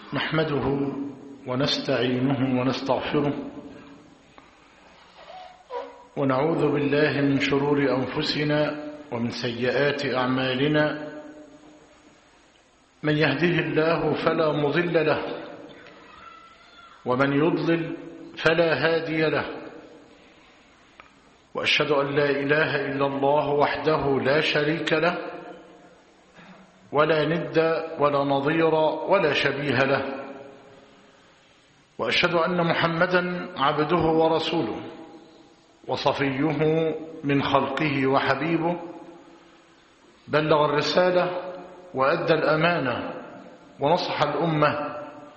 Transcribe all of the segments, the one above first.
نحمده ونستعينه ونستغفره ونعوذ بالله من شرور أنفسنا ومن سيئات أعمالنا. من يهده الله فلا مضل له ومن يضلل فلا هادي له، وأشهد أن لا إله إلا الله وحده لا شريك له ولا ند ولا نظير ولا شبيه له، وأشهد أن محمدا عبده ورسوله وصفيه من خلقه وحبيبه، بلغ الرسالة وأدى الأمانة ونصح الأمة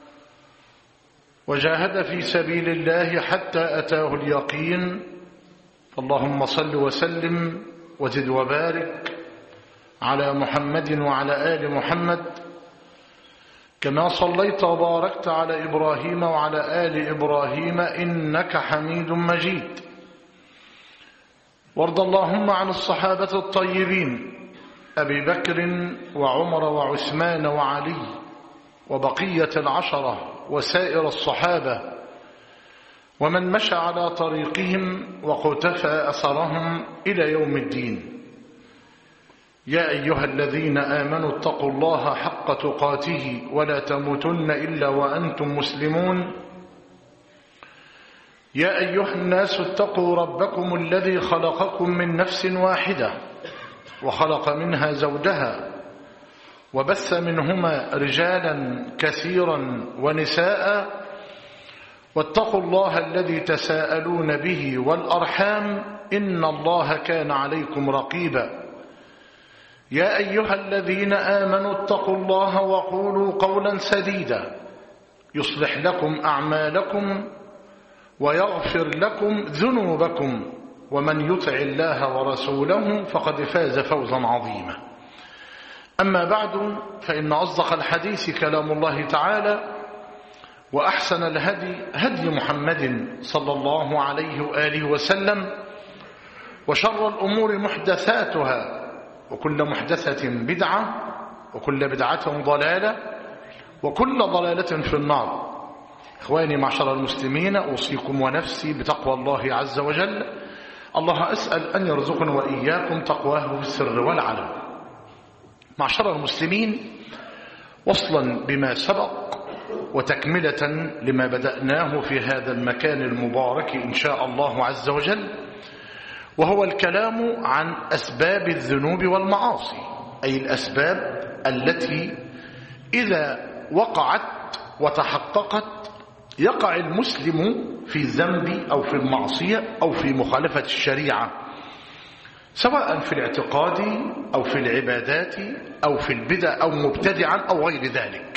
وجاهد في سبيل الله حتى أتاه اليقين. اللهم صل وسلم وزد وبارك على محمد وعلى آل محمد كما صليت وباركت على إبراهيم وعلى آل إبراهيم إنك حميد مجيد. وارض اللهم عن الصحابة الطيبين أبي بكر وعمر وعثمان وعلي وبقية العشرة وسائر الصحابة ومن مشى على طريقهم وقتفى أثرهم إلى يوم الدين. يا أيها الذين آمنوا اتقوا الله حق تقاته ولا تموتن إلا وأنتم مسلمون. يا أيها الناس اتقوا ربكم الذي خلقكم من نفس واحدة وخلق منها زوجها وبث منهما رجالا كثيرا ونساء، واتقوا الله الذي تساءلون به والأرحام إن الله كان عليكم رقيبا. يا أيها الذين آمنوا اتقوا الله وقولوا قولا سديدا يصلح لكم أعمالكم ويغفر لكم ذنوبكم، ومن يطع الله ورسوله فقد فاز فوزا عظيما. أما بعد، فإن أصدق الحديث كلام الله تعالى، وأحسن الهدي هدي محمد صلى الله عليه وآله وسلم، وشر الأمور محدثاتها، وكل محدثة بدعة، وكل بدعة ضلالة، وكل ضلالة في النار. إخواني معشر المسلمين، أوصيكم ونفسي بتقوى الله عز وجل. الله أسأل أن يرزقنا وإياكم تقواه في السر والعلن. معشر المسلمين، وصلا بما سبق وتكملة لما بدأناه في هذا المكان المبارك إن شاء الله عز وجل، وهو الكلام عن أسباب الذنوب والمعاصي، أي الأسباب التي إذا وقعت وتحققت يقع المسلم في الذنب أو في المعصية أو في مخالفة الشريعة، سواء في الاعتقاد أو في العبادات أو في البدع أو مبتدعا أو غير ذلك.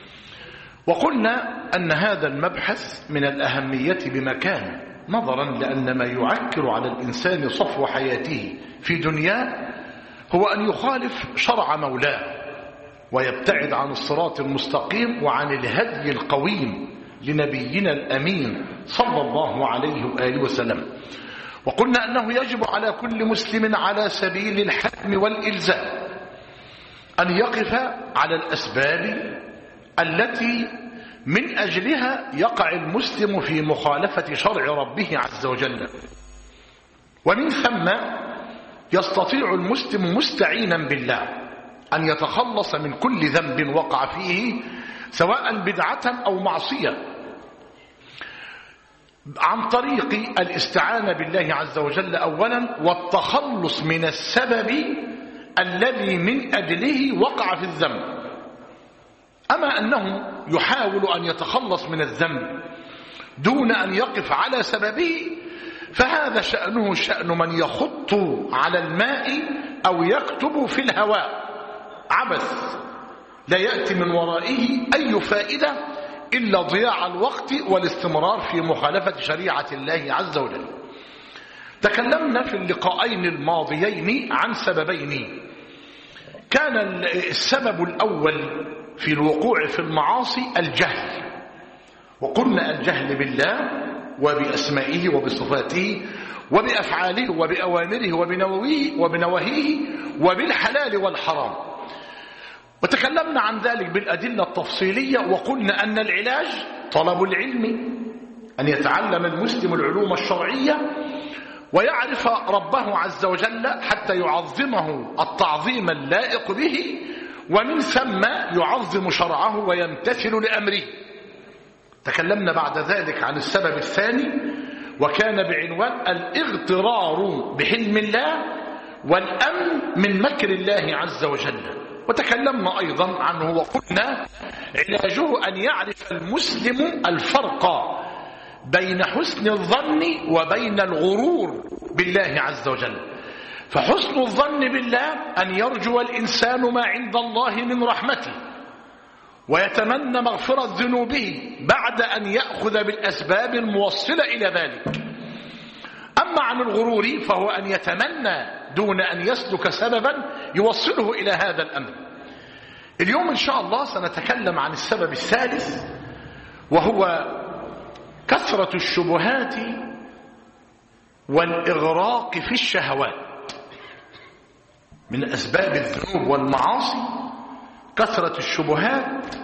وقلنا أن هذا المبحث من الأهمية بمكان، نظرا لأن ما يعكر على الإنسان صفو حياته في دنياه هو أن يخالف شرع مولاه ويبتعد عن الصراط المستقيم وعن الهدي القويم لنبينا الأمين صلى الله عليه وآله وسلم. وقلنا أنه يجب على كل مسلم على سبيل الحتم والإلزام أن يقف على الأسباب التي من أجلها يقع المسلم في مخالفة شرع ربه عز وجل، ومن ثم يستطيع المسلم مستعينا بالله أن يتخلص من كل ذنب وقع فيه، سواء بدعة أو معصية، عن طريق الاستعانة بالله عز وجل أولا، والتخلص من السبب الذي من أجله وقع في الذنب. أما أنه يحاول أن يتخلص من الذنب دون أن يقف على سببه، فهذا شأنه شأن من يخط على الماء أو يكتب في الهواء، عبث لا يأتي من ورائه أي فائدة إلا ضياع الوقت والاستمرار في مخالفة شريعة الله عز وجل. تكلمنا في اللقاءين الماضيين عن سببين. كان السبب الأول في الوقوع في المعاصي الجهل، وقلنا الجهل بالله وبأسمائه وبصفاته وبأفعاله وبأوامره وبنواهيه وبالحلال والحرام. وتكلمنا عن ذلك بالأدلة التفصيلية، وقلنا أن العلاج طلب العلم، أن يتعلم المسلم العلوم الشرعية ويعرف ربه عز وجل حتى يعظمه التعظيم اللائق به، ومن ثم يعظم شرعه ويمتثل لأمره. تكلمنا بعد ذلك عن السبب الثاني، وكان بعنوان الاغترار بحلم الله والأمن من مكر الله عز وجل. وتكلمنا أيضا عنه وقلنا علاجه أن يعرف المسلم الفرق بين حسن الظن وبين الغرور بالله عز وجل. فحسن الظن بالله أن يرجو الإنسان ما عند الله من رحمته ويتمنى مغفرة ذنوبه بعد أن يأخذ بالأسباب الموصلة إلى ذلك. أما عن الغرور فهو أن يتمنى دون أن يسلك سببا يوصله إلى هذا الأمر. اليوم إن شاء الله سنتكلم عن السبب الثالث، وهو كثرة الشبهات والإغراق في الشهوات. من أسباب الذنوب والمعاصي كثرة الشبهات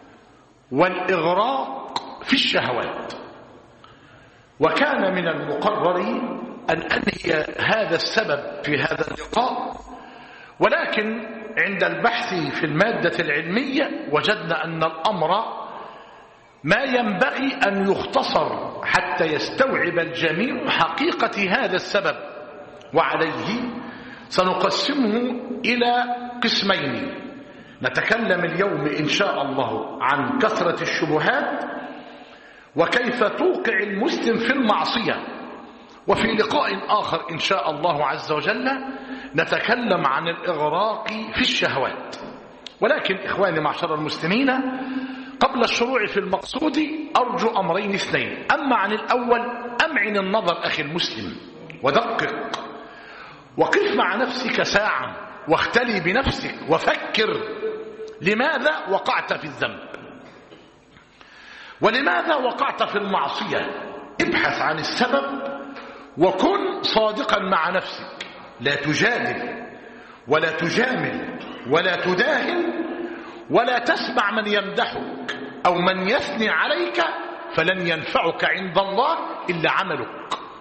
والإغراق في الشهوات. وكان من المقرر أن أنهي هذا السبب في هذا اللقاء، ولكن عند البحث في المادة العلمية وجدنا أن الأمر ما ينبغي أن يختصر حتى يستوعب الجميع حقيقة هذا السبب، وعليه سنقسمه إلى قسمين. نتكلم اليوم إن شاء الله عن كثرة الشبهات وكيف توقع المسلم في المعصية، وفي لقاء آخر إن شاء الله عز وجل نتكلم عن الإغراق في الشهوات. ولكن إخواني معشر المسلمين، قبل الشروع في المقصود أرجو أمرين اثنين. أما عن الأول، أمعن النظر أخي المسلم ودقق وقف مع نفسك ساعة واختلي بنفسك وفكر لماذا وقعت في الذنب ولماذا وقعت في المعصية. ابحث عن السبب وكن صادقا مع نفسك، لا تجادل ولا تجامل ولا تداهن ولا تسمع من يمدحك أو من يثني عليك، فلن ينفعك عند الله إلا عملك.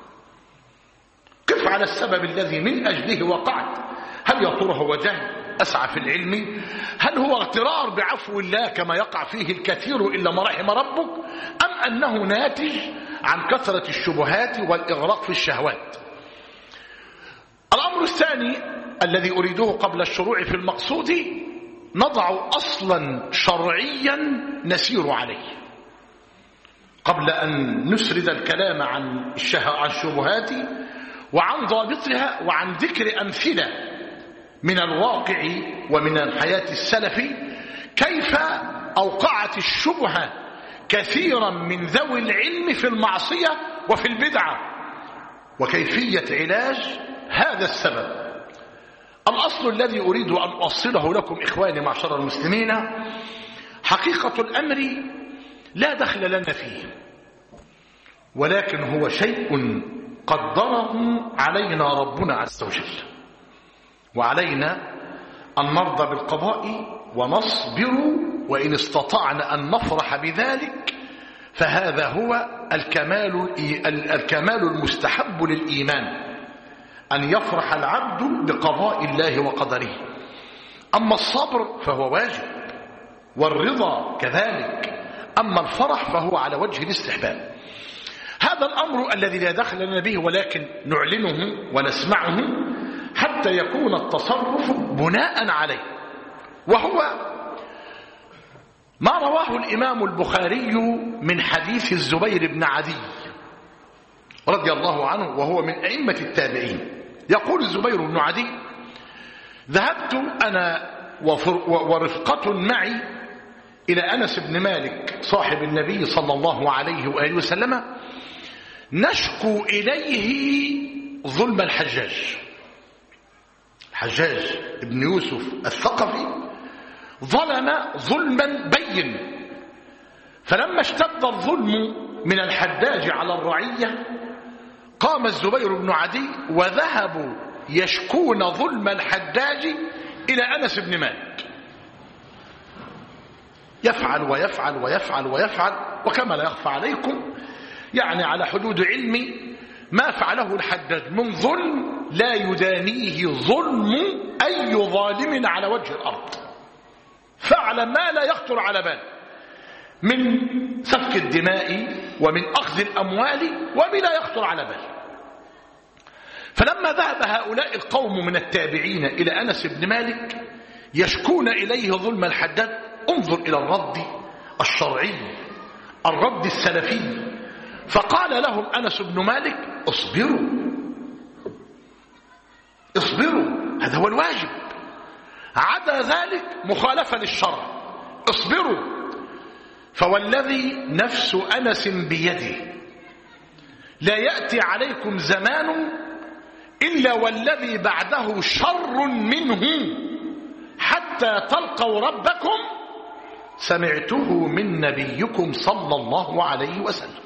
قف على السبب الذي من أجله وقعت. هل يا ترى هو جهل أسعى في العلم؟ هل هو اغترار بعفو الله كما يقع فيه الكثير إلا ما رحم ربك؟ أم أنه ناتج عن كثرة الشبهات والإغراق في الشهوات؟ الأمر الثاني الذي أريده قبل الشروع في المقصود، نضع أصلا شرعيا نسير عليه قبل أن نسرد الكلام عن الشبهات وعن ضابطها وعن ذكر أمثلة من الواقع ومن الحياة السلف كيف أوقعت الشبهة كثيرا من ذوي العلم في المعصية وفي البدعة، وكيفية علاج هذا السبب. الأصل الذي أريد أن أوصله لكم إخواني معشر المسلمين، حقيقة الأمر لا دخل لنا فيه، ولكن هو شيء قدره علينا ربنا عز وجل، وعلينا أن نرضى بالقضاء ونصبر، وإن استطعنا أن نفرح بذلك فهذا هو الكمال المستحب للإيمان، أن يفرح العبد بقضاء الله وقدره. أما الصبر فهو واجب، والرضا كذلك، أما الفرح فهو على وجه الاستحباب. هذا الأمر الذي لا دخل لنا به، ولكن نعلنه ونسمعه حتى يكون التصرف بناء عليه، وهو ما رواه الإمام البخاري من حديث الزبير بن عدي رضي الله عنه، وهو من أئمة التابعين. يقول الزبير بن عدي: ذهبت أنا ورفقة معي إلى أنس بن مالك صاحب النبي صلى الله عليه وآله وسلم نشكو إليه ظلم الحجاج بن يوسف الثقفي، ظلم ظلما بين. فلما اشتد الظلم من الحجاج على الرعية قام الزبير بن عدي وذهبوا يشكون ظلم الحجاج إلى أنس بن مالك. يفعل ويفعل ويفعل ويفعل، وكما لا يخفى عليكم يعني على حدود علمي ما فعله الحداد من ظلم لا يدانيه ظلم أي ظالم على وجه الأرض. فعل ما لا يخطر على بال من سفك الدماء ومن أخذ الأموال وما لا يخطر على بال. فلما ذهب هؤلاء القوم من التابعين إلى أنس بن مالك يشكون إليه ظلم الحداد، انظر إلى الرد الشرعي، الرد السلفي. فقال لهم أنس بن مالك: اصبروا اصبروا، هذا هو الواجب، عدا ذلك مخالفة للشرع، اصبروا. فوالذي نفس أنس بيده لا يأتي عليكم زمان إلا والذي بعده شر منه حتى تلقوا ربكم سمعته من نبيكم صلى الله عليه وسلم.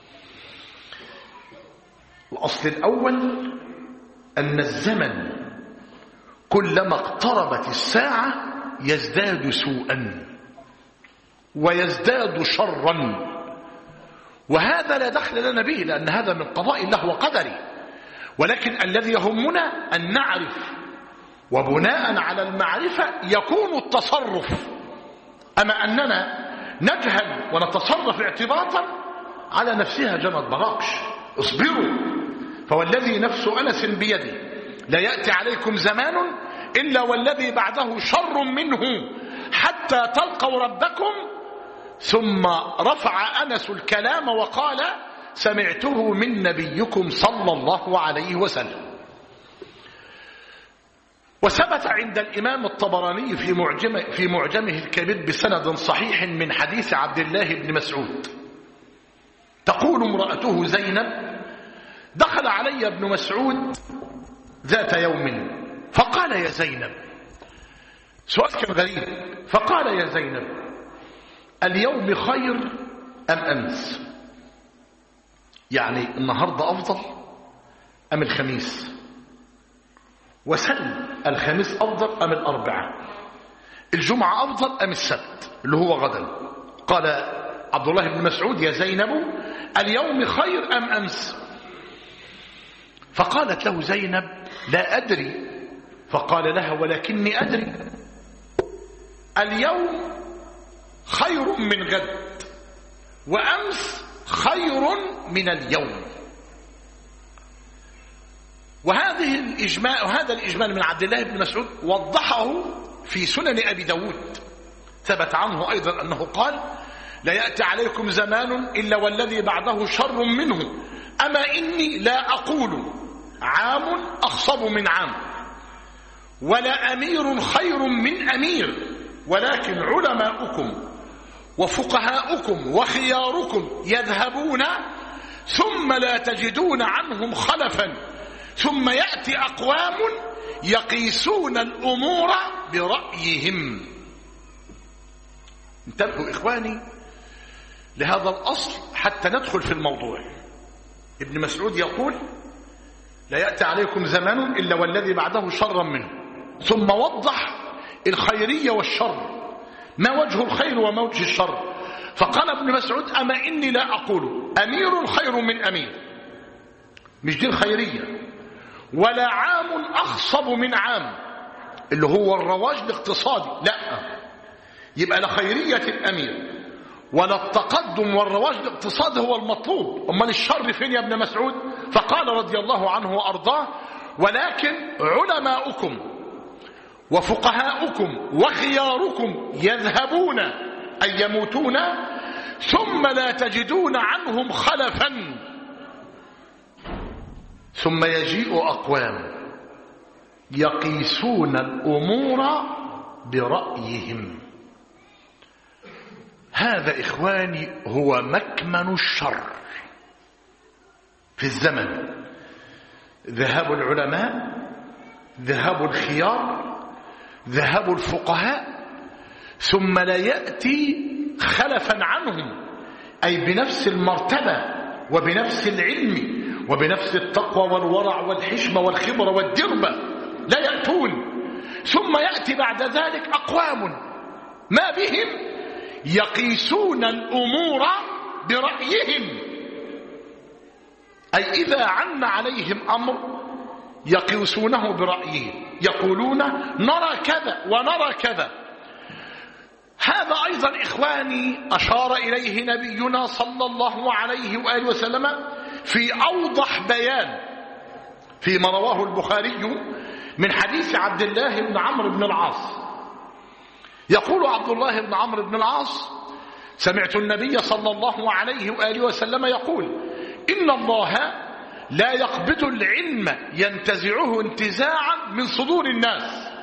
الأصل الأول أن الزمن كلما اقتربت الساعة يزداد سوءا ويزداد شرا، وهذا لا دخل لنا به لأن هذا من قضاء الله وقدره، ولكن الذي يهمنا أن نعرف، وبناء على المعرفة يكون التصرف. أما أننا نجهل ونتصرف اعتباطا على نفسها جمد براقش. اصبروا، فوالذي نفس أنس بيده لا يأتي عليكم زمان إلا والذي بعده شر منه حتى تلقوا ربكم. ثم رفع أنس الكلام وقال: سمعته من نبيكم صلى الله عليه وسلم. وثبت عند الإمام الطبراني في معجمه الكبير بسند صحيح من حديث عبد الله بن مسعود، تقول امرأته زينب: دخل علي ابن مسعود ذات يوم فقال: يا زينب، سؤال كان غريب، فقال: يا زينب، اليوم خير أم أمس؟ يعني النهاردة أفضل أم الخميس؟ وسل الخميس أفضل أم الأربعاء؟ الجمعة أفضل أم السبت اللي هو غدا؟ قال عبد الله بن مسعود: يا زينب، اليوم خير أم أمس؟ فقالت له زينب: لا أدري. فقال لها: ولكني أدري، اليوم خير من غد وأمس خير من اليوم. وهذا الإجمال من عبد الله بن مسعود وضحه في سنن أبي داود. ثبت عنه أيضا أنه قال: لا يأتي عليكم زمان إلا والذي بعده شر منه، أما إني لا أقول عام أخصب من عام ولا أمير خير من أمير، ولكن علماؤكم وفقهاؤكم وخياركم يذهبون ثم لا تجدون عنهم خلفا، ثم يأتي أقوام يقيسون الأمور برأيهم. انتبهوا إخواني لهذا الأصل حتى ندخل في الموضوع. ابن مسعود يقول: لا يأتي عليكم زمان إلا والذي بعده شرا منه، ثم وضح الخيرية والشر، ما وجه الخير وما وجه الشر. فقال ابن مسعود: أما إني لا أقول أمير خير من أمير، مش دي الخيرية، ولا عام أخصب من عام اللي هو الرواج الاقتصادي، لا، يبقى لا خيرية الأمير ولا التقدم والرواج الاقتصادي هو المطلوب. أمال الشر فين يا ابن مسعود؟ فقال رضي الله عنه وأرضاه: ولكن علماؤكم وفقهاؤكم وخياركم يذهبون أي يموتون ثم لا تجدون عنهم خلفا، ثم يجيء أقوام يقيسون الأمور برأيهم. هذا إخواني هو مكمن الشر في الزمن، ذهاب العلماء، ذهاب الخيار، ذهاب الفقهاء، ثم لا يأتي خلفا عنهم، أي بنفس المرتبة وبنفس العلم وبنفس التقوى والورع والحشمة والخبرة والدربة، لا يأتون. ثم يأتي بعد ذلك أقوام ما بهم يقيسون الأمور برأيهم، أي إذا عن عليهم أمر يقيسونه برأيهم، يقولون نرى كذا ونرى كذا. هذا أيضا إخواني أشار إليه نبينا صلى الله عليه وآله وسلم في أوضح بيان فيما رواه البخاري من حديث عبد الله بن عمرو بن العاص. يقول عبد الله بن عمرو بن العاص: سمعت النبي صلى الله عليه وآله وسلم يقول: إن الله لا يقبض العلم ينتزعه انتزاعا من صدور الناس،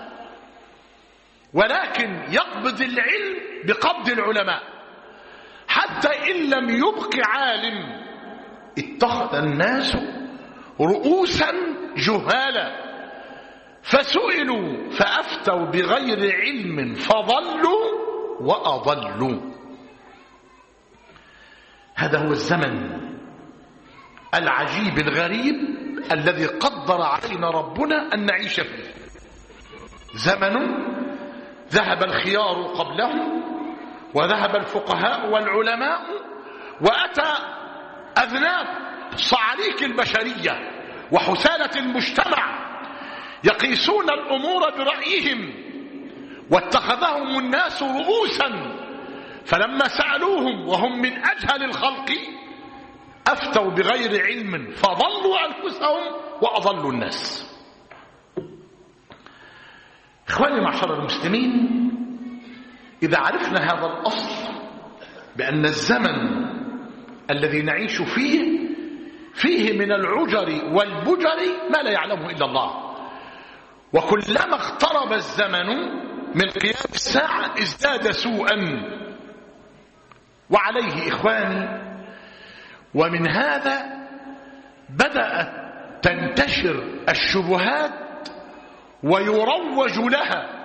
ولكن يقبض العلم بقبض العلماء، حتى إن لم يبق عالم اتخذ الناس رؤوسا جهالا فسئلوا فأفتوا بغير علم فضلوا وأضلوا. هذا هو الزمن العجيب الغريب الذي قدر علينا ربنا أن نعيش فيه. زمن ذهب الخيار قبله وذهب الفقهاء والعلماء، وأتى أذناب صعاليك البشرية وحسالة المجتمع يقيسون الأمور برأيهم، واتخذهم الناس رؤوسا، فلما سألوهم وهم من أجهل الخلق أفتوا بغير علم فضلوا أنفسهم وأضلوا الناس. إخواني معشر المسلمين، إذا عرفنا هذا الأصل بأن الزمن الذي نعيش فيه من العجر والبجر ما لا يعلمه إلا الله، وكلما اقترب الزمن من قيام الساعة ازداد سوءا. وعليه إخواني، ومن هذا بدأت تنتشر الشبهات ويروج لها.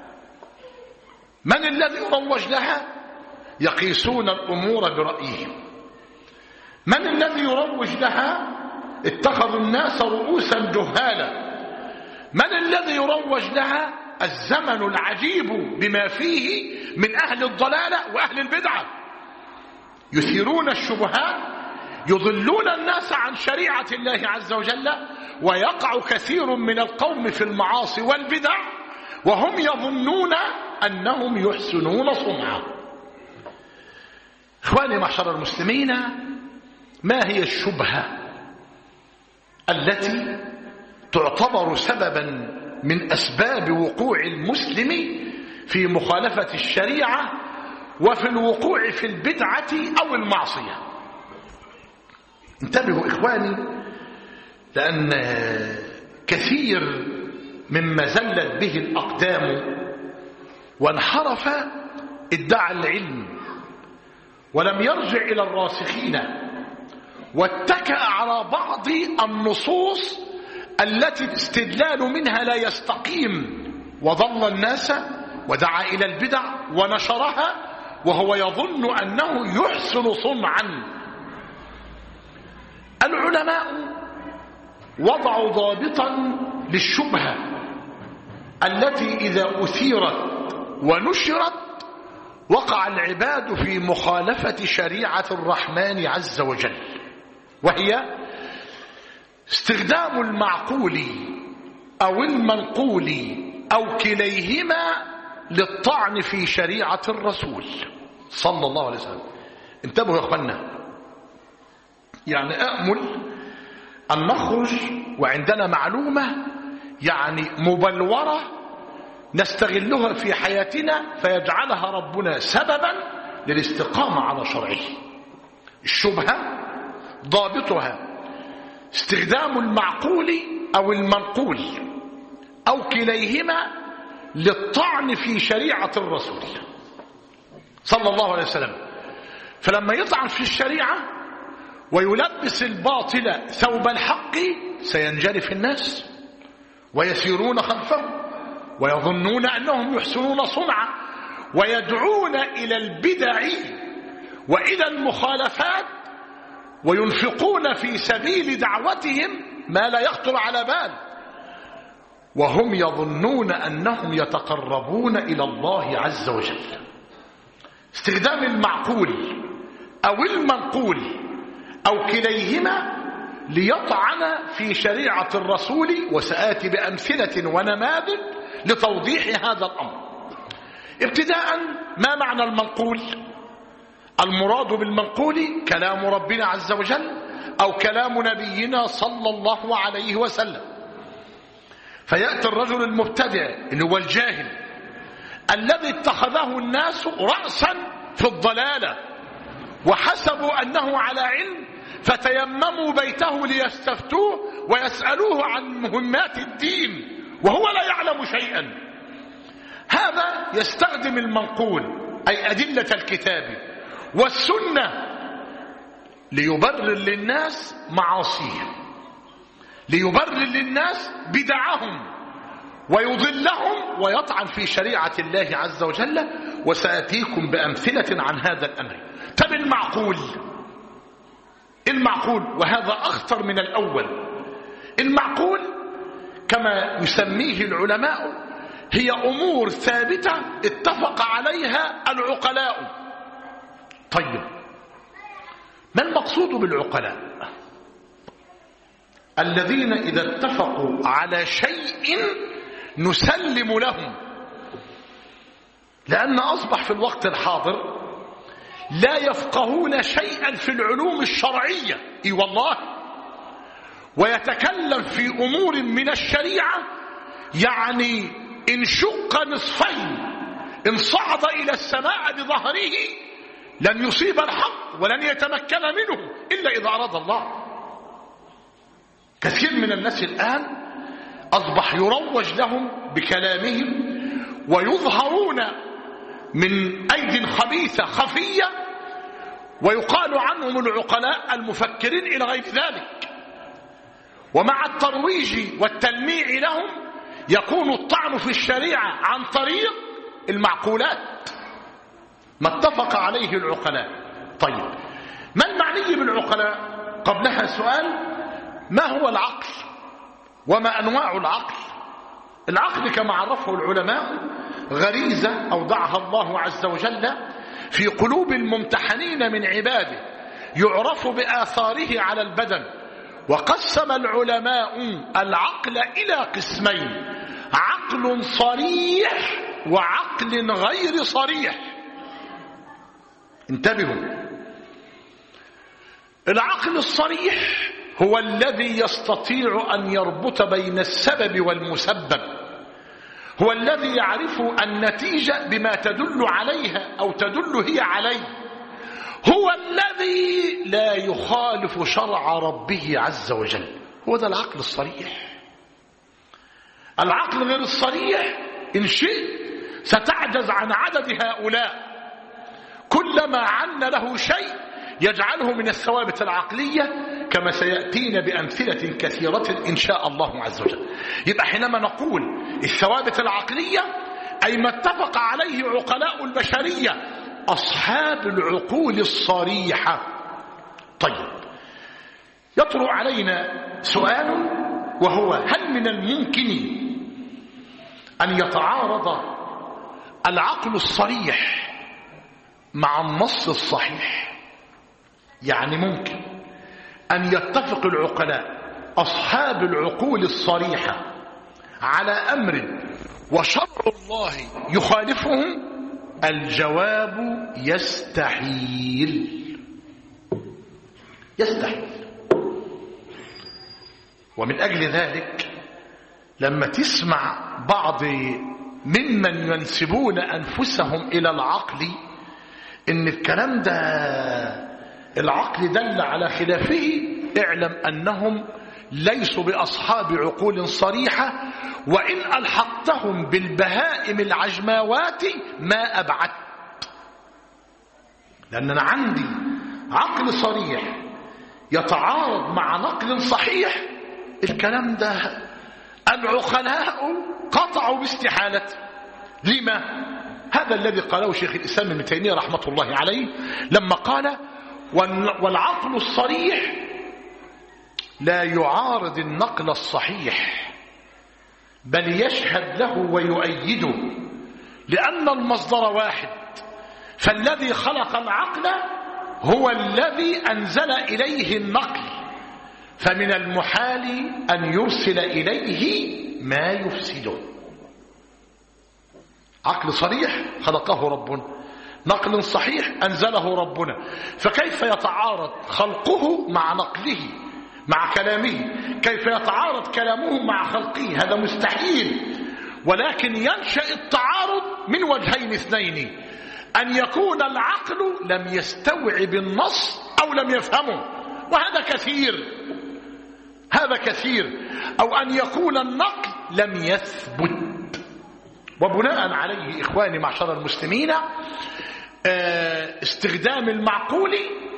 من الذي يروج لها؟ يقيسون الأمور برأيهم. من الذي يروج لها؟ اتخذوا الناس رؤوسا جهالا. من الذي يروج لها؟ الزمن العجيب بما فيه من أهل الضلالة وأهل البدعة، يثيرون الشبهات، يضلون الناس عن شريعة الله عز وجل، ويقع كثير من القوم في المعاصي والبدع وهم يظنون أنهم يحسنون صنعا. إخواني معشر المسلمين، ما هي الشبهة التي تعتبر سببا من أسباب وقوع المسلم في مخالفة الشريعة وفي الوقوع في البدعة أو المعصية؟ انتبهوا إخواني، لأن كثير مما زلت به الأقدام وانحرف ادعى العلم ولم يرجع إلى الراسخين، واتكأ على بعض النصوص التي الاستدلال منها لا يستقيم، وضل الناس ودعا إلى البدع ونشرها وهو يظن أنه يحسن صنعا. العلماء وضعوا ضابطا للشبهة التي إذا أثيرت ونشرت وقع العباد في مخالفة شريعة الرحمن عز وجل، وهي استخدام المعقول أو المنقول أو كليهما للطعن في شريعة الرسول صلى الله عليه وسلم. انتبهوا يا أخوانا، يعني أأمل أن نخرج وعندنا معلومة يعني مبلورة نستغلها في حياتنا فيجعلها ربنا سببا للاستقامة على شرعه. الشبهة ضابطها استخدام المعقول أو المنقول أو كليهما للطعن في شريعة الرسول صلى الله عليه وسلم. فلما يطعن في الشريعة ويلبس الباطل ثوب الحق سينجرف الناس ويسيرون خلفه ويظنون أنهم يحسنون صنعا، ويدعون إلى البدع وإلى المخالفات، وينفقون في سبيل دعوتهم ما لا يخطر على بال، وهم يظنون أنهم يتقربون إلى الله عز وجل. استخدام المعقول أو المنقول أو كليهما ليطعن في شريعة الرسول، وسآتي بأمثلة ونماذج لتوضيح هذا الأمر. ابتداء، ما معنى المنقول؟ المراد بالمنقول كلام ربنا عز وجل أو كلام نبينا صلى الله عليه وسلم. فيأتي الرجل المبتدع اللي هو الجاهل الذي اتخذه الناس رأسا في الضلالة وحسبوا أنه على علم، فتيمموا بيته ليستفتوه ويسألوه عن مهمات الدين وهو لا يعلم شيئا. هذا يستخدم المنقول أي أدلة الكتاب والسنة ليبرر للناس معاصيهم، ليبرر للناس بدعهم ويضلهم ويطعن في شريعة الله عز وجل، وسأتيكم بأمثلة عن هذا الأمر. طب المعقول وهذا أخطر من الأول. المعقول كما يسميه العلماء هي أمور ثابتة اتفق عليها العقلاء. طيب، ما المقصود بالعقلاء؟ الذين إذا اتفقوا على شيء نسلم لهم، لأن أصبح في الوقت الحاضر لا يفقهون شيئا في العلوم الشرعية، اي والله، ويتكلم في أمور من الشريعة يعني إن شق نصفين، إن صعد إلى السماء بظهره لن يصيب الحق ولن يتمكن منه إلا إذا أراد الله. كثير من الناس الآن أصبح يروج لهم بكلامهم ويظهرون من أيدي خبيثة خفية، ويقال عنهم العقلاء المفكرين إلى غير ذلك. ومع الترويج والتلميع لهم يكون الطعن في الشريعة عن طريق المعقولات، ما اتفق عليه العقلاء. طيب، ما المعني بالعقلاء؟ قبلها سؤال: ما هو العقل وما أنواع العقل؟ العقل كما عرفه العلماء غريزة أوضعها الله عز وجل في قلوب الممتحنين من عباده، يعرف بآثاره على البدن. وقسم العلماء العقل إلى قسمين: عقل صريح وعقل غير صريح. انتبهوا، العقل الصريح هو الذي يستطيع أن يربط بين السبب والمسبب، هو الذي يعرف النتيجة بما تدل عليها أو تدل هي عليه، هو الذي لا يخالف شرع ربه عز وجل. هو ده العقل الصريح. العقل غير الصريح إن شئت ستعجز عن عدد هؤلاء، كلما عن له شيء يجعله من الثوابت العقلية، كما سيأتينا بأمثلة كثيرة إن شاء الله عز وجل. يبقى حينما نقول الثوابت العقلية أي ما اتفق عليه عقلاء البشرية أصحاب العقول الصريحة. طيب، يطرأ علينا سؤال، وهو: هل من الممكن أن يتعارض العقل الصريح مع النص الصحيح؟ يعني ممكن أن يتفق العقلاء أصحاب العقول الصريحة على أمر وشرع الله يخالفهم؟ الجواب: يستحيل. يستحيل. ومن أجل ذلك لما تسمع بعض ممن ينسبون أنفسهم إلى العقل إن الكلام ده العقل دل على خلافه، اعلم أنهم ليسوا بأصحاب عقول صريحة، وإن ألحقتهم بالبهائم العجماوات ما أبعدت. لأن أنا عندي عقل صريح يتعارض مع نقل صحيح، الكلام ده العقلاء قطعوا باستحالته. لما؟ هذا الذي قاله شيخ الإسلام ابن تيمية رحمة الله عليه لما قال: والعقل الصريح لا يعارض النقل الصحيح، بل يشهد له ويؤيده، لأن المصدر واحد، فالذي خلق العقل هو الذي أنزل إليه النقل، فمن المحال أن يرسل إليه ما يفسده. عقل صريح خلقه ربنا، نقل صحيح أنزله ربنا، فكيف يتعارض خلقه مع نقله مع كلامه؟ كيف يتعارض كلامه مع خلقه؟ هذا مستحيل. ولكن ينشأ التعارض من وجهين اثنين: أن يكون العقل لم يستوعب النص أو لم يفهمه، وهذا كثير، هذا كثير، أو أن يكون النقل لم يثبت. وبناء عليه إخواني معشر المسلمين، استخدام المعقول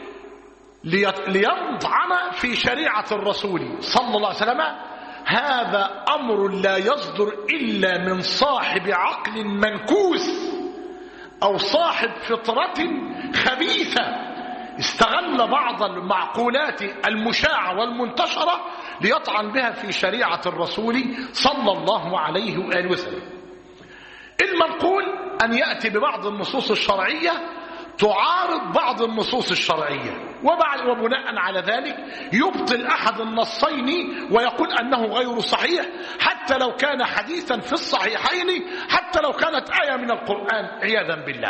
لينطعن في شريعة الرسول صلى الله عليه وسلم هذا أمر لا يصدر إلا من صاحب عقل منكوس أو صاحب فطرة خبيثة استغل بعض المعقولات المشاعة والمنتشرة ليطعن بها في شريعة الرسول صلى الله عليه وآله وسلم. المنقول أن يأتي ببعض النصوص الشرعية تعارض بعض النصوص الشرعية، وبناء على ذلك يبطل أحد النصين ويقول أنه غير صحيح، حتى لو كان حديثا في الصحيحين، حتى لو كانت آية من القرآن، عياذا بالله.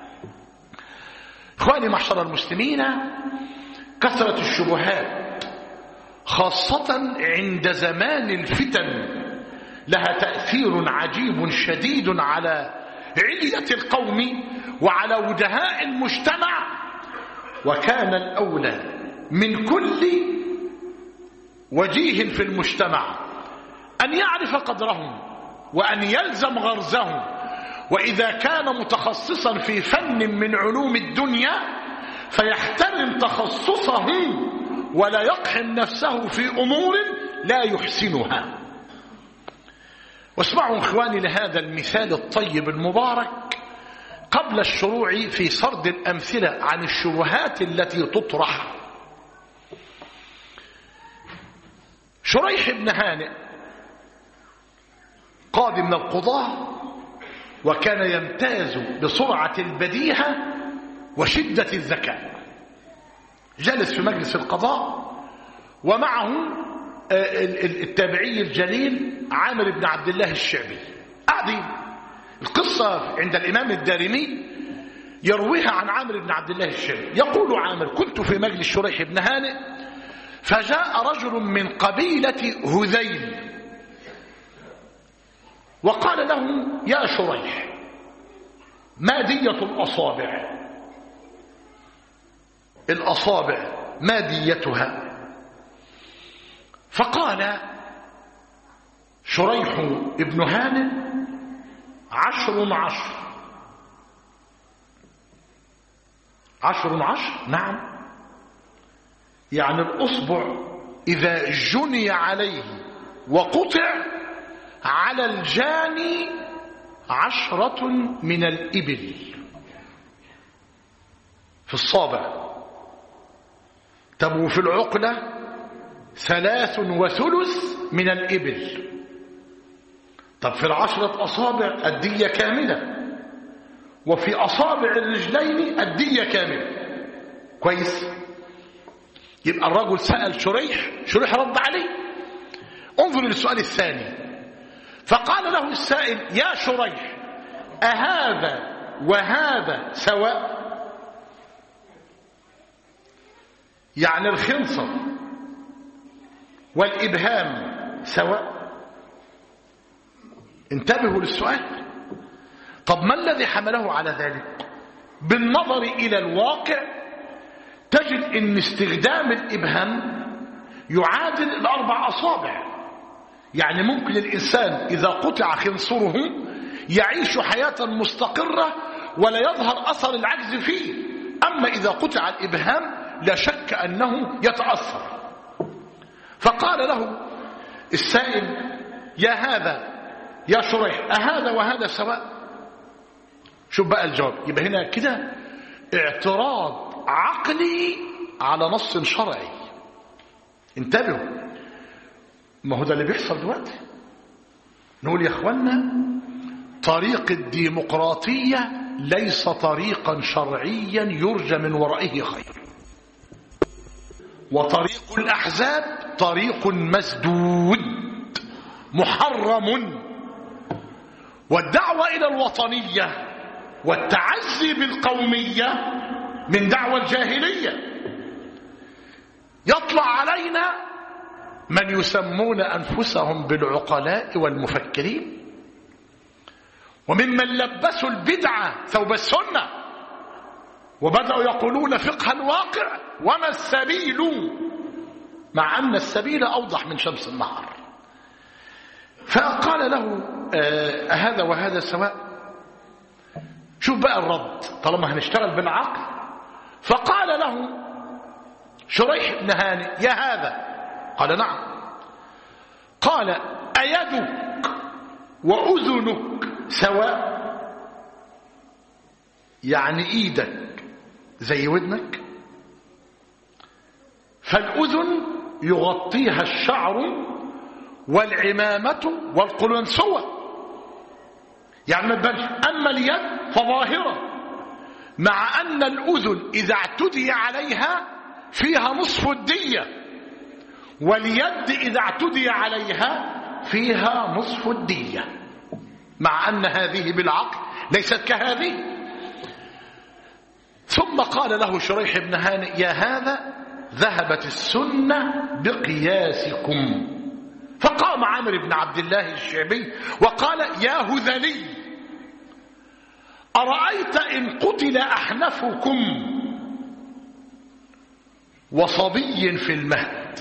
إخواني معشر المسلمين، كثرة الشبهات خاصة عند زمان الفتن لها تأثير عجيب شديد على علية القوم وعلى وجهاء المجتمع، وكان الأولى من كل وجيه في المجتمع أن يعرف قدرهم وأن يلزم غرزهم، وإذا كان متخصصا في فن من علوم الدنيا فيحترم تخصصه ولا يقحم نفسه في أمور لا يحسنها. واسمعوا إخواني لهذا المثال الطيب المبارك قبل الشروع في سرد الأمثلة عن الشبهات التي تطرح. شريح بن هانئ قاضي من القضاة، وكان يمتاز بسرعة البديهة وشدة الذكاء. جلس في مجلس القضاء ومعه التابعي الجليل عامر بن عبد الله الشعبي. قاعدين. القصة عند الإمام الدارمي يرويها عن عامر بن عبد الله الشعبي. يقول عامر: كنت في مجلس شريح بن هانئ فجاء رجل من قبيلة هذيل وقال له: يا شريح، ما دية الأصابع؟ الأصابع ما ديتها؟ فقال شريح ابن هانئ: 10 10. 10 10؟ نعم، يعني الأصبع إذا جني عليه وقطع على الجاني 10 من الإبل في الصابع. طب وفي العقلة 3 من الإبل. طب في 10 أصابع الدية كاملة، وفي أصابع الرجلين الدية كاملة. كويس؟ يبقى الرجل سأل شريح رد عليه. انظر للسؤال الثاني. فقال له السائل: يا شريح، أهذا وهذا سواء؟ يعني الخنصر والإبهام سواء؟ انتبهوا للسؤال. طب ما الذي حمله على ذلك؟ بالنظر إلى الواقع تجد أن استخدام الإبهام يعادل 4 أصابع. يعني ممكن الإنسان إذا قطع خنصره يعيش حياة مستقرة ولا يظهر أثر العجز فيه، أما إذا قطع الإبهام لا شك أنه يتأثر. فقال له السائل: يا شريح، أهذا وهذا سواء؟ شوف بقى الجواب. يبقى هنا كده اعتراض عقلي على نص شرعي. انتبهوا، ما هو ده اللي بيحصل دلوقتي. نقول يا اخوانا طريق الديمقراطية ليس طريقا شرعيا يرجى من ورائه خير. وطريق الأحزاب طريق مسدود محرم. والدعوة إلى الوطنية والتعزي بالقومية من دعوة الجاهلية. يطلع علينا من يسمون أنفسهم بالعقلاء والمفكرين، وممن لبسوا البدعة ثوب السنة وبدأوا يقولون فقه الواقع وما السبيل، مع أن السبيل أوضح من شمس النهار. فقال له هذا وهذا سواء. شوف بقى الرد طالما هنشتغل بالعقل. فقال له شريح بن هانئ يا هذا، قال نعم. قال أيدك وأذنك سواء؟ يعني إيدك زي ودنك؟ فالأذن يغطيها الشعر والعمامة والقلنسوة، يعني ما تبانش. أما اليد فظاهرة، مع أن الأذن إذا اعتدي عليها فيها نصف الدية، واليد إذا اعتدي عليها فيها نصف الدية، مع أن هذه بالعقل ليست كهذه. ثم قال له شريح بن هانئ يا هذا ذهبت السنة بقياسكم. فقام عامر بن عبد الله الشعبي وقال يا هذلي أرأيت إن قتل أحنفكم وصبي في المهد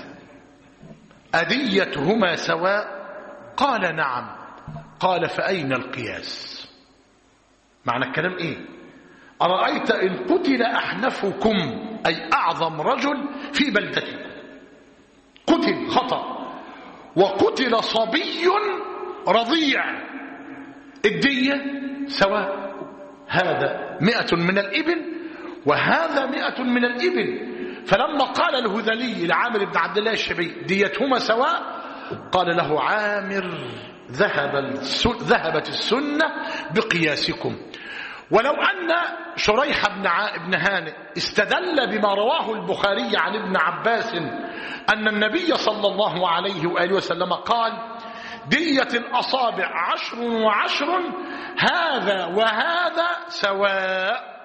أديتهما سواء؟ قال نعم. قال فأين القياس؟ معنى الكلام إيه؟ أرأيت إن قتل أحنفكم أي أعظم رجل في بلدتكم قتل خطأ، وقتل صبي رضيع، الدية سواء، هذا 100 من الإبل وهذا 100 من الإبل. فلما قال الهذلي لعامر بن عبد الله الشعبي ديتهما سواء، قال له عامر ذهبت السنة بقياسكم. ولو أن شريح بن هانئ استدل بما رواه البخاري عن ابن عباس أن النبي صلى الله عليه وآله وسلم قال دية الأصابع 10 و10 هذا وهذا سواء،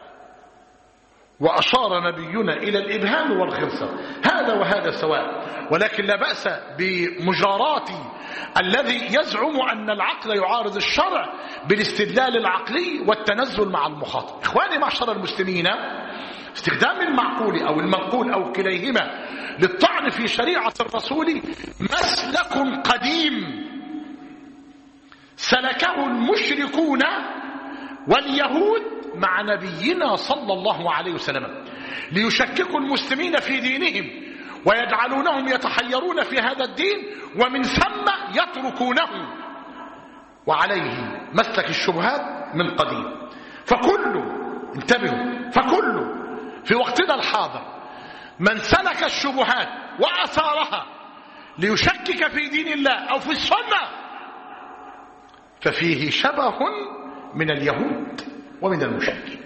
وأشار نبينا إلى الإبهام والخرصة، هذا وهذا سواء. ولكن لا بأس بمجارات الذي يزعم أن العقل يعارض الشرع بالاستدلال العقلي والتنزل مع المخاطب. إخواني معشر المسلمين، استخدام المعقول أو المنقول أو كليهما للطعن في شريعة الرسول مسلك قديم سلكه المشركون واليهود مع نبينا صلى الله عليه وسلم ليشككوا المسلمين في دينهم ويجعلونهم يتحيرون في هذا الدين ومن ثم يتركونه، وعليه مسلك الشبهات من قديم. فكله انتبهوا، فكله في وقتنا الحاضر من سلك الشبهات وأثارها ليشكك في دين الله أو في السنة ففيه شبه من اليهود ومن المشركين.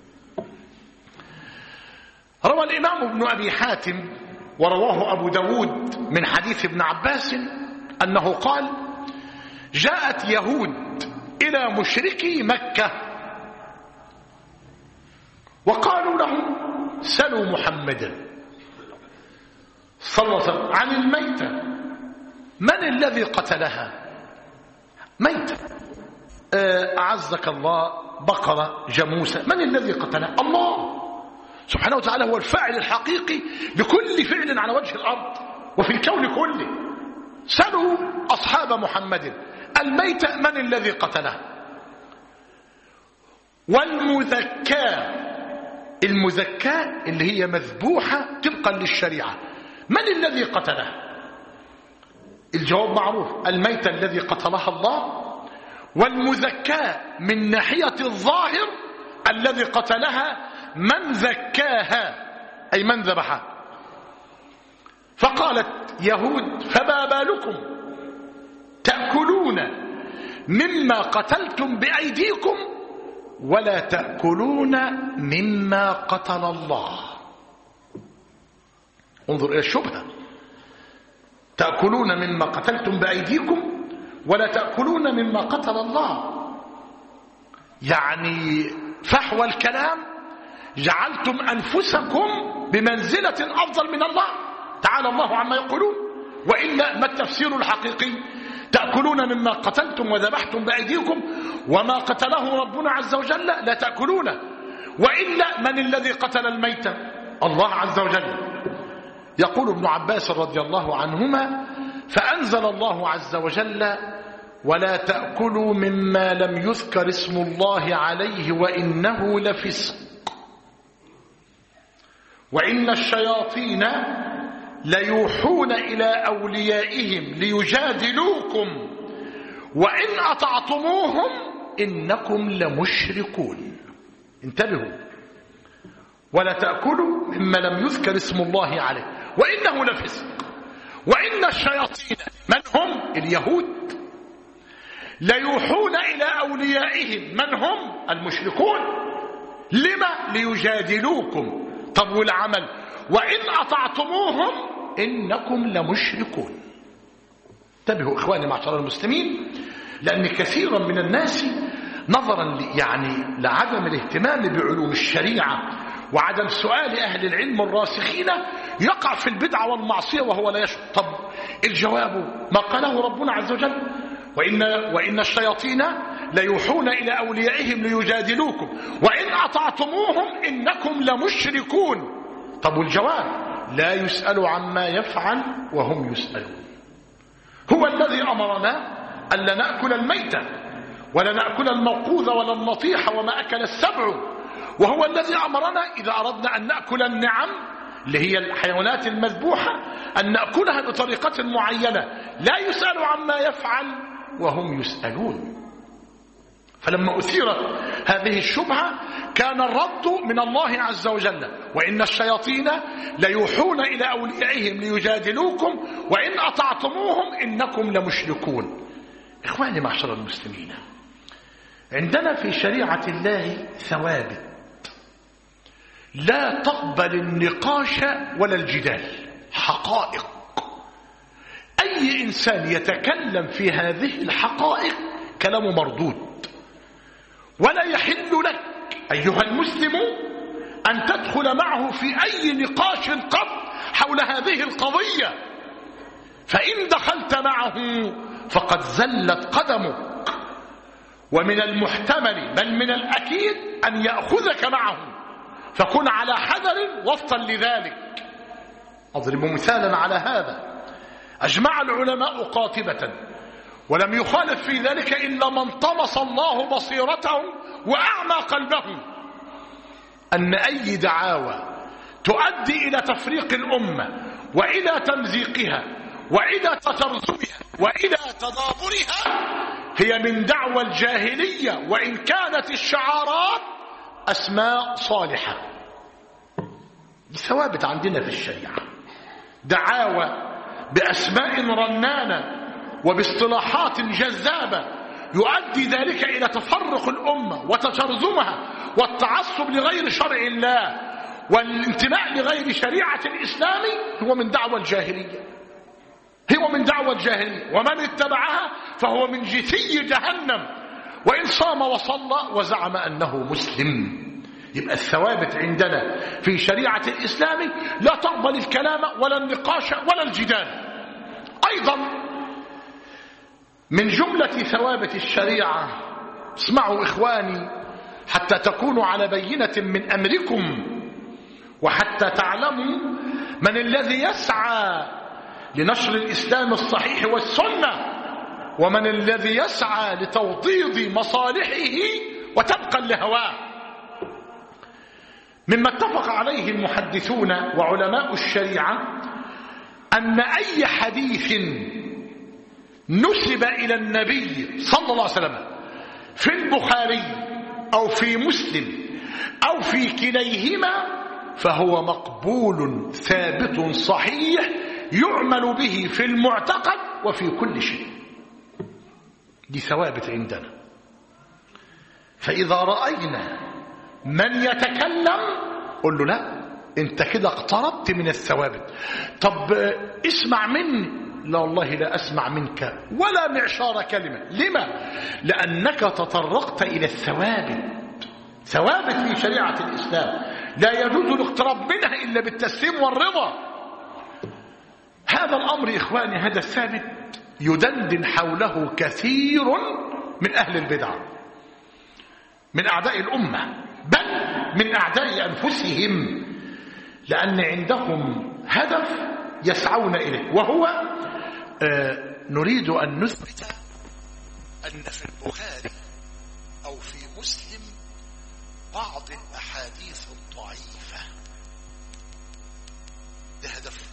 روى الإمام ابن أبي حاتم ورواه أبو داود من حديث ابن عباس أنه قال جاءت يهود إلى مشركي مكة وقالوا له سلوا محمدا صلى الله عليه وسلم عن الميتة، من الذي قتلها؟ ميتة، أعزك الله، بقرة، جاموسة، من الذي قتلها؟ الله سبحانه وتعالى هو الفاعل الحقيقي لكل فعل على وجه الأرض وفي الكون كله. سلوا أصحاب محمد الميتة من الذي قتلها؟ والمذكاة، المذكاة اللي هي مذبوحة طبقا للشريعة، من الذي قتلها؟ الجواب معروف، الميتة الذي قتلها الله، والمذكاة من ناحية الظاهر الذي قتلها من ذكاها أي من ذبحها. فقالت يهود فما بالكم تأكلون مما قتلتم بأيديكم ولا تأكلون مما قتل الله. انظر إلى الشبهة، تأكلون مما قتلتم بأيديكم ولا تأكلون مما قتل الله، يعني فحوى الكلام جعلتم أنفسكم بمنزلة أفضل من الله تعالى الله عما يقولون. وإلا ما التفسير الحقيقي؟ تأكلون مما قتلتم وذبحتم بأيديكم وما قتله ربنا عز وجل لا تأكلونه. وإلا من الذي قتل الميت؟ الله عز وجل. يقول ابن عباس رضي الله عنهما: فأنزل الله عز وجل: ولا تأكلوا مما لم يذكر اسم الله عليه وإنه لفسق وإن الشياطين ليوحون إلى أوليائهم ليجادلوكم وإن أطعتموهم إنكم لمشركون. انتبهوا، ولا تأكلوا مما لم يذكر اسم الله عليه وإنه لفسق وإن الشياطين من هم؟ اليهود ليوحون إلى أوليائهم من هم؟ المشركون. لما؟ ليجادلوكم. طب والعمل؟ وإن أطعتموهم إنكم لمشركون. انتبهوا إخواني معشر المسلمين، لأن كثيرا من الناس نظرا لعدم الاهتمام بعلوم الشريعة وعدم سؤال أهل العلم الراسخين يقع في البدعة والمعصية وهو لا يشعر. طب الجواب ما قاله ربنا عز وجل: وإن الشياطين ليوحون إلى أوليائهم ليجادلوكم وإن أطعتموهم إنكم لمشركون. طب والجواب: لا يسأل عما يفعل وهم يسألون. هو الذي أمرنا ألا نأكل الميتة ولا نأكل الموقوذ ولا النطيح وما أكل السبع، وهو الذي أمرنا إذا أردنا أن نأكل النعم اللي هي الحيوانات المذبوحة أن نأكلها بطريقة معينة. لا يسأل عما يفعل وهم يسألون. فلما أثيرت هذه الشبهة كان الرد من الله عز وجل: وإن الشياطين ليوحون إلى أوليائهم ليجادلوكم وإن أطعتموهم إنكم لمشركون. إخواني معشر المسلمين، عندنا في شريعة الله ثوابت لا تقبل النقاش ولا الجدال، حقائق. أي إنسان يتكلم في هذه الحقائق كلامه مردود، ولا يحل لك أيها المسلم أن تدخل معه في أي نقاش قط حول هذه القضية، فإن دخلت معه فقد زلت قدمك، ومن المحتمل بل من الأكيد أن يأخذك معه، فكن على حذر وفقا لذلك. أضرب مثالا على هذا: أجمع العلماء قاطبة ولم يخالف في ذلك إلا من طمس الله بصيرته وأعمى قلبه أن أي دعاوى تؤدي إلى تفريق الأمة وإلى تمزيقها وإلى تترزمها وإلى تدابرها هي من دعوى الجاهلية، وإن كانت الشعارات أسماء صالحة. دي ثوابت عندنا في الشريعة، دعاوى بأسماء رنانة وباصطلاحات جذابة يؤدي ذلك إلى تفرق الأمة وتترزمها والتعصب لغير شرع الله والانتماء لغير شريعة الإسلام هو من دعوى الجاهلية، هو من دعوى الجاهلية، ومن اتبعها فهو من جثي جهنم وإن صام وصلى وزعم أنه مسلم. يبقى الثوابت عندنا في شريعة الإسلام لا تقبل الكلام ولا النقاش ولا الجدال. أيضا من جملة ثوابت الشريعة، اسمعوا إخواني حتى تكونوا على بينة من أمركم وحتى تعلموا من الذي يسعى لنشر الإسلام الصحيح والسنة ومن الذي يسعى لتوطيد مصالحه وتبقى لهواه. مما اتفق عليه المحدثون وعلماء الشريعة أن أي حديث نسب إلى النبي صلى الله عليه وسلم في البخاري أو في مسلم أو في كليهما فهو مقبول ثابت صحيح يعمل به في المعتقد وفي كل شيء. دي ثوابت عندنا. فإذا رأينا من يتكلم قل له لا، انت كده اقتربت من الثوابت. طب اسمع مني، لا والله لا أسمع منك ولا معشار كلمة. لما؟ لأنك تطرقت إلى الثوابت، ثوابت في شريعة الإسلام لا يجوز الاقتراب منها إلا بالتسليم والرضا. هذا الأمر إخواني، هذا الثابت يدندن حوله كثير من أهل البدع، من أعداء الأمة، بل من أعداء أنفسهم، لأن عندهم هدف يسعون إليه، وهو نريد أن نثبت أن في البخاري أو في مسلم بعض الأحاديث الضعيفة. ده هدف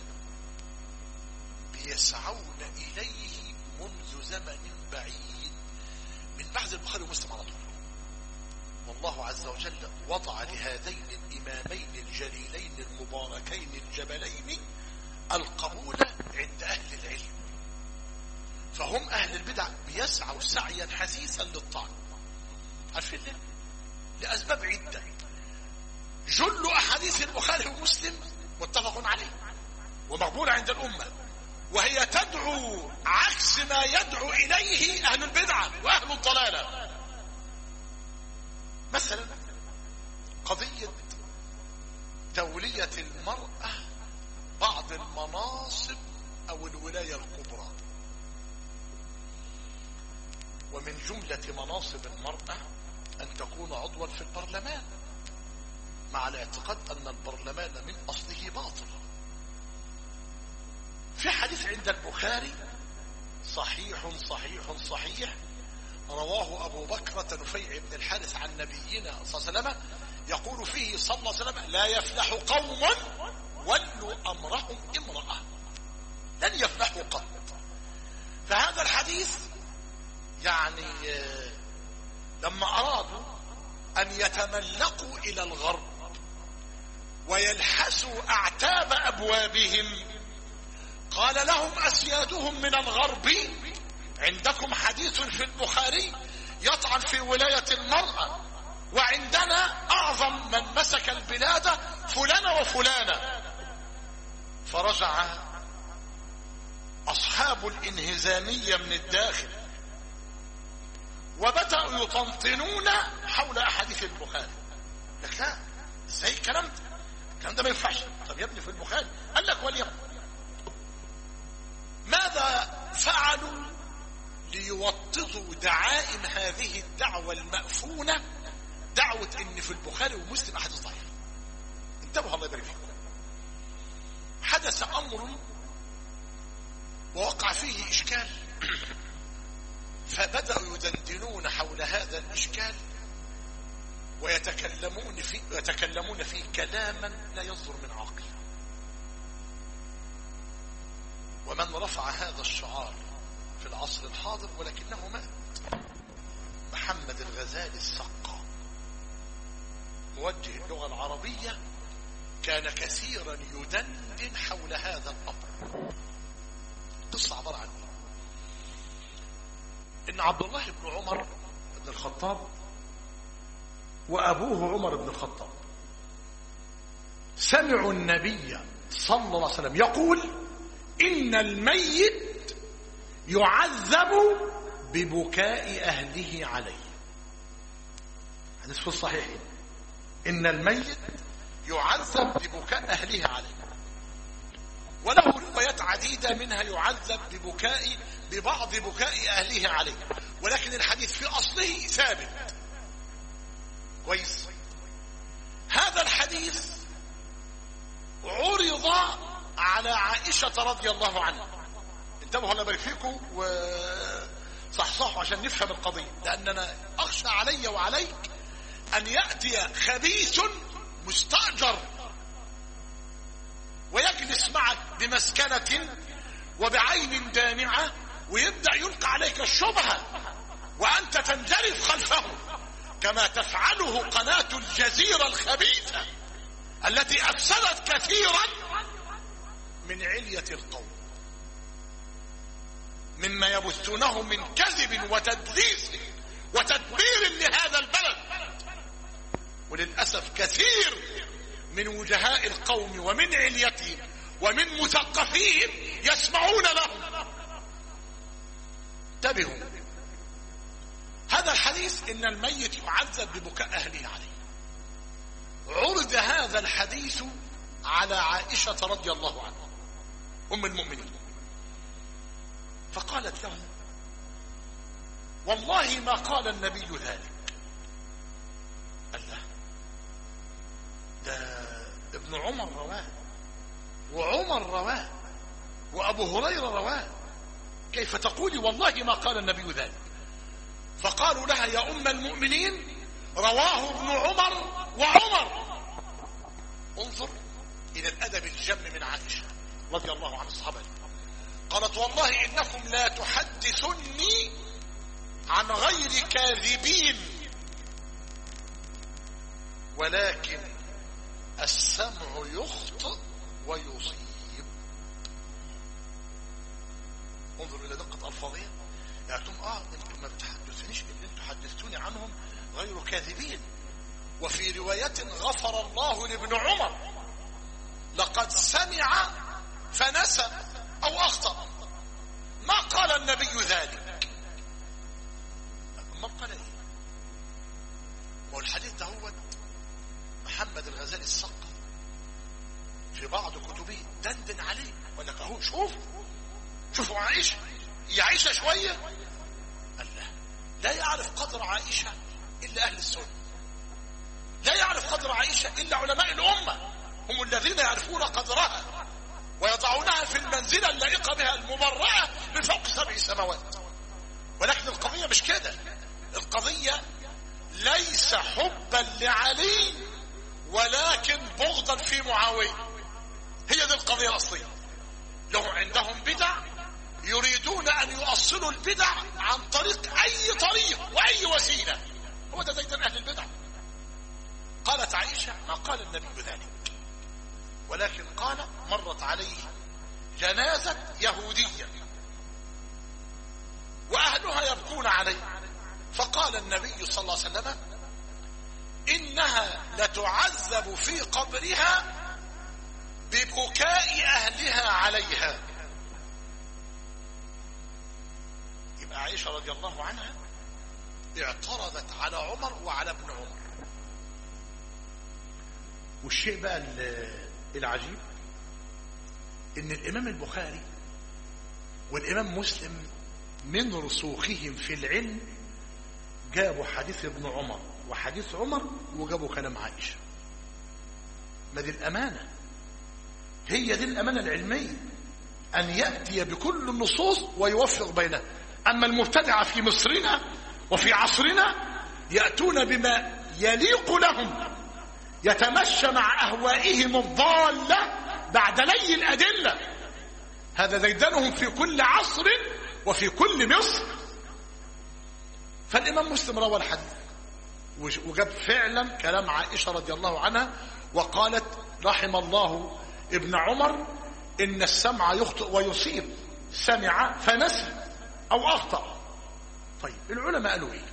بيسعون إليه منذ زمن بعيد، من بعد البخاري ومسلم على طول. والله عز وجل وضع لهذين الإمامين الجليلين المباركين الجبلين القبول عند أهل العلم، فهم أهل البدع بيسعوا سعيا حثيثا للطعن. عارفين ليه؟ لأسباب عدة. جل أحاديث البخاري ومسلم متفق عليه ومقبول عند الأمة، وهي تدعو عكس ما يدعو إليه أهل البدع وأهل الضلالة. مثلا قضية تولية المرأة بعض المناصب أو الولاية الكبرى. ومن جملة مناصب المرأة أن تكون عضوا في البرلمان، مع الاعتقاد أن البرلمان من أصله باطل. في حديث عند البخاري صحيح صحيح صحيح رواه أبو بكرة نفيع بن الحارث عن نبينا صلى الله عليه وسلم، يقول فيه صلى الله عليه وسلم: لا يفلح قوم ولوا أمرهم امرأة، لن يفلحوا قط. فهذا الحديث يعني لما أرادوا أن يتملقوا إلى الغرب ويلحسوا أعتاب أبوابهم، قال لهم أسيادهم من الغرب: عندكم حديث في البخاري يطعن في ولاية المرأة، وعندنا أعظم من مسك البلاد فلان وفلانة. فرجع أصحاب الانهزامية من الداخل وبدأوا يطنطنون حول أحاديث البخاري. لك لا، ازاي الكلام ده ما ينفعش. طب يا ابني في البخاري قال لك وليكن. ماذا فعلوا ليوطدوا دعائم هذه الدعوة المأفونة، دعوة ان في البخاري ومسلم احاديث ضعيفة؟ انتبهوا الله يبارك فيكم. حدث امر ووقع فيه اشكال، فبدأوا يدندنون حول هذا الاشكال ويتكلمون فيه كلاما لا يصدر من عاقل. ومن رفع هذا الشعار في العصر الحاضر ولكنه مات، محمد الغزالي السقا، موجه اللغة العربية، كان كثيرا يدندن حول هذا الأمر. قصة عبارة عن إن عبد الله بن عمر بن الخطاب وأبوه عمر بن الخطاب سمعوا النبي صلى الله عليه وسلم يقول: إن الميت يعذب ببكاء أهله عليه. حديث في الصحيح: إن الميت يعذب ببكاء أهله عليه. وله روايات عديدة منها يعذب ببعض بكاء أهله عليه، ولكن الحديث في أصله ثابت. كويس. هذا الحديث عرض على عائشة رضي الله عنها. انتبهوا الله يبارك فيكم وصحصحوا عشان نفهم القضية، لأننا أخشى علي وعليك أن يأتي خبيث مستأجر ويجلس معك بمسكنة وبعين دامعة ويبدأ يلقى عليك الشبهة وأنت تنجرف خلفه، كما تفعله قناة الجزيرة الخبيثة التي أفسدت كثيرا من علية القوم، مما يبثونه من كذب وتدليس وتدبير لهذا البلد. وللأسف كثير من وجهاء القوم ومن عليتهم ومن مثقفين يسمعون لهم. انتبهوا، هذا الحديث إن الميت يعذب ببكاء أهله عليه، عرض هذا الحديث على عائشة رضي الله عنها أم المؤمنين، فقالت له: والله ما قال النبي ذلك. قال له: ده ابن عمر رواه، وعمر رواه، وأبو هريرة رواه، كيف تقولي والله ما قال النبي ذلك؟ فقالوا لها: يا أم المؤمنين رواه ابن عمر وعمر. انظر إلى الأدب الجم من عائشة رضي الله عن الصحابة. قالت: والله إنكم لا تحدثني عن غير كاذبين، ولكن السمع يخطئ ويصيب. انظر إلى دقة ألفاظها. يعني انتم ما بتحدثنيش اللي انتم حدثتوني عنهم غير كاذبين. وفي رواية: غفر الله لابن عمر، لقد سمع فنسى أو أخطأ، ما قال النبي ذلك. ما قال إيه؟ والحديث ده هو محمد الغزالي الثقفي في بعض كتبه دندن عليه وقال لك: اهو شوفوا عائشة، هي عائشة شوية. قال لا يعرف قدر عائشة إلا أهل السنة، لا يعرف قدر عائشة إلا علماء الأمة، هم الذين يعرفون قدرها ويضعونها في المنزلة اللائقة بها المبرأة من فوق 7 سماوات. ولكن القضية مش كده، القضية ليس حبا لعلي ولكن بغضا في معاوية. هي دي القضية الأصلية. لو عندهم بدع يريدون أن يؤصلوا البدع عن طريق أي طريق وأي وسيلة، هو ده ديدن أهل البدع. قالت عائشة: ما قال النبي ذلك، ولكن قال: مرت عليه جنازة يهودية وأهلها يبكون عليه، فقال النبي صلى الله عليه وسلم: إنها لتعذب في قبرها ببكاء أهلها عليها. يبقى عائشة رضي الله عنها اعترضت على عمر وعلى ابن عمر. والشيء بقى العجيب ان الامام البخاري والامام مسلم من رسوخهم في العلم جابوا حديث ابن عمر وحديث عمر وجابوا كلام عائشة. ما دي الامانة، هي دي الامانة العلمية، ان يأتي بكل النصوص ويوفق بينها. اما المبتدعة في مصرنا وفي عصرنا يأتون بما يليق لهم، يتمشى مع أهوائهم الضالة بعد لي الأدلة. هذا ديدنهم في كل عصر وفي كل مصر. فالإمام مسلم روى الحديث وجاب فعلا كلام عائشة رضي الله عنها، وقالت: رحم الله ابن عمر، إن السمع يخطئ ويصيب، سمع فنسي أو أخطأ. طيب العلماء قالوا إيه؟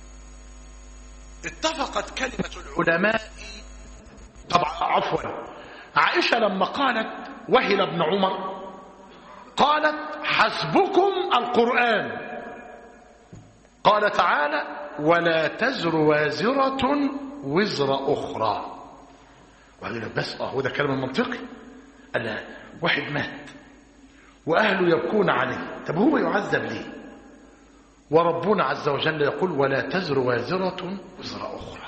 اتفقت كلمة العلماء. طبعا عفوا، عائشة لما قالت وهل ابن عمر قالت: حسبكم القرآن، قال تعالى: ولا تزر وازرة وزر أخرى. وقال لك بس هو ده كلام المنطقي. قال لا، واحد مات وأهله يبكون عليه، طب هو يعذب ليه؟ وربنا عز وجل يقول: ولا تزر وازرة وزر أخرى.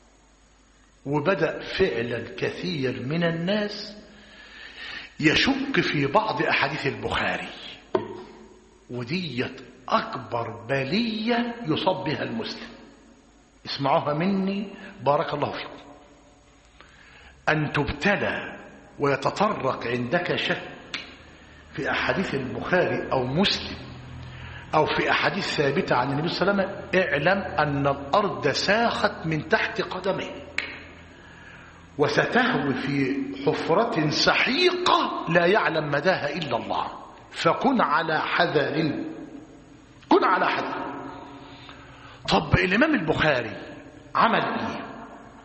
وبدأ فعلا كثير من الناس يشك في بعض أحاديث البخاري، وديت أكبر بلية يصاب بها المسلم. اسمعوها مني بارك الله فيكم. أن تبتلى ويتطرق عندك شك في أحاديث البخاري أو مسلم أو في أحاديث ثابتة عن النبي صلى الله عليه وسلم، اعلم أن الأرض ساخت من تحت قدميك وستهوي في حفرة سحيقة لا يعلم مداها إلا الله، فكن على حذر، كن على حذر. طب الإمام البخاري عمل إيه؟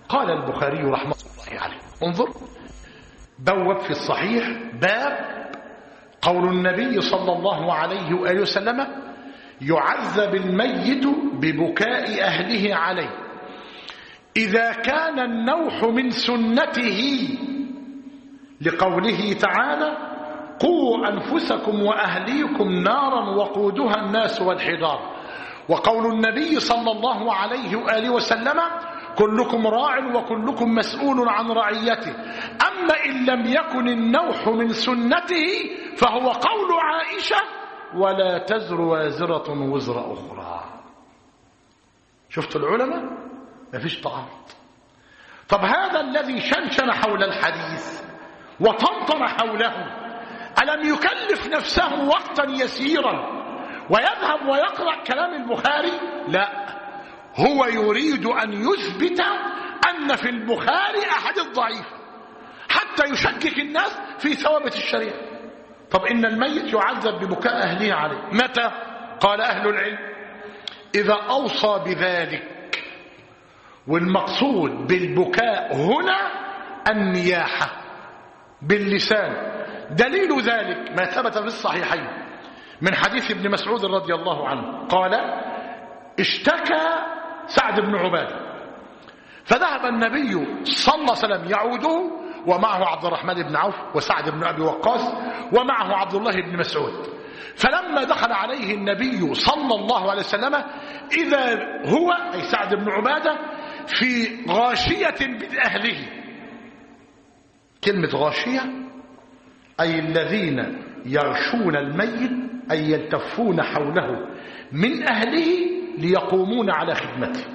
قال البخاري رحمه الله عليه، انظر، بوب في الصحيح باب قول النبي صلى الله عليه وآله وسلم: يعذب الميت ببكاء أهله عليه إذا كان النوح من سنته، لقوله تعالى: قوا أنفسكم وأهليكم نارا وقودها الناس والحجارة. وقول النبي صلى الله عليه وآله وسلم: كلكم راع وكلكم مسؤول عن رعيته. أما إن لم يكن النوح من سنته فهو قول عائشة: ولا تزر وازرة وزر أخرى. شفت العلماء؟ ما فيش تعارض. طب هذا الذي شنشن حول الحديث وطنطن حوله ألم يكلف نفسه وقتا يسيرا ويذهب ويقرأ كلام البخاري؟ لا، هو يريد أن يثبت أن في البخاري أحاديث ضعيفة حتى يشكك الناس في ثوابت الشريعة. طب إن الميت يعذب ببكاء أهله عليه متى؟ قال أهل العلم: إذا أوصى بذلك. والمقصود بالبكاء هنا النياحة باللسان. دليل ذلك ما ثبت في الصحيحين من حديث ابن مسعود رضي الله عنه قال: اشتكى سعد بن عبادة فذهب النبي صلى الله عليه وسلم يعوده، ومعه عبد الرحمن بن عوف وسعد بن أبي وقاص ومعه عبد الله بن مسعود. فلما دخل عليه النبي صلى الله عليه وسلم إذا هو أي سعد بن عبادة في غاشية من أهله. كلمة غاشية أي الذين يغشون الميت أي يلتفون حوله من أهله ليقومون على خدمته.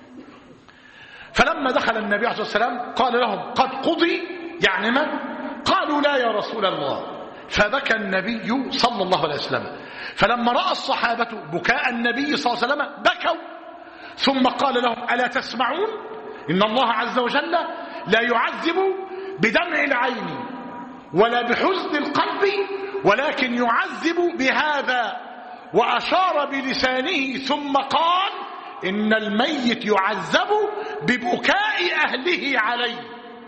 فلما دخل النبي عليه الصلاة والسلام قال لهم: قد قضي، يعني من؟ قالوا: لا يا رسول الله. فبكى النبي صلى الله عليه وسلم. فلما رأى الصحابة بكاء النبي صلى الله عليه وسلم بكوا، ثم قال لهم: ألا تسمعون؟ إن الله عز وجل لا يعذب بدمع العين ولا بحزن القلب ولكن يعذب بهذا. وأشار بلسانه ثم قال: إن الميت يعذب ببكاء أهله عليه.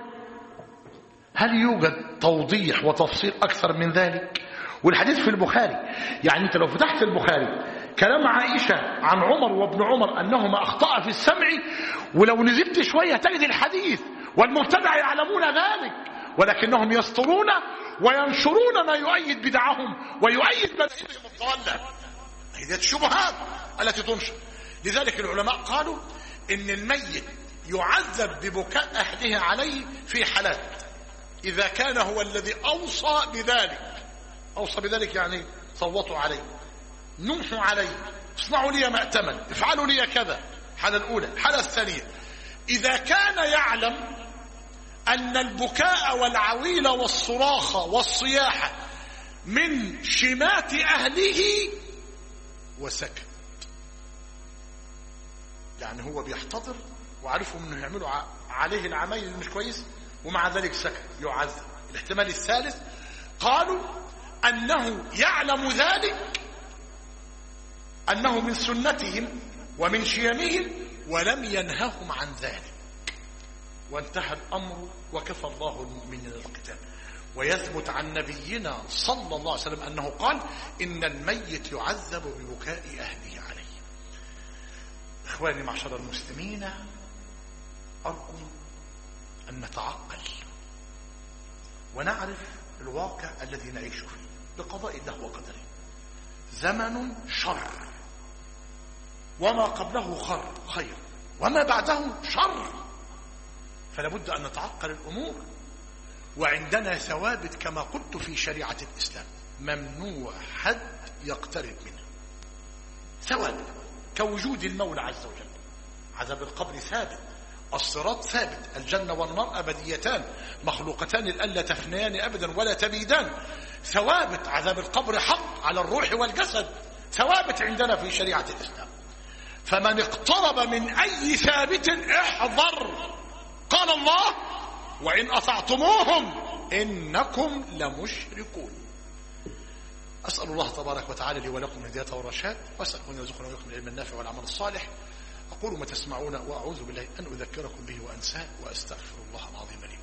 هل يوجد توضيح وتفصيل أكثر من ذلك؟ والحديث في البخاري، يعني أنت لو فتحت البخاري كلام عائشة عن عمر وابن عمر أنهما أخطأ في السمع، ولو نزلت شوية تجد الحديث، والمبتدع يعلمون ذلك ولكنهم يسطرون وينشرون ما يؤيد بدعهم ويؤيد مذاهبهم الضالة. هذه الشبهات التي تنشر. لذلك العلماء قالوا إن الميت يعذب ببكاء أهله عليه في حالات: إذا كان هو الذي أوصى بذلك. أوصى بذلك يعني صوتوا عليه، نوحوا عليه، اصنعوا لي مأتما، افعلوا لي كذا. الحالة الأولى. الحالة الثانية: إذا كان يعلم أن البكاء والعويل والصراخ والصياح من شمات أهله وسكت، يعني هو بيحتضر وعرفوا أنه يعملوا عليه العمايل مش كويس ومع ذلك سكت، يعذب. الاحتمال الثالث قالوا أنه يعلم ذلك، أنه من سنتهم ومن شيمهم ولم ينههم عن ذلك، وانتهى الأمر وكفى الله المؤمنين القتال. ويثبت عن نبينا صلى الله عليه وسلم أنه قال: إن الميت يعذب ببكاء أهله عليه. إخواني معشر المسلمين، أرجو أن نتعقل ونعرف الواقع الذي نعيش فيه بقضاء الله وقدره. زمن شر، وما قبله خير، وما بعده شر، فلا بد أن نتعقل الأمور. وعندنا ثوابت كما قلت في شريعة الإسلام ممنوع حد يقترب منها. ثوابت كوجود المولى عز وجل، عذاب القبر ثابت، الصراط ثابت، الجنة والنار أبديتان مخلوقتان الآن لا تفنيان أبدا ولا تبيدان. ثوابت عذاب القبر حق على الروح والجسد، ثوابت عندنا في شريعة الإسلام. فمن اقترب من أي ثابت احذر. قال الله: وإن أطعتموهم إنكم لمشركون. أسأل الله تبارك وتعالى لي ولكم الهداية والرشاد، وأسأل أن يرزقنا ويرزقكم العلم النافع والعمل الصالح. أقول ما تسمعون وأعوذ بالله أن أذكركم به وأنساه وأستغفر الله العظيم لي.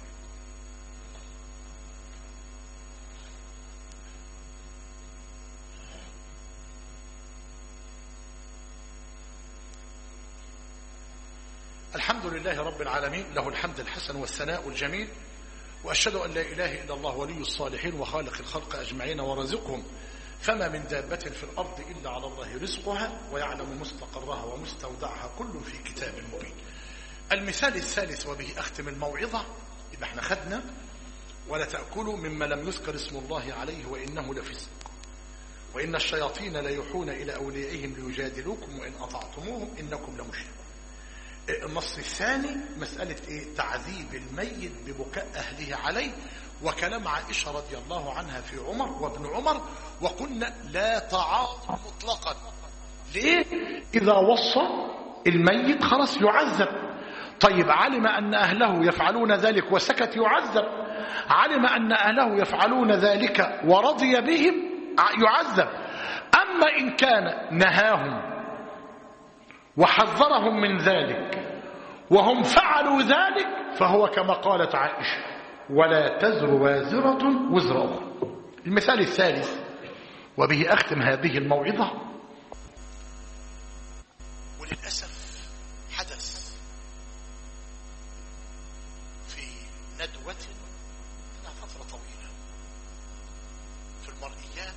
الحمد لله رب العالمين، له الحمد الحسن والثناء الجميل، وأشهد أن لا إله إلا الله ولي الصالحين وخالق الخلق أجمعين ورزقهم، فما من دابة في الأرض إلا على الله رزقها ويعلم مستقرها ومستودعها كل في كتاب مبين. المثال الثالث وبه أختم الموعظة، إذا احنا خدنا ولا تأكلوا مما لم يذكر اسم الله عليه وإنه لفسق وإن الشياطين ليوحون إلى أوليائهم ليجادلوكم وإن أطعتموهم إنكم لمشركون. النص الثاني مسألة تعذيب الميت ببكاء أهله عليه، وكلام عائشة رضي الله عنها في عمر وابن عمر، وقلنا لا تعاطوا مطلقا. ليه؟ إذا وصى الميت خلاص يعذب. طيب علم أن أهله يفعلون ذلك وسكت يعذب، علم أن أهله يفعلون ذلك ورضي بهم يعذب. أما إن كان نهاهم وحذرهم من ذلك وهم فعلوا ذلك فهو كما قالت عائشة ولا تزر وازرة وزر أخرى. المثال الثالث وبه أختم هذه الموعظة، وللأسف حدث في ندوة لها فترة طويلة في المرئيات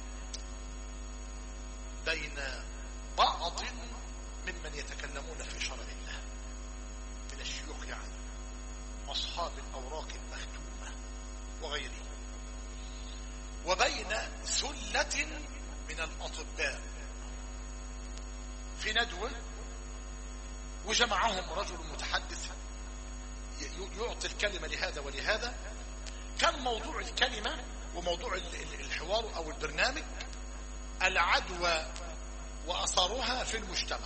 بين بعض ممن يتكلمون في شرع الله من الشيوخ، يعني أصحاب الأوراق المختومة وغيرهم، وبين ثلة من الأطباء في ندوة، وجمعهم رجل متحدث يعطي الكلمة لهذا ولهذا. كان موضوع الكلمة وموضوع الحوار أو البرنامج العدوى وأثرها في المجتمع.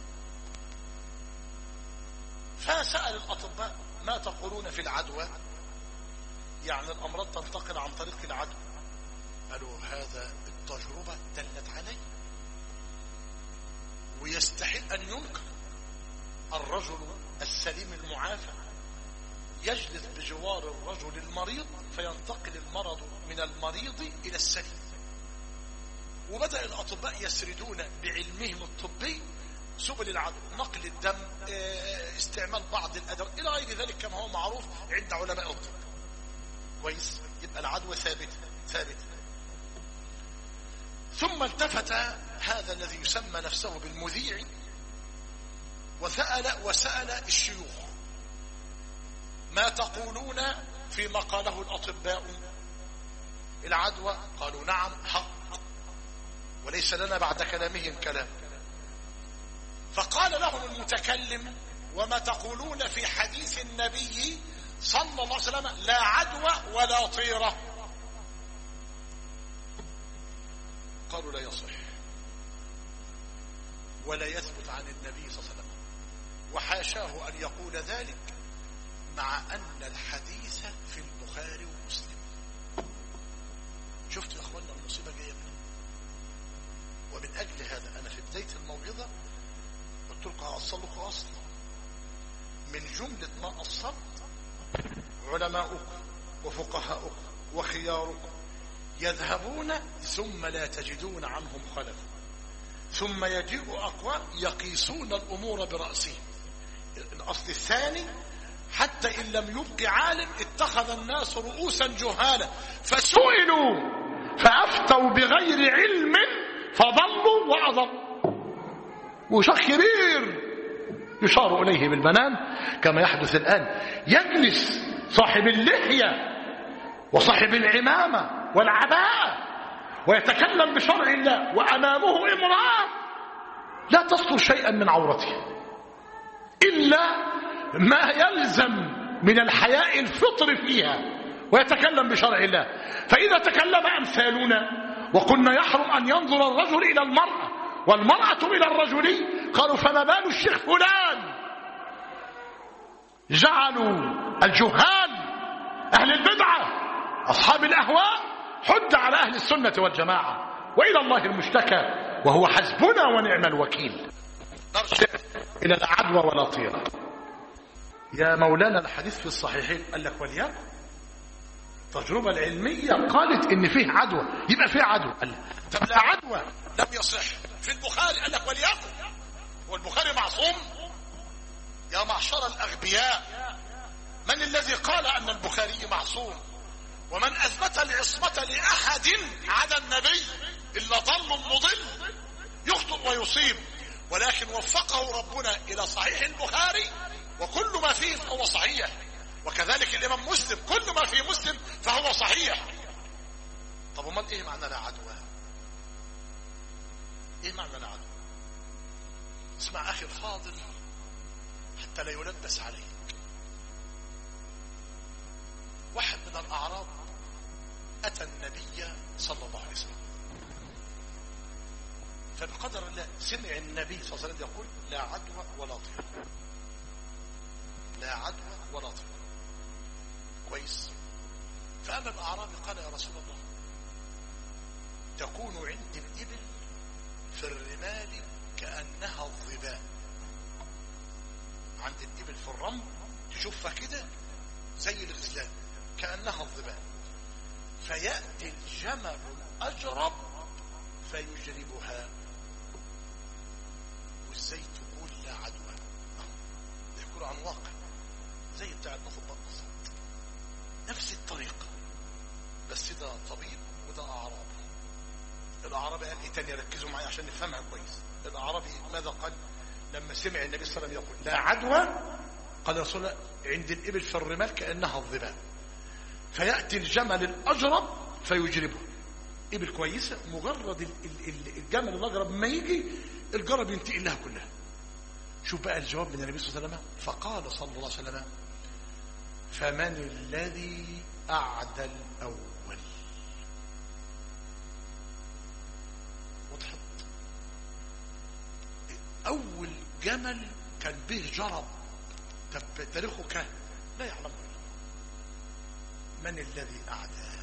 فسأل الأطباء ما تقولون في العدوى، يعني الأمراض تنتقل عن طريق العدوى. قالوا هذا التجربة دلت عليه، ويستحيل أن ينكر. الرجل السليم المعافى يجلس بجوار الرجل المريض فينتقل المرض من المريض إلى السليم. وبدأ الأطباء يسردون بعلمهم الطبي سبل العدوى، نقل الدم، استعمال بعض الأدوية إلى غير ذلك كما هو معروف عند علماء الطب. كويس، يبقى العدوى ثابتة. ثم التفت هذا الذي يسمى نفسه بالمذيع وسأل الشيوخ ما تقولون فيما قاله الأطباء العدوى؟ قالوا نعم حق وليس لنا بعد كلامهم كلام. فقال لهم المتكلم وما تقولون في حديث النبي صلى الله عليه وسلم لا عدوى ولا طيرة؟ قالوا لا يصح ولا يثبت عن النبي صلى الله عليه وسلم، وحاشاه أن يقول ذلك مع أن الحديث في البخاري ومسلم. شفتوا يا أخوانا المصيبة جاية منه. ومن أجل هذا أنا في بداية الموعظة قلت لكم هأصل لكم أصلا من جملة ما أصلت علماؤكم وفقهاؤكم وخياركم يذهبون ثم لا تجدون عنهم خلفا، ثم يجيء أقوام يقيسون الأمور برأسهم. الأصل الثاني حتى إن لم يبق عالم اتخذ الناس رؤوسا جهالا فسئلوا فأفتوا بغير علم فضلوا وأضلوا. وشخ كبير يشار إليه بالبنان كما يحدث الآن، يجلس صاحب اللحية وصاحب العمامة والعباءة ويتكلم بشرع الله وأمامه امرأة لا تستر شيئا من عورته إلا ما يلزم من الحياء الفطر فيها، ويتكلم بشرع الله. فإذا تكلم أمثالنا وقلنا يحرم أن ينظر الرجل إلى المرأة والمرأة إلى الرجل، قالوا فما بال الشيخ فلان؟ جعلوا الجهال أهل البدعة أصحاب الأهواء حد على أهل السنة والجماعة، وإلى الله المشتكى وهو حسبنا ونعم الوكيل. نرجع إلى لا عدوى ولا طيرة. يا مولانا الحديث في الصحيحين، قال لك وليكن التجربة العلمية قالت إن فيه عدوى، يبقى فيه عدوى. قال لك طب لا عدوى لم يصح في البخاري، قال لك وليكن. والبخاري معصوم؟ يا معشر الأغبياء، من الذي قال أن البخاري معصوم؟ ومن أثبت العصمة لأحد عدا النبي إلا ضل مضل يخطئ ويصيب، ولكن وفقه ربنا إلى صحيح البخاري، وكل ما فيه فهو صحيح، وكذلك الإمام مسلم كل ما فيه مسلم فهو صحيح. طب امال ايه معنى لا عدوى؟ ايه معنى لا عدوى؟ اسمع اخي الفاضل حتى لا يلبس عليك. واحد من الأعراب أتى النبي صلى الله عليه وسلم، فبقدر الله سمع النبي صلى الله عليه وسلم يقول لا عدوى ولا طيرة، لا عدوى ولا طيرة. كويس. فأما الأعرابي قال يا رسول الله تكون عند الإبل في الرمال كأنها الظباء. عند الإبل في الرمل تشوفها كده زي الغزلان كأنها الظباء، فيأتي الجمل الأجرب فيجربها. وازاي تقول لا عدوى؟ يقول عن واقع زي بتاع الأطباء بالظبط، نفس الطريقة، بس ده طبيب وده أعرابي. الأعرابي قال ايه تاني؟ ركزوا معي عشان نفهمها كويس. الأعرابي ماذا قال لما سمع النبي صلى الله عليه وسلم يقول لا عدوى؟ قال رسول الله عند الإبل في الرمال كأنها الظباء، فيأتي الجمل الأجرب فيجربه. إبل كويسة، مجرد الجمل الأجرب ما يجي الجرب ينتقل لها كلها. شوف بقى الجواب من النبي صلى الله عليه وسلم، فقال صلى الله عليه وسلم فمن الذي أعدى الأول؟ وضحت؟ أول جمل كان به جرب، طب تاريخه كان لا يعلمه الله. من الذي أعدى؟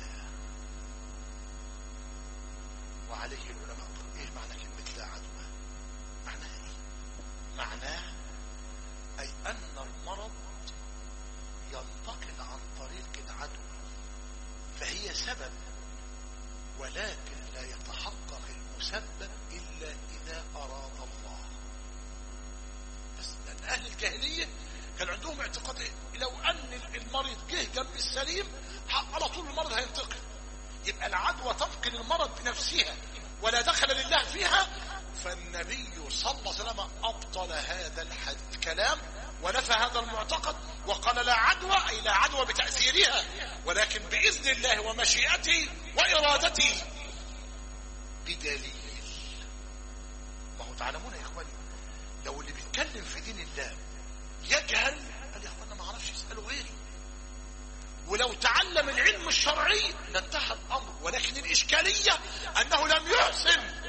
وعليه العلماء ايه معنى كلمة لا عدوى؟ معناها ايه؟ معناه اي ان المرض ينتقل عن طريق العدوى، فهي سبب، ولكن لا يتحقق المسبب الا اذا اراد الله. بس لان اهل الجاهلية كان عندهم اعتقاد ايه؟ لو ان المريض جه جنب السليم على طول المرض هينتقل، يبقى العدوى تنقل المرض بنفسها ولا دخل لله فيها. فالنبي صلى الله عليه وسلم أبطل هذا الكلام ونفى هذا المعتقد وقال لا عدوى، أي لا عدوى بتأثيرها، ولكن بإذن الله ومشيئته وإرادته بدليل. ما هو تعلمون يا إخواني، لو اللي بيتكلم في دين الله يجهل قال يا إخواننا ما عرفش يسألوا غيري، ولو تعلم العلم الشرعي لانتهى الأمر، ولكن الإشكالية أنه لم يحسن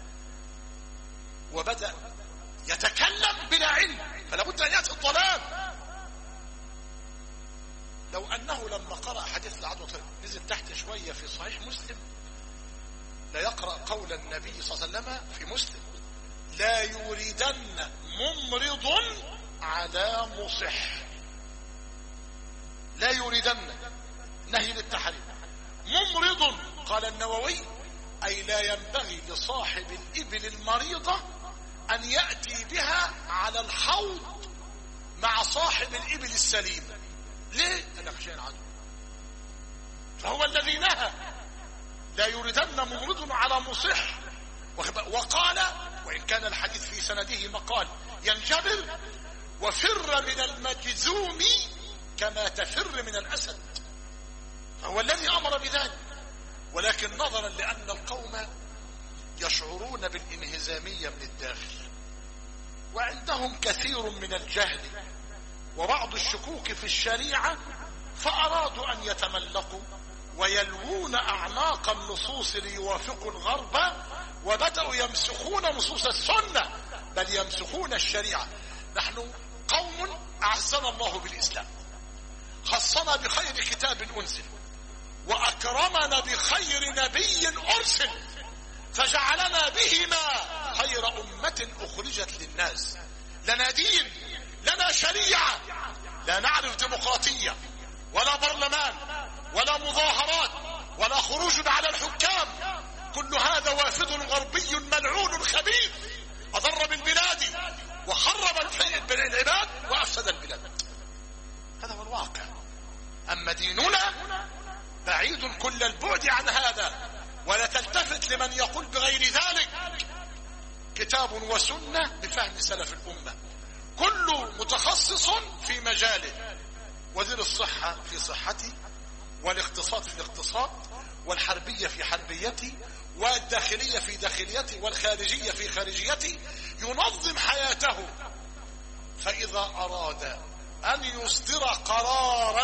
وبدأ يتكلم بلا علم، فلا بد أن يأتي الضلال. لو أنه لما قرأ حديث العدوى نزل تحت شوية في صحيح مسلم، لا يقرأ قول النبي صلى الله عليه وسلم في مسلم لا يريدن ممرض على مصح. لا يريدن نهي للتحريم، ممرض قال النووي أي لا ينبغي لصاحب الإبل المريضة أن يأتي بها على الحوض مع صاحب الإبل السليم. ليه؟ أنا خشى العدو، فهو الذي نهى لا يريدن ممرض على مصح. وقال وإن كان الحديث في سنده مقال ينجبر وفر من المجذوم كما تفر من الأسد، فهو الذي أمر بذلك. ولكن نظرا لأن القوم يشعرون بالانهزامية من الداخل، وعندهم كثير من الجهل وبعض الشكوك في الشريعة، فأرادوا أن يتملقوا ويلوون أعناق النصوص ليوافقوا الغرب، وبدأوا يمسخون نصوص السنة بل يمسخون الشريعة. نحن قوم أعزنا الله بالإسلام، خصنا بخير كتاب أنزل، وأكرمنا بخير نبي أرسل، فجعلنا بهما خير أمة أخرجت للناس. لنا دين، لنا شريعة، لا نعرف ديمقراطية ولا برلمان ولا مظاهرات ولا خروج على الحكام. كل هذا وافد غربي ملعون خبيث أضر بالبلاد وخرب العباد وأفسد البلاد. هذا هو الواقع. أما ديننا بعيد كل البعد عن هذا، ولا تلتفت لمن يقول بغير ذلك. كتاب وسنة بفهم سلف الأمة، كل متخصص في مجاله. وزير الصحة في صحتي، والاقتصاد في الاقتصاد، والحربية في حربيتي، والداخلية في داخليتي، والخارجية في خارجيتي، ينظم حياته. فإذا أراد أن يصدر قرارا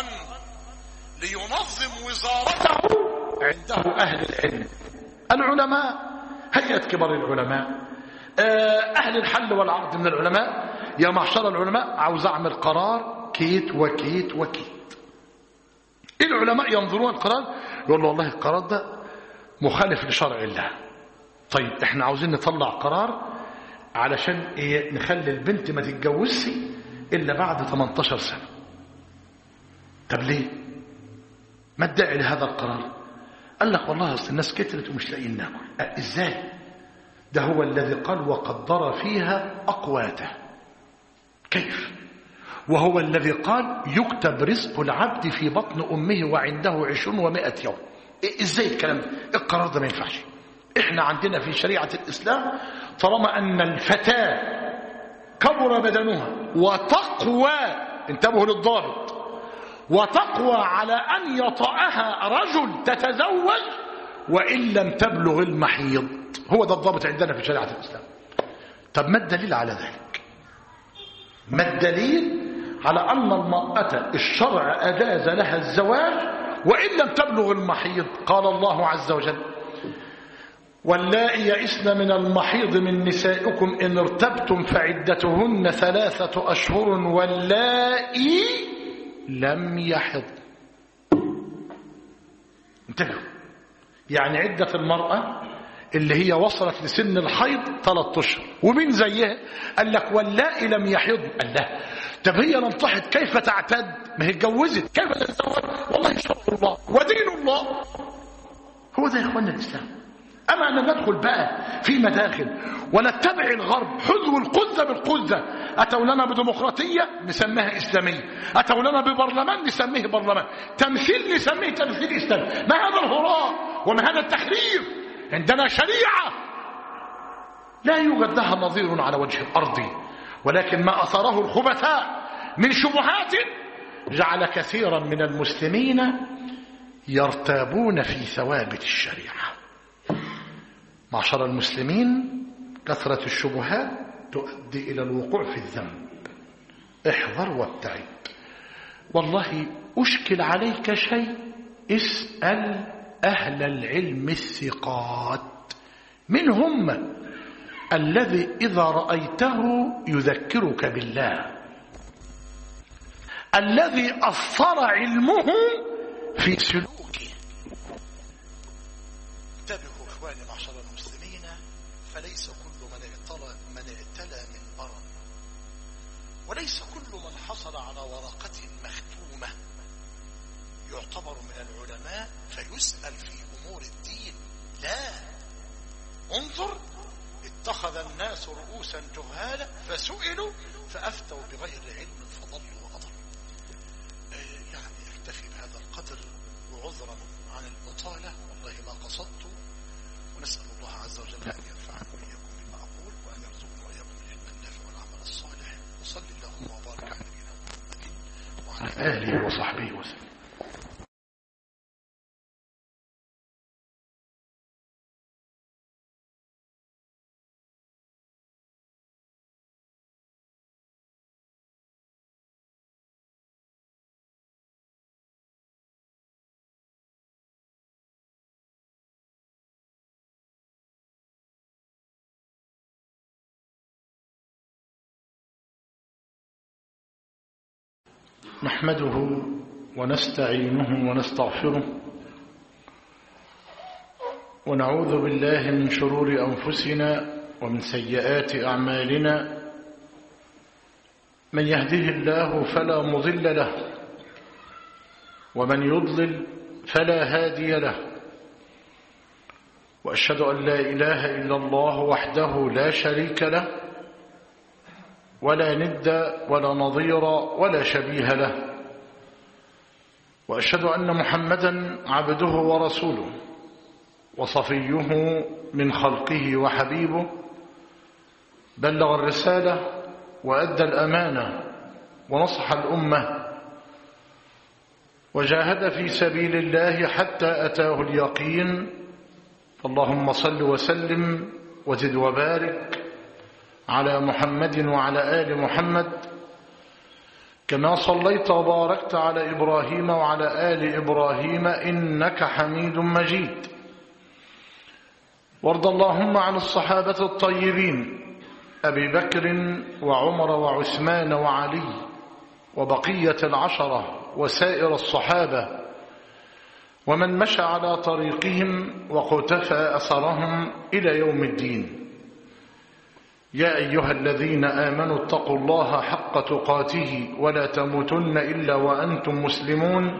لينظم وزارته عنده أهل العلم، العلماء، هيئة كبار العلماء، أهل الحل والعقد من العلماء. يا معشر العلماء، عاوز أعمل قرار كيت وكيت وكيت. العلماء ينظرون القرار، يقول له والله القرار ده مخالف لشرع الله. طيب احنا عاوزين نطلع قرار علشان ايه؟ نخلي البنت ما تتجوزش الا بعد 18 سنة. طب ليه؟ ما الداعي لهذا القرار؟ قال لك والله اصل الناس كترت ومش لاقيين ناكل. ازاي؟ ده هو الذي قال وقدر فيها اقواته. كيف؟ وهو الذي قال يكتب رزق العبد في بطن امه وعنده 20 و100 يوم. ازاي الكلام ده؟ القرار ده ما ينفعش. احنا عندنا في شريعة الاسلام طالما ان الفتاة كبر بدنها وتقوى، انتبهوا للضابط، وتقوى على ان يطأها رجل تتزوج وان لم تبلغ المحيض. هو ده الضابط عندنا في شريعة الاسلام. طب ما الدليل على ذلك؟ ما الدليل على ان المرأة الشرع اجاز لها الزواج وإن لم تبلغ المحيض؟ قال الله عز وجل واللائي يئسن من المحيض من نسائكم إن ارتبتم فعدتهن 3 أشهر واللائي لم يحض. انتبهوا، يعني عدة المرأة اللي هي وصلت لسن الحيض 3 أشهر. ومين زيها؟ قال لك واللائي لم يحض. قال لا، طب هي لم تحض كيف تعتد؟ ما هي اتجوزت، كيف تتزوج؟ والله شرع الله ودين الله. هو ده يا اخوانا الاسلام. اما ان ندخل بقى في مداخل ونتبع الغرب حذو القذة بالقذة. اتوا لنا بديمقراطيه نسميها اسلاميه، اتوا لنا ببرلمان نسميه برلمان، تمثيل نسميه تمثيل اسلامي. ما هذا الهراء وما هذا التخريب؟ عندنا شريعه لا يوجد لها نظير على وجه الارض، ولكن ما اثاره الخبثاء من شبهات جعل كثيرا من المسلمين يرتابون في ثوابت الشريعة. معشر المسلمين، كثرة الشبهات تؤدي إلى الوقوع في الذنب. احذر وابتعد. والله أشكل عليك شيء، اسأل أهل العلم الثقات. من هم الذي إذا رأيته يذكرك بالله، الذي أثر علمه في سلوكه. انتبهوا إخواني معشر المسلمين، فليس كل من ابتلى من برم، وليس كل من حصل على ورقة مختومة يعتبر من العلماء فيسأل في أمور الدين. لا، انظر، اتخذ الناس رؤوسا جهالا فسئلوا فأفتوا بغير علم فضلوا وأضلوا. يعني اكتفي بهذا القدر، وعذرا عن البطالة، والله ما قصدت. ونسأل الله عز وجل أن ينفعنا وإياكم بما أقول، وأن يرزقنا وإياكم العلم النافع والعمل الصالح. وصل اللهم وبارك على نبينا محمد وعلى آله وصحبه وسلم. نحمده ونستعينه ونستغفره، ونعوذ بالله من شرور أنفسنا ومن سيئات أعمالنا. من يهده الله فلا مضل له ومن يضلل فلا هادي له، وأشهد أن لا إله إلا الله وحده لا شريك له ولا ند ولا نظير ولا شبيه له، وأشهد أن محمدا عبده ورسوله وصفيه من خلقه وحبيبه، بلغ الرسالة وأدى الأمانة ونصح الأمة وجاهد في سبيل الله حتى أتاه اليقين. اللهم صل وسلم وزد وبارك على محمد وعلى آل محمد كما صليت وباركت على إبراهيم وعلى آل إبراهيم إنك حميد مجيد. وارض اللهم عن الصحابة الطيبين أبي بكر وعمر وعثمان وعلي وبقية العشرة وسائر الصحابة ومن مشى على طريقهم وقتفى أثرهم إلى يوم الدين. يا أيها الذين آمنوا اتقوا الله حق تقاته ولا تموتن إلا وأنتم مسلمون.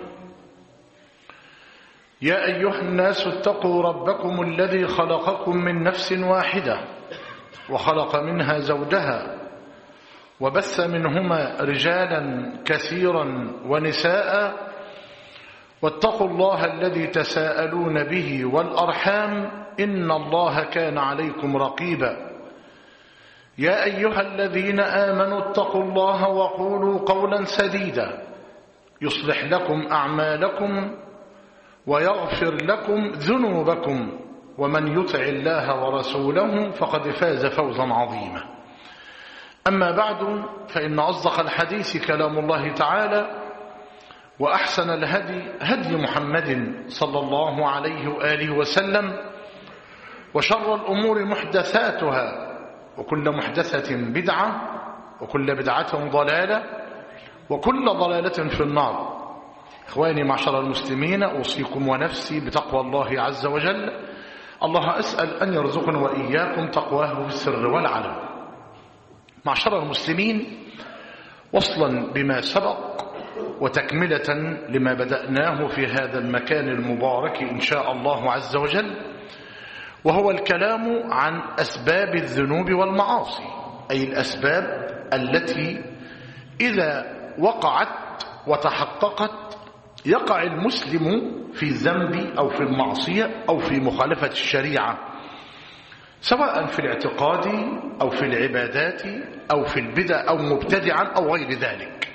يا أيها الناس اتقوا ربكم الذي خلقكم من نفس واحدة وخلق منها زوجها وبث منهما رجالا كثيرا ونساء، واتقوا الله الذي تساءلون به والأرحام إن الله كان عليكم رقيبا. يا أيها الذين آمنوا اتقوا الله وقولوا قولا سديدا يصلح لكم أعمالكم ويغفر لكم ذنوبكم، ومن يطع الله ورسوله فقد فاز فوزا عظيما. أما بعد، فإن أصدق الحديث كلام الله تعالى، وأحسن الهدي هدي محمد صلى الله عليه وآله وسلم، وشر الأمور محدثاتها، وكل محدثة بدعة، وكل بدعة ضلالة، وكل ضلالة في النار. إخواني معشر المسلمين، أوصيكم ونفسي بتقوى الله عز وجل. الله أسأل أن يرزقنا وإياكم تقواه في السر والعلم. معشر المسلمين، وصلا بما سبق وتكملة لما بدأناه في هذا المكان المبارك إن شاء الله عز وجل، وهو الكلام عن أسباب الذنوب والمعاصي، أي الأسباب التي إذا وقعت وتحققت يقع المسلم في الذنب أو في المعصية أو في مخالفة الشريعة، سواء في الاعتقاد أو في العبادات أو في البدع أو مبتدعا أو غير ذلك.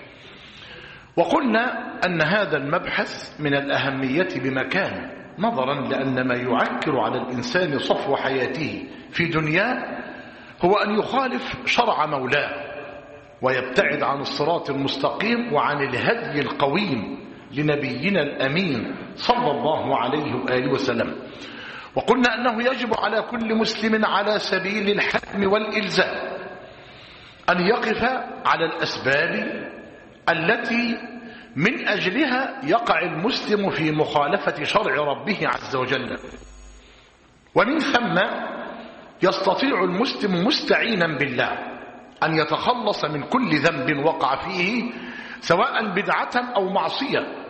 وقلنا أن هذا المبحث من الأهمية بمكان، نظرا لأن ما يعكر على الإنسان صفو حياته في دنياه هو أن يخالف شرع مولاه ويبتعد عن الصراط المستقيم وعن الهدي القويم لنبينا الأمين صلى الله عليه وآله وسلم. وقلنا أنه يجب على كل مسلم على سبيل الحتم والإلزام أن يقف على الأسباب التي من أجلها يقع المسلم في مخالفة شرع ربه عز وجل، ومن ثم يستطيع المسلم مستعينا بالله أن يتخلص من كل ذنب وقع فيه، سواء بدعة أو معصية،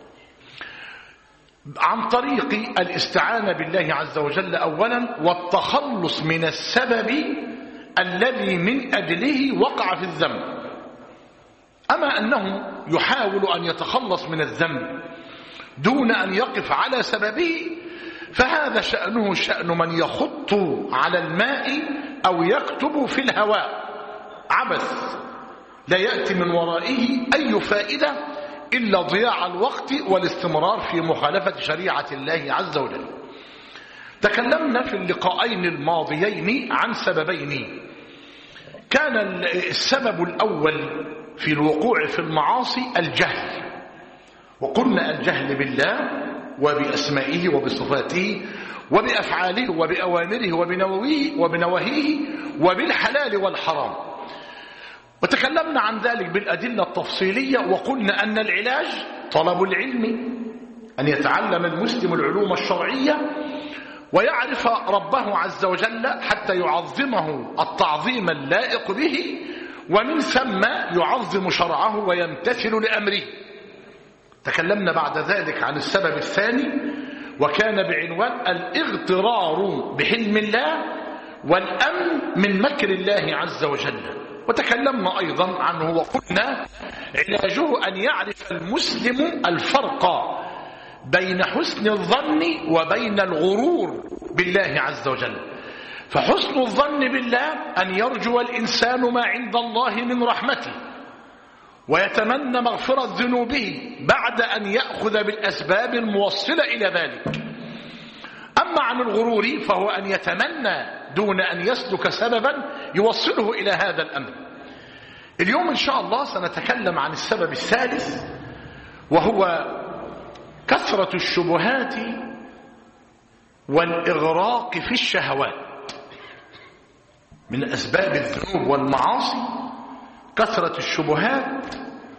عن طريق الاستعانة بالله عز وجل أولا، والتخلص من السبب الذي من أجله وقع في الذنب. أما أنه يحاول أن يتخلص من الذنب دون أن يقف على سببه، فهذا شأنه شأن من يخط على الماء أو يكتب في الهواء، عبث لا يأتي من ورائه أي فائدة إلا ضياع الوقت والاستمرار في مخالفة شريعة الله عز وجل. تكلمنا في اللقاءين الماضيين عن سببين. كان السبب الأول في الوقوع في المعاصي الجهل، وقلنا الجهل بالله وبأسمائه وبصفاته وبأفعاله وبأوامره وبنواهيه وبالحلال والحرام، وتكلمنا عن ذلك بالأدلة التفصيلية. وقلنا أن العلاج طلب العلم، أن يتعلم المسلم العلوم الشرعية ويعرف ربه عز وجل حتى يعظمه التعظيم اللائق به، ومن ثم يعظم شرعه ويمتثل لأمره. تكلمنا بعد ذلك عن السبب الثاني، وكان بعنوان الاغترار بحلم الله والأمن من مكر الله عز وجل. وتكلمنا أيضا عنه وقلنا علاجه أن يعرف المسلم الفرق بين حسن الظن وبين الغرور بالله عز وجل. فحسن الظن بالله أن يرجو الإنسان ما عند الله من رحمته ويتمنى مغفرة ذنوبه بعد أن يأخذ بالأسباب الموصلة إلى ذلك. أما عن الغرور فهو أن يتمنى دون أن يسلك سببا يوصله إلى هذا الأمر. اليوم إن شاء الله سنتكلم عن السبب الثالث، وهو كثرة الشبهات والإغراق في الشهوات. من أسباب الذنوب والمعاصي كثرة الشبهات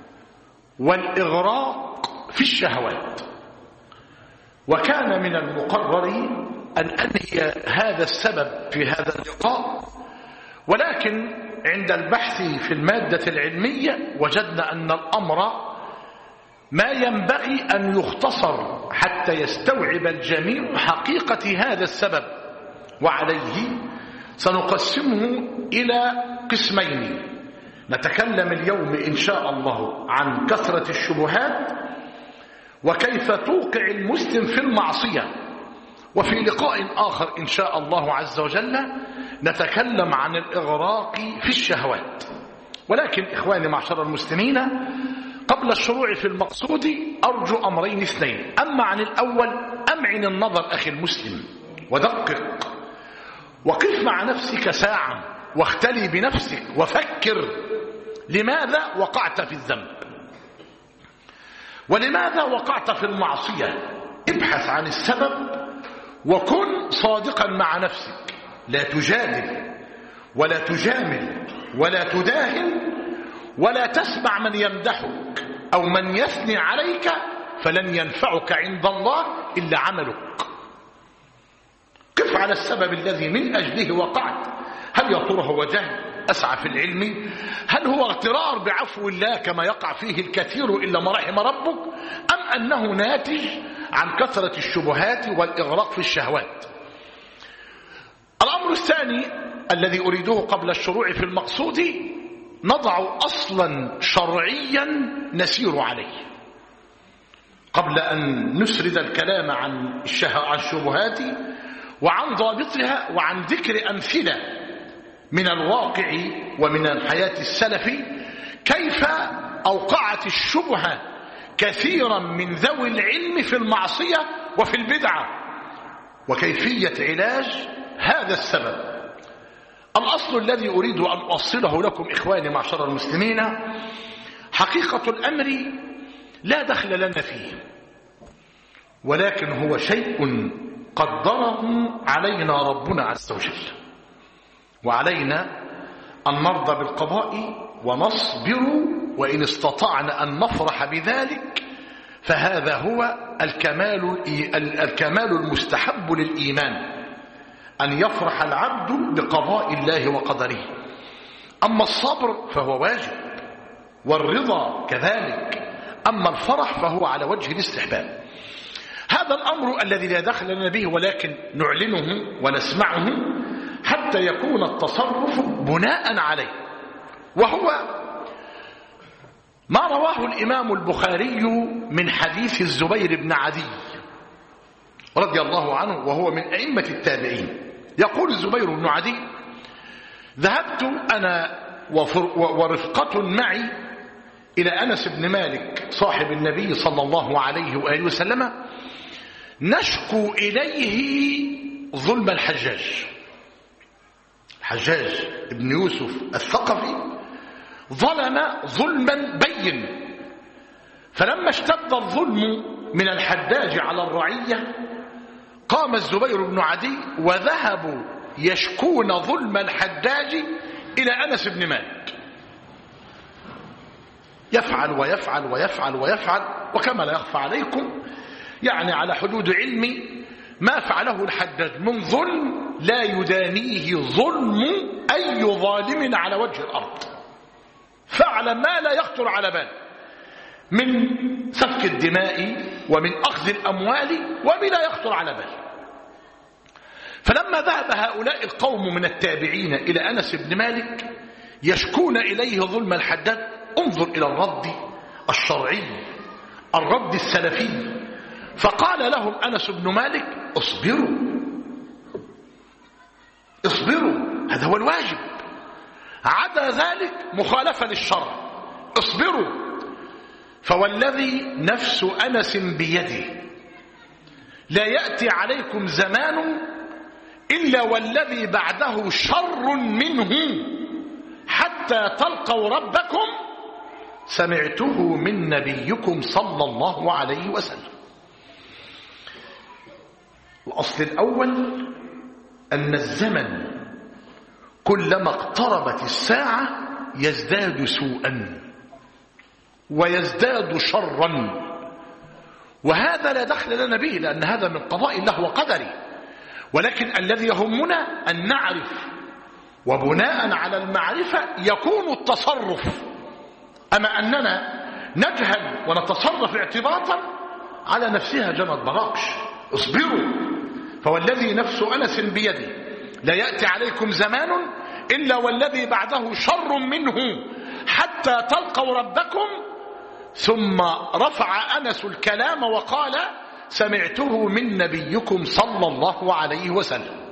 والإغراق في الشهوات. وكان من المقرر أن أنهي هذا السبب في هذا اللقاء، ولكن عند البحث في المادة العلمية وجدنا أن الأمر ما ينبغي أن يختصر حتى يستوعب الجميع حقيقة هذا السبب، وعليه سنقسمه إلى قسمين. نتكلم اليوم إن شاء الله عن كثرة الشبهات وكيف توقع المسلم في المعصية، وفي لقاء آخر إن شاء الله عز وجل نتكلم عن الإغراق في الشهوات. ولكن إخواني معشر المسلمين، قبل الشروع في المقصود أرجو أمرين اثنين. أما عن الأول أمعن النظر أخي المسلم ودقق وقف مع نفسك ساعة واختلي بنفسك وفكر لماذا وقعت في الذنب ولماذا وقعت في المعصية. ابحث عن السبب وكن صادقا مع نفسك، لا تجادل ولا تجامل ولا تداهن ولا تسمع من يمدحك أو من يثني عليك، فلن ينفعك عند الله إلا عملك. قف على السبب الذي من أجله وقعت. هل يا ترى هو جهل أسعى في العلم؟ هل هو اغترار بعفو الله كما يقع فيه الكثير إلا ما رحم ربك؟ أم أنه ناتج عن كثرة الشبهات والإغراق في الشهوات؟ الأمر الثاني الذي أريده قبل الشروع في المقصود نضع أصلا شرعيا نسير عليه قبل أن نسرد الكلام عن الشبهات وعن ضابطها وعن ذكر أمثلة من الواقع ومن الحياة السلف كيف أوقعت الشبهة كثيرا من ذوي العلم في المعصية وفي البدعة، وكيفية علاج هذا السبب. الأصل الذي أريد أن أوصله لكم إخواني معشر المسلمين، حقيقة الأمر لا دخل لنا فيه، ولكن هو شيء قدره علينا ربنا عز وجل، وعلينا أن نرضى بالقضاء ونصبر، وإن استطعنا أن نفرح بذلك فهذا هو الكمال المستحب للإيمان، أن يفرح العبد بقضاء الله وقدره. أما الصبر فهو واجب، والرضا كذلك، أما الفرح فهو على وجه الاستحباب. هذا الأمر الذي لا دخل لنا به، ولكن نعلنه ونسمعه حتى يكون التصرف بناء عليه، وهو ما رواه الإمام البخاري من حديث الزبير بن عدي رضي الله عنه، وهو من أئمة التابعين. يقول الزبير بن عدي: ذهبت أنا ورفقة معي إلى أنس بن مالك صاحب النبي صلى الله عليه وآله وسلم نشكو إليه ظلم الحجاج بن يوسف الثقفي، ظلم ظلما بين. فلما اشتد الظلم من الحجاج على الرعية قام الزبير بن عدي وذهبوا يشكون ظلم الحجاج إلى أنس بن مالك، يفعل ويفعل ويفعل ويفعل، وكما لا يخفى عليكم يعني على حدود علمي ما فعله الحجاج من ظلم لا يدانيه ظلم أي ظالم على وجه الأرض. فعل ما لا يخطر على بال من سفك الدماء ومن أخذ الأموال وما لا يخطر على بال. فلما ذهب هؤلاء القوم من التابعين إلى أنس بن مالك يشكون إليه ظلم الحداد، انظر إلى الرد الشرعي، الرد السلفي. فقال لهم أنس بن مالك: اصبروا اصبروا، هذا هو الواجب، عدا ذلك مخالفة للشرع، اصبروا. فوالذي نفس أنس بيده لا يأتي عليكم زمان إلا والذي بعده شر منه حتى تلقوا ربكم سمعته من نبيكم صلى الله عليه وسلم. الأصل الأول أن الزمن كلما اقتربت الساعة يزداد سوءا ويزداد شرا، وهذا لا دخل لنا به لأن هذا من قضاء الله وقدره، ولكن الذي يهمنا أن نعرف، وبناء على المعرفة يكون التصرف. أما أننا نجهل ونتصرف اعتباطا على نفسها جنت براقش. اصبروا، فوالذي نفس أنس بيده لا يأتي عليكم زمان إلا والذي بعده شر منه حتى تلقوا ربكم. ثم رفع أنس الكلام وقال: سمعته من نبيكم صلى الله عليه وسلم.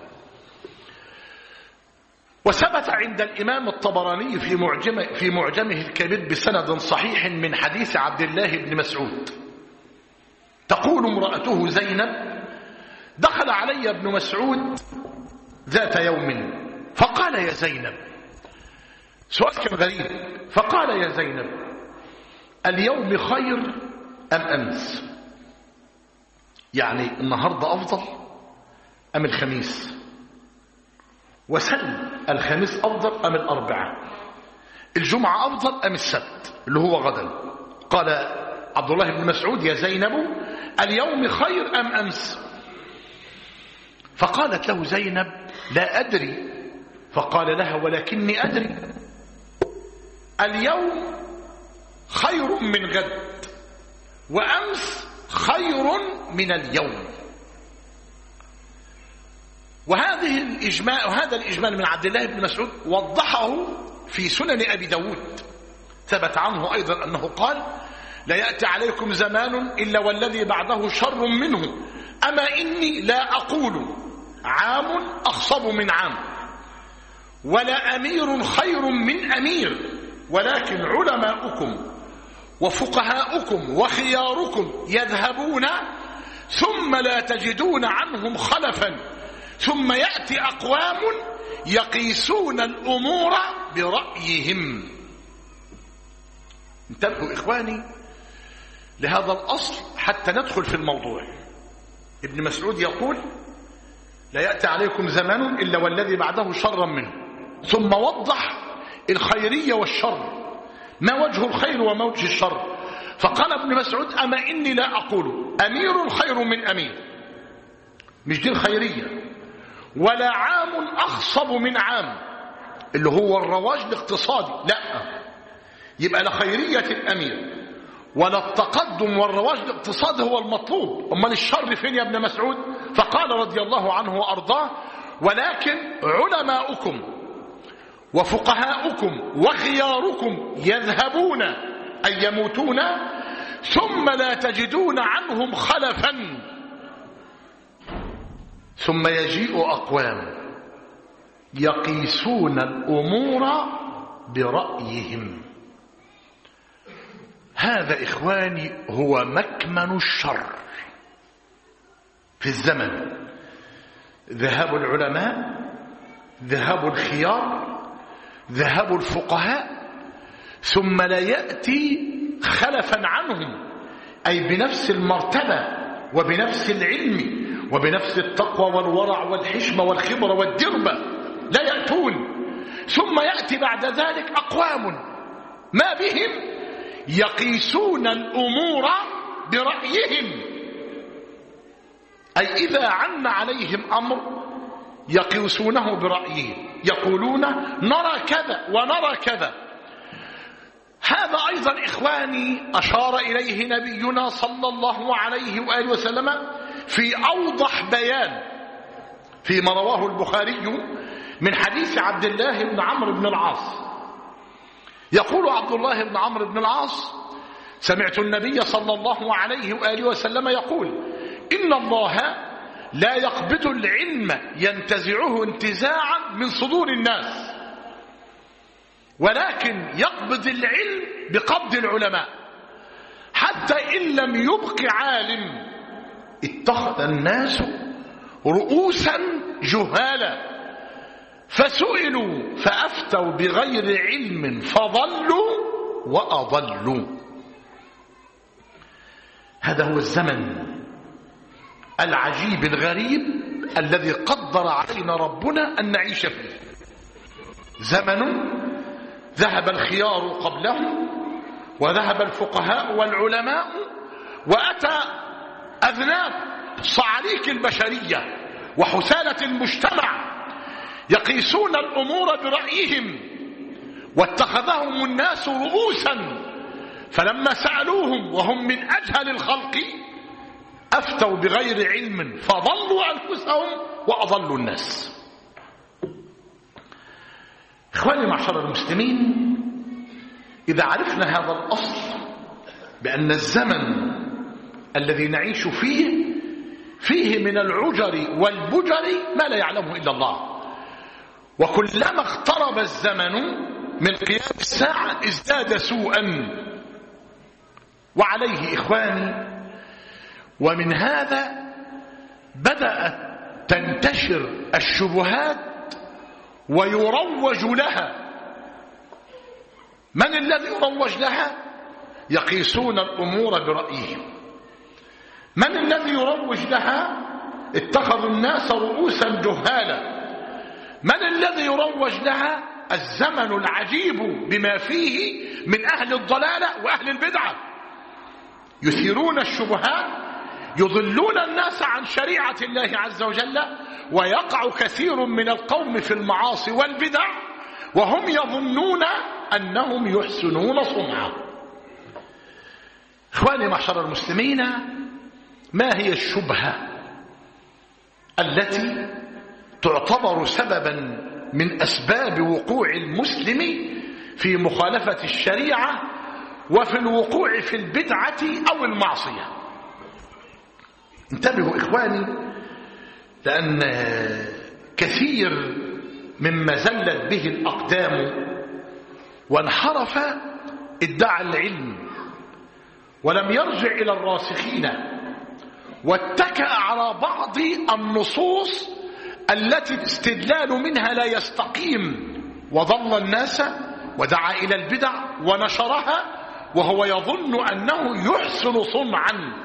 وثبت عند الإمام الطبراني في معجمه الكبير بسند صحيح من حديث عبد الله بن مسعود، تقول امرأته زينب: دخل علي ابن مسعود ذات يوم فقال: يا زينب، سؤال كان غريب، فقال: يا زينب، اليوم خير أم أمس؟ يعني النهاردة أفضل أم الخميس؟ وسل الخميس أفضل أم الأربعاء؟ الجمعة أفضل أم السبت اللي هو غدا؟ قال عبد الله بن مسعود: يا زينب، اليوم خير أم أمس؟ فقالت له زينب: لا أدري. فقال لها: ولكني أدري، اليوم خير من غد، وأمس خير من اليوم. وهذا الإجمال من عبد الله بن مسعود وضحه في سنن أبي داود. ثبت عنه أيضا أنه قال: لا يأتي عليكم زمان إلا والذي بعده شر منه، أما إني لا أقول عام أخصب من عام، ولا أمير خير من أمير، ولكن علماؤكم وفقهاؤكم وخياركم يذهبون ثم لا تجدون عنهم خلفا، ثم يأتي أقوام يقيسون الأمور برأيهم. انتبهوا إخواني لهذا الأصل حتى ندخل في الموضوع. ابن مسعود يقول: لا يأتي عليكم زمان إلا والذي بعده شرا منه، ثم وضح الخيرية والشر، ما وجه الخير وما وجه الشر. فقال ابن مسعود: أما إني لا أقول أمير خير من أمير، مش دي الخيرية، ولا عام أخصب من عام اللي هو الرواج الاقتصادي، لا، يبقى لا خيرية الأمير ولا التقدم والرواج الاقتصادي هو المطلوب. أمال الشر فين يا ابن مسعود؟ فقال رضي الله عنه وأرضاه: ولكن علماؤكم وفقهاؤكم وخياركم يذهبون أي يموتون ثم لا تجدون عنهم خلفا، ثم يجيء أقوام يقيسون الأمور برأيهم. هذا إخواني هو مكمن الشر في الزمن، ذهاب العلماء، ذهاب الخيار، ذهاب الفقهاء، ثم لا يأتي خلفا عنهم، أي بنفس المرتبة وبنفس العلم وبنفس التقوى والورع والحشمة والخبرة والدربة، لا يأتون. ثم يأتي بعد ذلك أقوام ما بهم يقيسون الأمور برأيهم، أي إذا عن عليهم أمر يقيسونه برأيهم، يقولون نرى كذا ونرى كذا. هذا أيضا إخواني أشار إليه نبينا صلى الله عليه وآله وسلم في أوضح بيان فيما رواه البخاري من حديث عبد الله بن عمرو بن العاص. يقول عبد الله بن عمرو بن العاص: سمعت النبي صلى الله عليه وآله وسلم يقول: إن الله لا يقبض العلم ينتزعه انتزاعا من صدور الناس، ولكن يقبض العلم بقبض العلماء، حتى إن لم يبق عالم اتخذ الناس رؤوسا جهالا فسئلوا فأفتوا بغير علم فضلوا وأضلوا. هذا هو الزمن العجيب الغريب الذي قدر علينا ربنا أن نعيش فيه. زمن ذهب الخيار قبله وذهب الفقهاء والعلماء، وأتى أذناب صعاليك البشرية وحسالة المجتمع يقيسون الأمور برأيهم، واتخذهم الناس رؤوسا، فلما سألوهم وهم من أجهل الخلق أفتوا بغير علم فضلوا أنفسهم وأضلوا الناس. إخواني معشر المسلمين، إذا عرفنا هذا الأصل بأن الزمن الذي نعيش فيه من العجر والبجر ما لا يعلمه إلا الله، وكلما اقترب الزمن من قيام الساعة ازداد سوءا. وعليه إخواني، ومن هذا بدأت تنتشر الشبهات ويروج لها. من الذي يروج لها؟ يقيسون الأمور برأيهم. من الذي يروج لها؟ اتخذوا الناس رؤوسا جهالا. من الذي يروج لها؟ الزمن العجيب بما فيه من أهل الضلالة وأهل البدعة، يثيرون الشبهات، يضلون الناس عن شريعة الله عز وجل، ويقع كثير من القوم في المعاصي والبدع وهم يظنون أنهم يحسنون صنعا. إخواني معشر المسلمين، ما هي الشبهة التي تعتبر سببا من أسباب وقوع المسلم في مخالفة الشريعة وفي الوقوع في البدعة أو المعصية؟ انتبهوا إخواني، لأن كثير مما زلت به الأقدام وانحرف ادعى العلم ولم يرجع إلى الراسخين، واتكأ على بعض النصوص التي الاستدلال منها لا يستقيم، وضل الناس ودعا إلى البدع ونشرها وهو يظن أنه يحسن صنعا.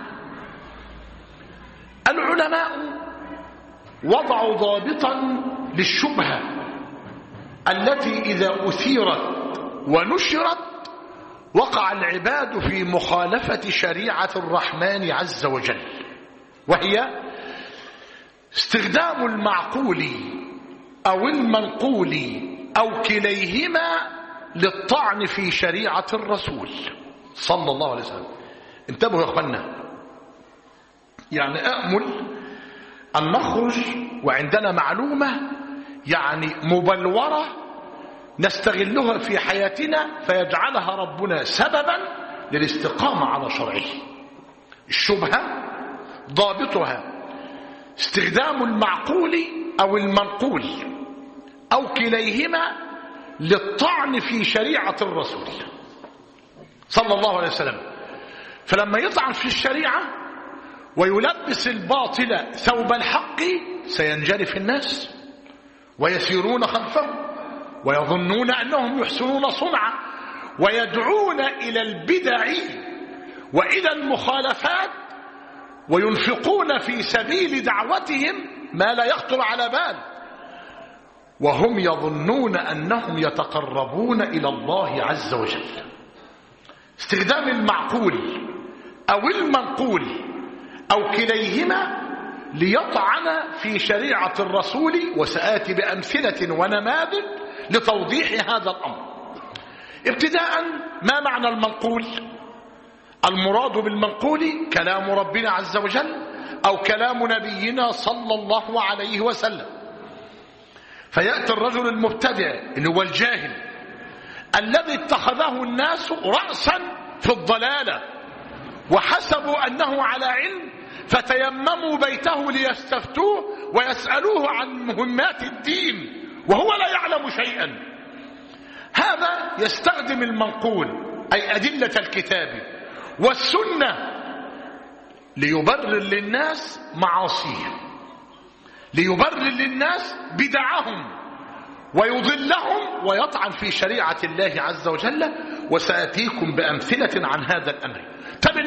العلماء وضعوا ضابطا للشبهة التي إذا أثيرت ونشرت وقع العباد في مخالفة شريعة الرحمن عز وجل، وهي استخدام المعقول أو المنقول أو كليهما للطعن في شريعة الرسول صلى الله عليه وسلم. انتبهوا يا أخوانا، يعني أأمل أن نخرج وعندنا معلومة يعني مبلورة نستغلها في حياتنا فيجعلها ربنا سببا للاستقامة على شرعه. الشبهة ضابطها استخدام المعقول أو المنقول أو كليهما للطعن في شريعة الرسول صلى الله عليه وسلم. فلما يطعن في الشريعة ويلبس الباطل ثوب الحق سينجرف الناس ويسيرون خلفه ويظنون أنهم يحسنون صنعا، ويدعون إلى البدع وإلى المخالفات، وينفقون في سبيل دعوتهم ما لا يخطر على بال، وهم يظنون أنهم يتقربون إلى الله عز وجل. استخدام المعقول أو المنقول أو كليهما ليطعن في شريعة الرسول، وسآتي بأمثلة ونماذج لتوضيح هذا الأمر. ابتداء، ما معنى المنقول؟ المراد بالمنقول كلام ربنا عز وجل أو كلام نبينا صلى الله عليه وسلم. فيأتي الرجل المبتدع اللي هو الجاهل الذي اتخذه الناس رأسا في الضلالة وحسبوا أنه على علم، فتيمموا بيته ليستفتوه ويسألوه عن مهمات الدين وهو لا يعلم شيئا. هذا يستخدم المنقول أي أدلة الكتاب والسنة ليبرر للناس معاصيهم، ليبرر للناس بدعهم ويضلهم ويطعن في شريعة الله عز وجل، وسأتيكم بأمثلة عن هذا الأمر. طب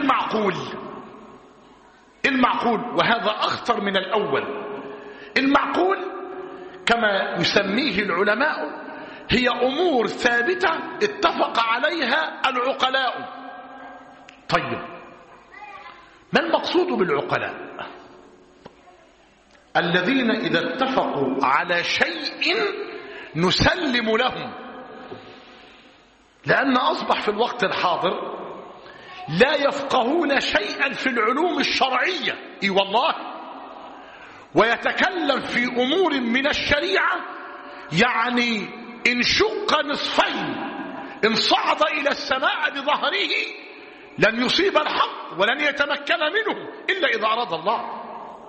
المعقول وهذا أخطر من الأول. المعقول كما يسميه العلماء هي أمور ثابتة اتفق عليها العقلاء. طيب، ما المقصود بالعقلاء؟ الذين إذا اتفقوا على شيء نسلم لهم، لأن أصبح في الوقت الحاضر لا يفقهون شيئا في العلوم الشرعية، إي والله، ويتكلم في أمور من الشريعة يعني إن شق نصفين، إن صعد إلى السماء بظهره لن يصيب الحق ولن يتمكن منه إلا إذا أراد الله.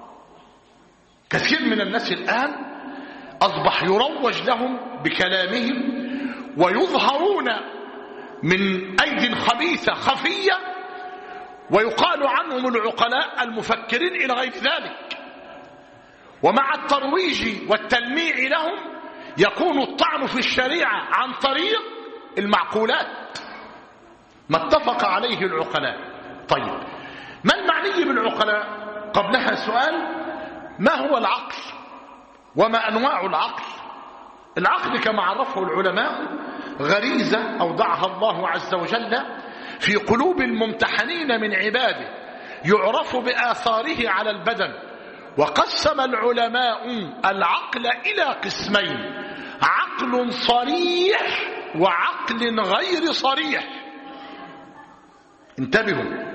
كثير من الناس الآن أصبح يروج لهم بكلامهم ويظهرون من أيدي خبيثة خفية، ويقال عنهم العقلاء المفكرين إلى غير ذلك. ومع الترويج والتلميع لهم يكون الطعن في الشريعة عن طريق المعقولات، ما اتفق عليه العقلاء. طيب، ما المعني بالعقلاء؟ قبلها سؤال: ما هو العقل وما أنواع العقل؟ العقل كما عرفه العلماء غريزة أوضعها الله عز وجل في قلوب الممتحنين من عباده، يعرف بآثاره على البدن. وقسم العلماء العقل إلى قسمين: عقل صريح وعقل غير صريح. انتبهوا،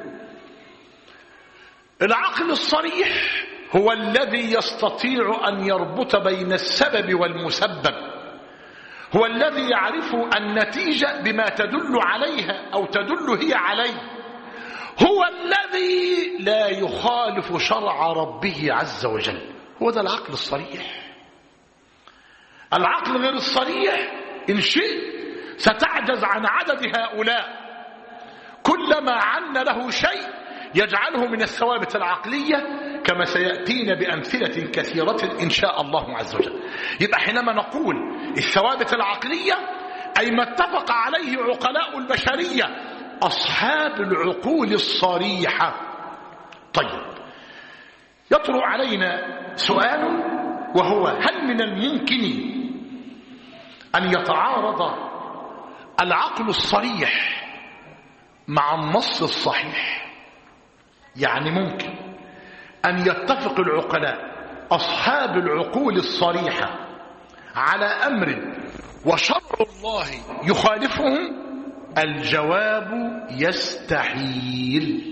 العقل الصريح هو الذي يستطيع أن يربط بين السبب والمسبب، هو الذي يعرف النتيجة بما تدل عليها أو تدل هي عليه، هو الذي لا يخالف شرع ربه عز وجل. هو ده العقل الصريح. العقل غير الصريح إن شئت ستعجز عن عدد هؤلاء، كلما عن له شيء يجعله من الثوابت العقلية، كما سيأتينا بأمثلة كثيرة إن شاء الله عز وجل. يبقى حينما نقول الثوابت العقلية أي ما اتفق عليه عقلاء البشرية أصحاب العقول الصريحة. طيب، يطرأ علينا سؤال، وهو: هل من الممكن أن يتعارض العقل الصريح مع النص الصحيح؟ يعني ممكن أن يتفق العقلاء أصحاب العقول الصريحة على أمر وشرع الله يخالفهم؟ الجواب: يستحيل.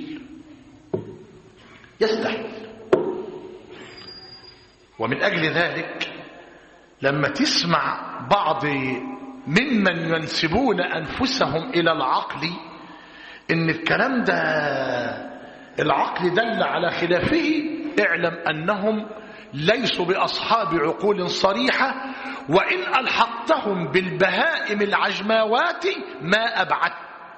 يستحيل. ومن أجل ذلك لما تسمع بعض ممن ينسبون أنفسهم إلى العقل إن الكلام ده العقل دل على خلافه، اعلم أنهم ليسوا بأصحاب عقول صريحة، وإن ألحقتهم بالبهائم العجماوات ما أبعدت.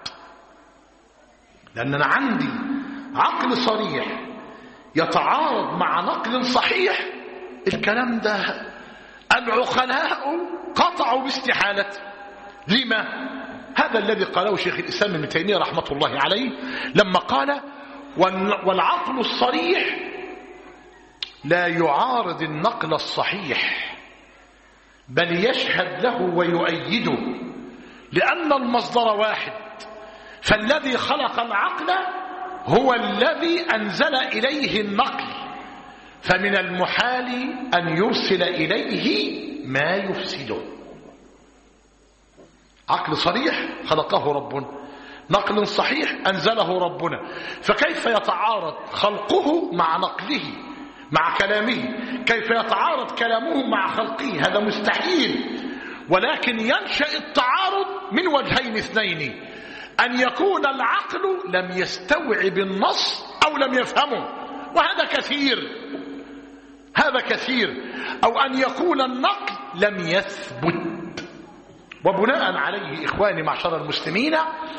لأن أنا عندي عقل صريح يتعارض مع نقل صحيح، الكلام ده العقلاء قطعوا باستحالته. لما؟ هذا الذي قاله شيخ الإسلام ابن تيمية رحمة الله عليه لما قال: والعقل الصريح لا يعارض النقل الصحيح، بل يشهد له ويؤيده، لأن المصدر واحد، فالذي خلق العقل هو الذي أنزل إليه النقل، فمن المحال أن يرسل إليه ما يفسده. عقل صريح خلقه ربنا، نقل صحيح أنزله ربنا، فكيف يتعارض خلقه مع نقله مع كلامه؟ كيف يتعارض كلامه مع خلقه؟ هذا مستحيل. ولكن ينشأ التعارض من وجهين اثنين: أن يكون العقل لم يستوعب النص أو لم يفهمه، وهذا كثير، هذا كثير، أو أن يكون النقل لم يثبت. وبناء عليه إخواني معشر المسلمين،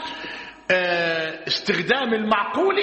استخدام المعقول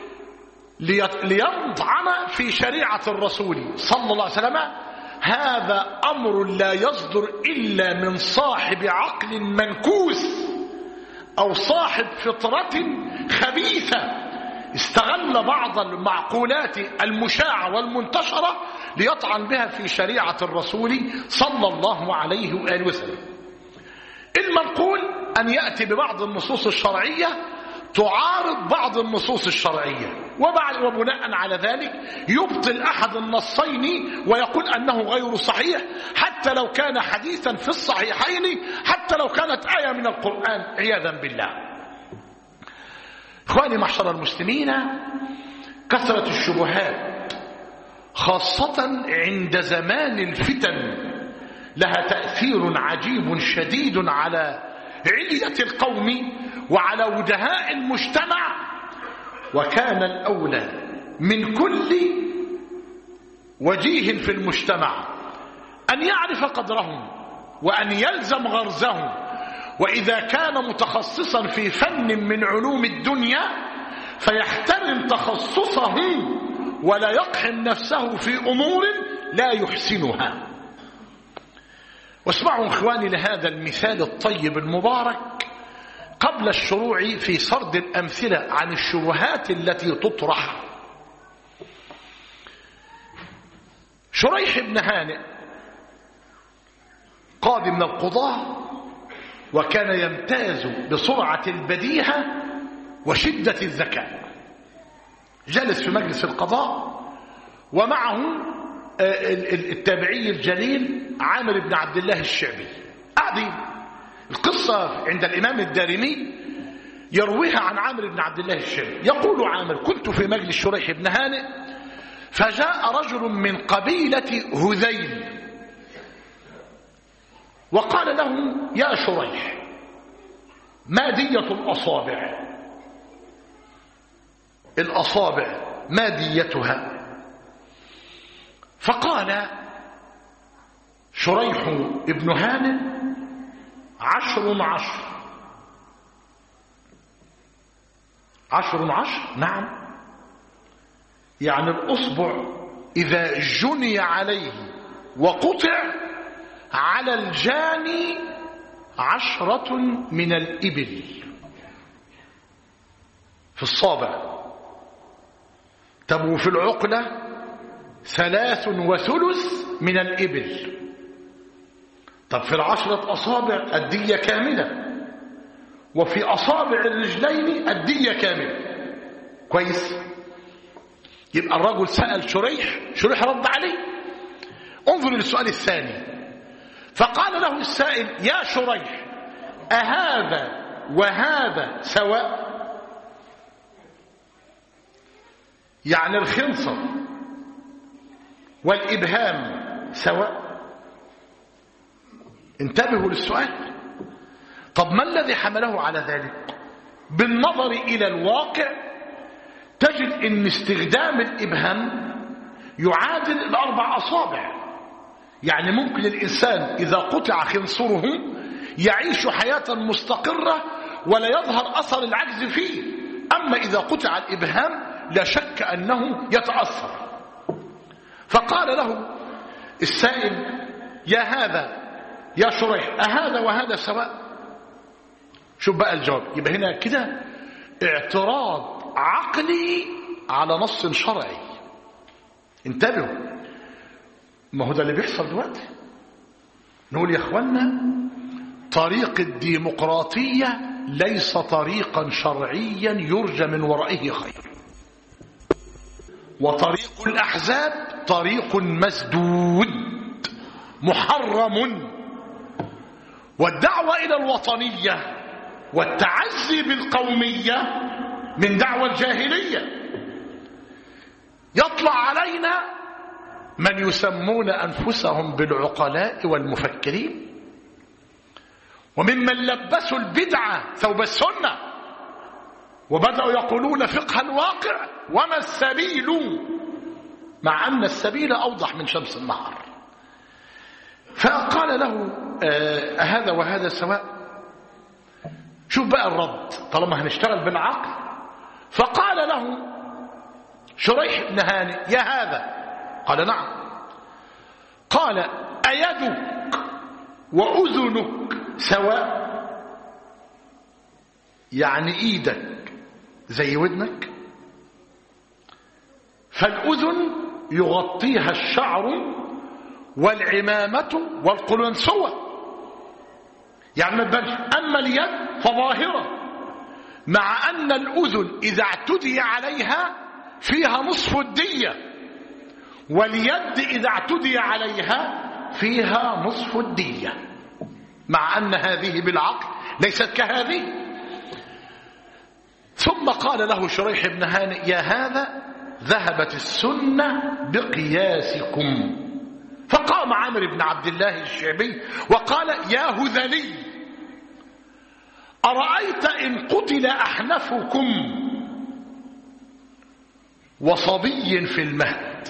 ليطعن في شريعة الرسول صلى الله عليه وسلم هذا أمر لا يصدر إلا من صاحب عقل منكوس أو صاحب فطرة خبيثة استغل بعض المعقولات المشاعة والمنتشرة ليطعن بها في شريعة الرسول صلى الله عليه وآله وسلم. المنقول أن يأتي ببعض النصوص الشرعية تعارض بعض النصوص الشرعية، وبناء على ذلك يبطل أحد النصين ويقول أنه غير صحيح، حتى لو كان حديثا في الصحيحين، حتى لو كانت آية من القرآن، عياذا بالله. إخواني معشر المسلمين، كثرة الشبهات خاصة عند زمان الفتن لها تأثير عجيب شديد على علية القوم وعلى وجهاء المجتمع. وكان الأولى من كل وجيه في المجتمع أن يعرف قدرهم وأن يلزم غرزهم، وإذا كان متخصصا في فن من علوم الدنيا فيحترم تخصصه ولا يقحم نفسه في أمور لا يحسنها. واسمعوا إخواني لهذا المثال الطيب المبارك قبل الشروع في سرد الأمثلة عن الشبهات التي تطرح. شريح بن هانئ قاضي من القضاة، وكان يمتاز بسرعة البديهة وشدة الذكاء. جلس في مجلس القضاء ومعه التابعي الجليل عامر بن عبد الله الشعبي. قاعدين. القصة عند الإمام الدارمي يرويها عن عامر بن عبد الله الشعبي. يقول عامر: كنت في مجلس شريح بن هانئ فجاء رجل من قبيلة هذيل وقال له: يا شريح، ما دية الأصابع؟ الأصابع ما ديتها؟ فقال شريح ابن هانئ: 10 10. 10 10؟ نعم. يعني الأصبع إذا جني عليه وقطع على الجاني 10 من الإبل في الصابع. طب وفي العقلة 3 من الإبل. طب في 10 أصابع الدية كاملة، وفي أصابع الرجلين الدية كاملة. كويس؟ يبقى الرجل سأل شريح رد عليه. انظر للسؤال الثاني. فقال له السائل: يا شريح، أهذا وهذا سواء؟ يعني الخنصر والإبهام سواء؟ انتبهوا للسؤال. طب ما الذي حمله على ذلك؟ بالنظر إلى الواقع تجد أن استخدام الإبهام يعادل 4 أصابع. يعني ممكن الإنسان إذا قطع خنصره يعيش حياة مستقرة ولا يظهر أثر العجز فيه، أما إذا قطع الإبهام لا شك أنه يتأثر. فقال له السائل: يا شريح، أهذا وهذا سواء؟ شوف بقى الجواب. يبقى هنا كده اعتراض عقلي على نص شرعي. انتبهوا، ما هو ده اللي بيحصل دلوقتي. نقول يا اخوانا طريق الديمقراطية ليس طريقا شرعيا يرجى من ورائه خير، وطريق الأحزاب طريق مسدود محرم. والدعوة إلى الوطنية والتعزي بالقومية من دعوة الجاهلية. يطلع علينا من يسمون أنفسهم بالعقلاء والمفكرين، وممن لبسوا البدعة ثوب السنة وبدأوا يقولون فقه الواقع وما السبيل، مع أن السبيل أوضح من شمس النهار. فقال له هذا وهذا سواء. شوف بقى الرد طالما هنشتغل بالعقل. فقال له شريح بن هانئ يا هذا، قال نعم. قال أيدك وأذنك سواء؟ يعني إيدك زي ودنك؟ فالأذن يغطيها الشعر والعمامة والقلنسوة، يعني ما تبانش. أما اليد فظاهرة، مع أن الأذن إذا اعتدي عليها فيها نصف الدية، واليد إذا اعتدي عليها فيها نصف الدية، مع أن هذه بالعقل ليست كهذه. ثم قال له شريح بن هانئ يا هذا ذهبت السنة بقياسكم. فقام عامر بن عبد الله الشعبي وقال يا هذلي أرأيت إن قتل أحنفكم وصبي في المهد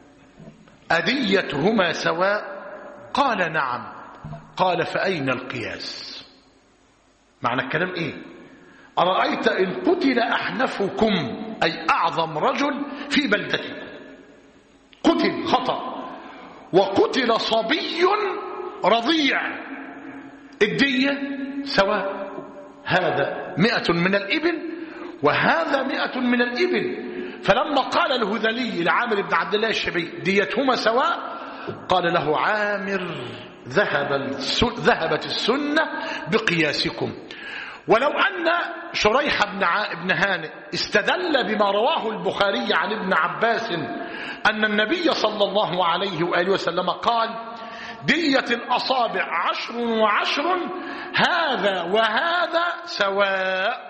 أديتهما سواء؟ قال نعم. قال فأين القياس؟ معنى الكلام إيه؟ أرأيت إن قتل أحنفكم أي أعظم رجل في بلدتكم قتل خطأ، وقتل صبي رضيع، الدية سواء، هذا 100 من الإبل وهذا 100 من الإبل. فلما قال الهذلي لعامر بن عبد الله الشعبي ديتهما سواء، قال له عامر ذهبت السنة بقياسكم. ولو أن شريح بن هانئ استدل بما رواه البخاري عن ابن عباس أن النبي صلى الله عليه وآله وسلم قال دية الأصابع 10 و10 هذا وهذا سواء،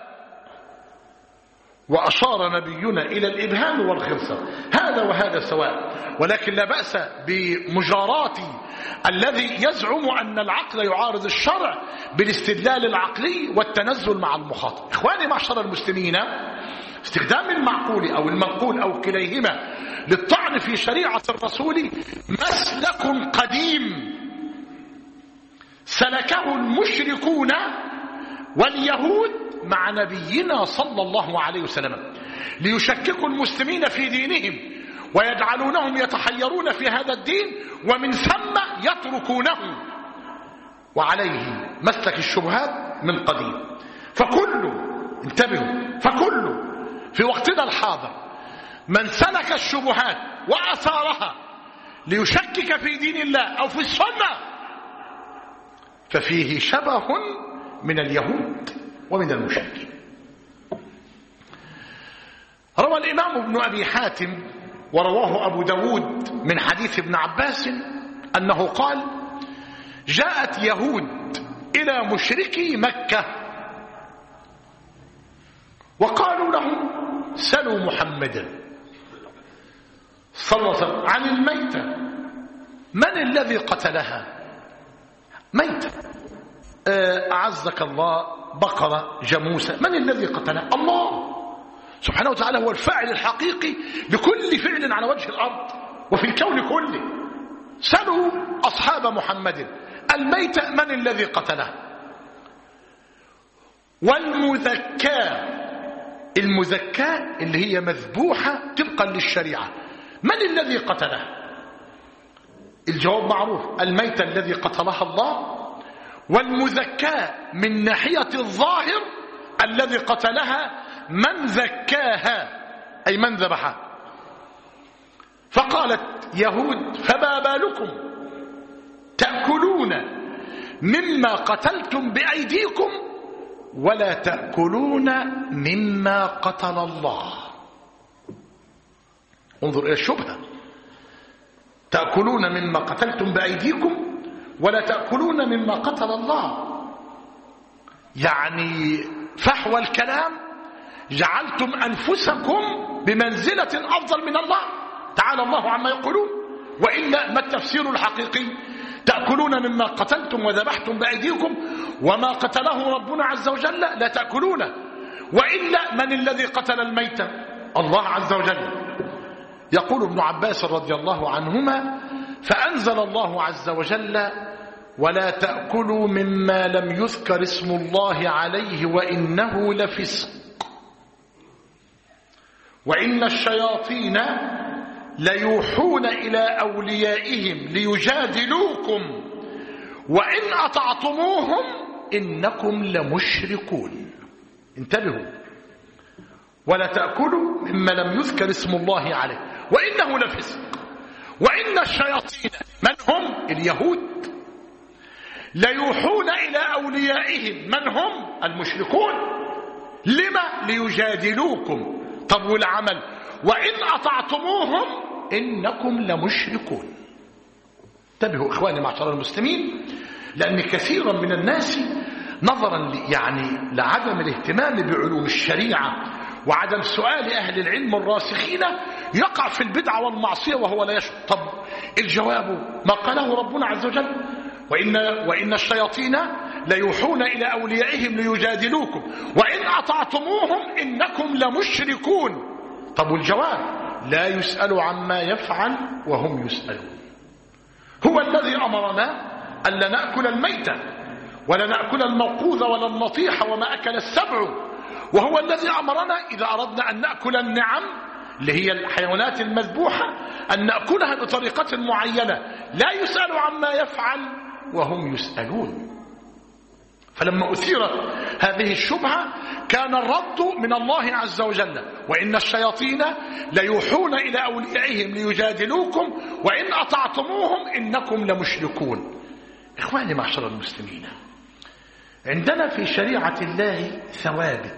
وأشار نبينا إلى الإبهام والخرصة، هذا وهذا سواء. ولكن لا بأس بمجاراة الذي يزعم أن العقل يعارض الشرع بالاستدلال العقلي والتنزل مع المخاطب. إخواني معشر المسلمين، استخدام المعقول أو المنقول أو كليهما للطعن في شريعة الرسول مسلك قديم سلكه المشركون واليهود مع نبينا صلى الله عليه وسلم ليشككوا المسلمين في دينهم ويجعلونهم يتحيرون في هذا الدين، ومن ثم يتركونه. وعليه مسلك الشبهات من قديم. فكله انتبهوا، فكله في وقتنا الحاضر من سلك الشبهات وأثارها ليشكك في دين الله أو في السنة ففيه شبه من اليهود ومن المشركين. روى الإمام ابن أبي حاتم ورواه أبو داود من حديث ابن عباس أنه قال جاءت يهود إلى مشركي مكة وقالوا له سلوا محمدا صلى الله عليه وسلم عن الميتة، من الذي قتلها؟ ميتة، أعزك الله، بقرة، جاموسة، من الذي قتلها؟ الله سبحانه وتعالى هو الفاعل الحقيقي لكل فعل على وجه الأرض وفي الكون كله. سألوا أصحاب محمد الميتة من الذي قتلها؟ والمذكاة، المذكاة اللي هي مذبوحة طبقا للشريعة، من الذي قتلها؟ الجواب معروف، الميتة الذي قتلها الله، والمذكاة من ناحية الظاهر الذي قتلها من ذكاها أي من ذبحها. فقالت يهود فما بالكم تأكلون مما قتلتم بأيديكم ولا تأكلون مما قتل الله؟ انظر إلى الشبهة، تأكلون مما قتلتم بأيديكم ولا تأكلون مما قتل الله. يعني فحوى الكلام جعلتم أنفسكم بمنزلة أفضل من الله تعالى الله عما يقولون. وإلا ما التفسير الحقيقي؟ تأكلون مما قتلتم وذبحتم بأيديكم وما قتله ربنا عز وجل لا تأكلونه. وإلا من الذي قتل الميت؟ الله عز وجل. يقول ابن عباس رضي الله عنهما: فأنزل الله عز وجل: ولا تأكلوا مما لم يذكر اسم الله عليه وإنه لفسق وإن الشياطين ليوحون إلى أوليائهم ليجادلوكم وإن أطعتموهم إنكم لمشركون. انتبهوا: ولا تأكلوا مما لم يذكر اسم الله عليه وإنه لفسق وإن الشياطين من هم؟ اليهود ليوحون إلى أوليائهم من هم؟ المشركون. لما؟ ليجادلوكم. طب والعمل؟ وإن أطعتموهم إنكم لمشركون. انتبهوا إخواني معشر المسلمين، لأن كثيرا من الناس نظرا لعدم الاهتمام بعلوم الشريعة وعدم سؤال أهل العلم الراسخين يقع في البدعة والمعصية وهو لا يشعر. طب الجواب ما قاله ربنا عز وجل: وإن الشياطين ليوحون إلى أوليائهم ليجادلوكم وإن أطعتموهم إنكم لمشركون. طب والجواب: لا يسأل عما يفعل وهم يسألون. هو الذي أمرنا ألا نأكل الميتة ولا نأكل الموقوذ ولا النطيح وما أكل السبع، وهو الذي أمرنا إذا أردنا أن نأكل النعم اللي هي الحيوانات المذبوحة أن نأكلها بطريقة معينة لا يسأل عما يفعل وهم يسألون. فلما أثيرت هذه الشبهة كان الرد من الله عز وجل: وإن الشياطين ليوحون إلى أوليائهم ليجادلوكم وإن أطعتموهم إنكم لمشركون. إخواني معشر المسلمين، عندنا في شريعة الله ثوابت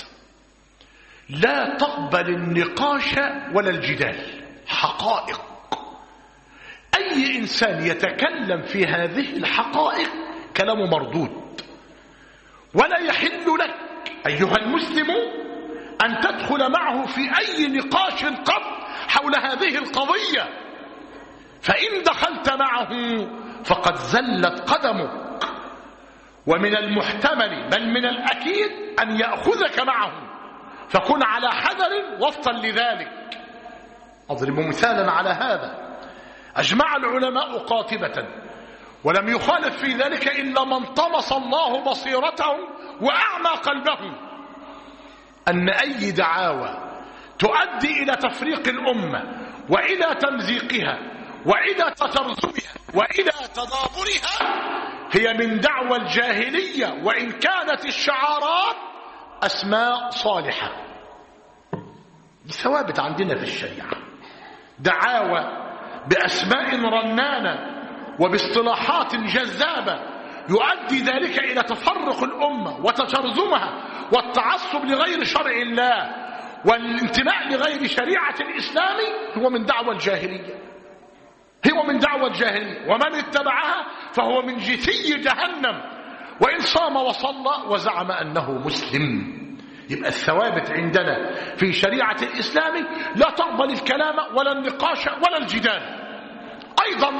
لا تقبل النقاش ولا الجدال، حقائق. أي إنسان يتكلم في هذه الحقائق كلامه مردود، ولا يحل لك أيها المسلم أن تدخل معه في أي نقاش قط حول هذه القضية، فإن دخلت معه فقد زلت قدمك، ومن المحتمل بل من الأكيد أن يأخذك معه، فكن على حذر وفقا لذلك. أضرب مثالا على هذا: أجمع العلماء قاطبة ولم يخالف في ذلك إلا من طمس الله بصيرته وأعمى قلبه أن أي دعاوى تؤدي إلى تفريق الأمة وإلى تمزيقها وإلى تترزمها وإلى تدابرها هي من دعوى الجاهلية، وإن كانت الشعارات أسماء صالحة. دي ثوابت عندنا في الشريعة، دعاوى بأسماء رنانة وباصطلاحات جذابة يؤدي ذلك إلى تفرق الأمة وتترزمها والتعصب لغير شرع الله والانتماء لغير شريعة الإسلام هو من دعوى الجاهلية، هو من دعوى الجاهلية، ومن اتبعها فهو من جثي جهنم وإن صام وصلى وزعم أنه مسلم. يبقى الثوابت عندنا في شريعة الإسلام لا تقبل الكلام ولا النقاش ولا الجدال. أيضا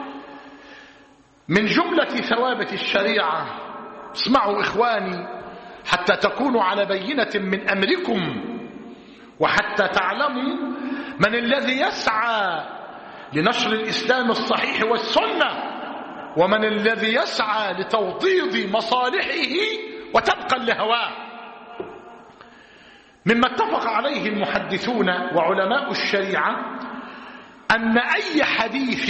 من جملة ثوابت الشريعة، اسمعوا إخواني حتى تكونوا على بينة من أمركم وحتى تعلموا من الذي يسعى لنشر الإسلام الصحيح والسنة ومن الذي يسعى لتوطيد مصالحه وتبقى لهواه. مما اتفق عليه المحدثون وعلماء الشريعة أن أي حديث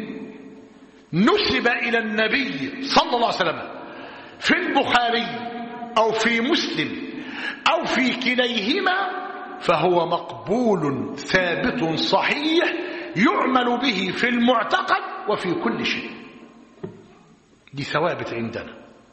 نسب إلى النبي صلى الله عليه وسلم في البخاري أو في مسلم أو في كليهما فهو مقبول ثابت صحيح يعمل به في المعتقد وفي كل شيء. دي ثوابت عندنا.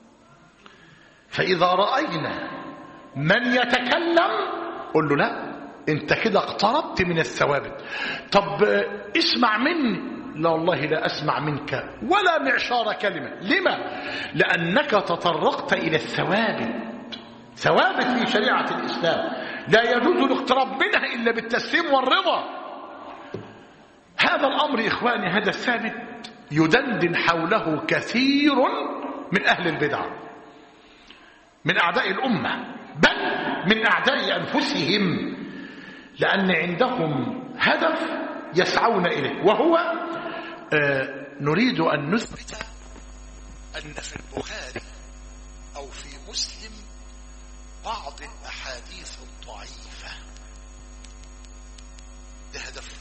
فإذا رأينا من يتكلم قل له لا، انت كده اقتربت من الثوابت. طب اسمع مني، لا والله لا أسمع منك ولا معشار كلمة. لما؟ لأنك تطرقت إلى ثوابت في شريعة الإسلام لا يجوز الاقتراب منها إلا بالتسليم والرضا. هذا الأمر إخواني، هذا الثابت يدندن حوله كثير من أهل البدع، من أعداء الأمة، بل من أعداء أنفسهم، لأن عندهم هدف يسعون إليه، وهو نريد أن نثبت أن في البخاري أو في مسلم بعض الأحاديث الضعيفة. ده هدف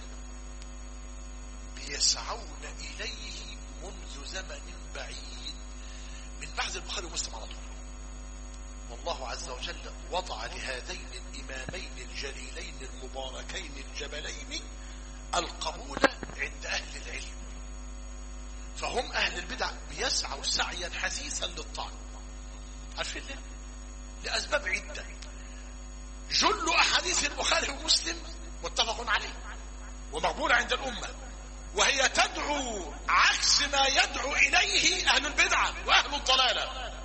بيسعون إليه منذ زمن بعيد، من بعد البخاري ومسلم على طول. والله عز وجل وضع لهذين الإمامين الجليلين المباركين الجبلين القبول عند أهل العلم، فهم أهل البدع بيسعوا سعيا حثيثا للطعن. عارفين ليه؟ لأسباب عدة. جل أحاديث البخاري ومسلم متفق عليه ومقبول عند الأمة، وهي تدعو عكس ما يدعو إليه أهل البدعة وأهل الضلالة.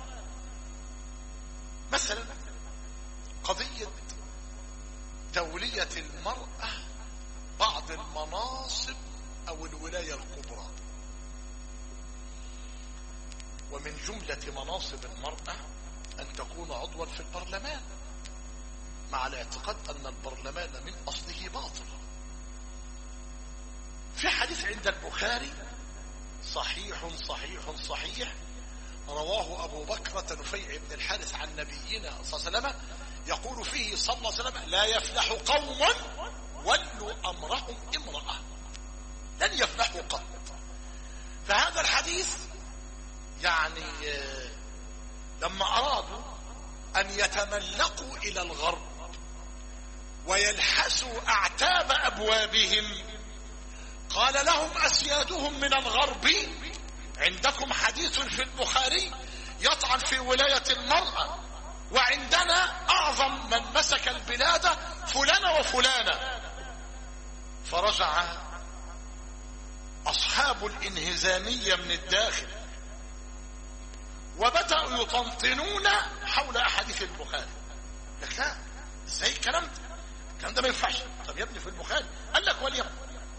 مثلا قضية تولية المرأة بعض المناصب أو الولاية الكبرى، ومن جملة مناصب المرأة أن تكون عضوا في البرلمان، مع الاعتقاد أن البرلمان من أصله باطل. في حديث عند البخاري صحيح صحيح صحيح رواه أبو بكرة نفيع بن الحارث عن نبينا صلى الله عليه وسلم يقول فيه صلى الله عليه وسلم: لا يفلح قوم ولوا أمرهم امرأة، لن يفلحوا قط. فهذا الحديث يعني لما أرادوا أن يتملقوا إلى الغرب ويلحسوا أعتاب أبوابهم قال لهم أسيادهم من الغرب: عندكم حديث في البخاري يطعن في ولاية المرأة، وعندنا أعظم من مسك البلاد فلان وفلانة. فرجع أصحاب الانهزامية من الداخل وبدأوا يطنطنون حول أحاديث البخاري. لك لا، ازاي الكلام ده ما ينفعش. طب يا ابني في البخاري قال لك وليكن.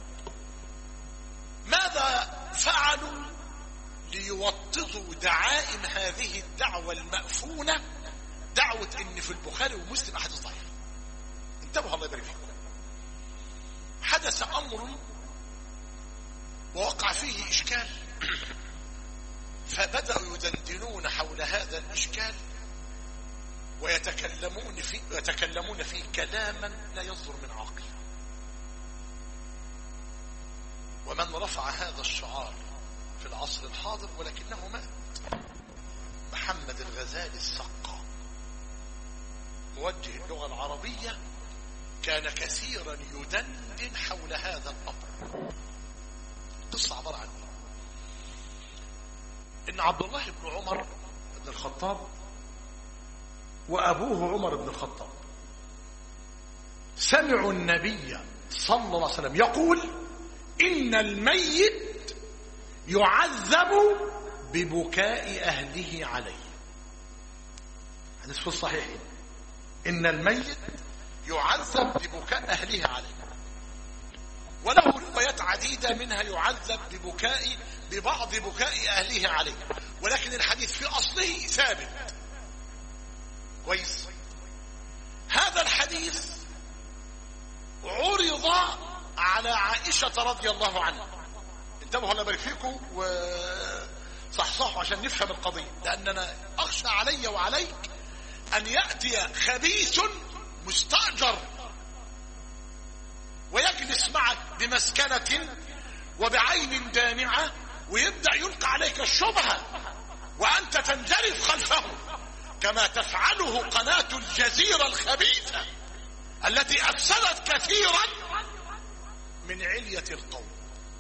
ماذا فعلوا ليوطدوا دعائم هذه الدعوة المأفونة، دعوة ان في البخاري ومسلم أحاديث ضعيفة؟ انتبهوا الله يبارك فيكم. حدث أمر ووقع فيه إشكال، فبدأوا يدندنون حول هذا الإشكال ويتكلمون فيه كلاما لا يصدر من عاقل. ومن رفع هذا الشعار في العصر الحاضر ولكنه مات، محمد الغزالي السقا، موجه اللغة العربية، كان كثيرا يدندن حول هذا الأمر. قصة عبارة عن إن عبد الله بن عمر بن الخطاب وأبوه عمر بن الخطاب سمعوا النبي صلى الله عليه وسلم يقول: إن الميت يعذب ببكاء أهله عليه. حديث في الصحيحين: إن الميت يعذب ببكاء أهله عليه. وله روايات عديدة منها يعذب ببعض بكاء أهله عليه، ولكن الحديث في أصله ثابت. كويس. هذا الحديث عرض على عائشة رضي الله عنها. انتبهوا الله يبارك فيكم وصحصحوا عشان نفهم القضية، لأننا أخشى علي وعليك أن يأتي خبيث مستأجر ويجلس معك بمسكنة وبعين دامعة ويبدأ يلقى عليك الشبهة وأنت تنجرف خلفه، كما تفعله قناة الجزيرة الخبيثة التي أفسدت كثيرا من علية القوم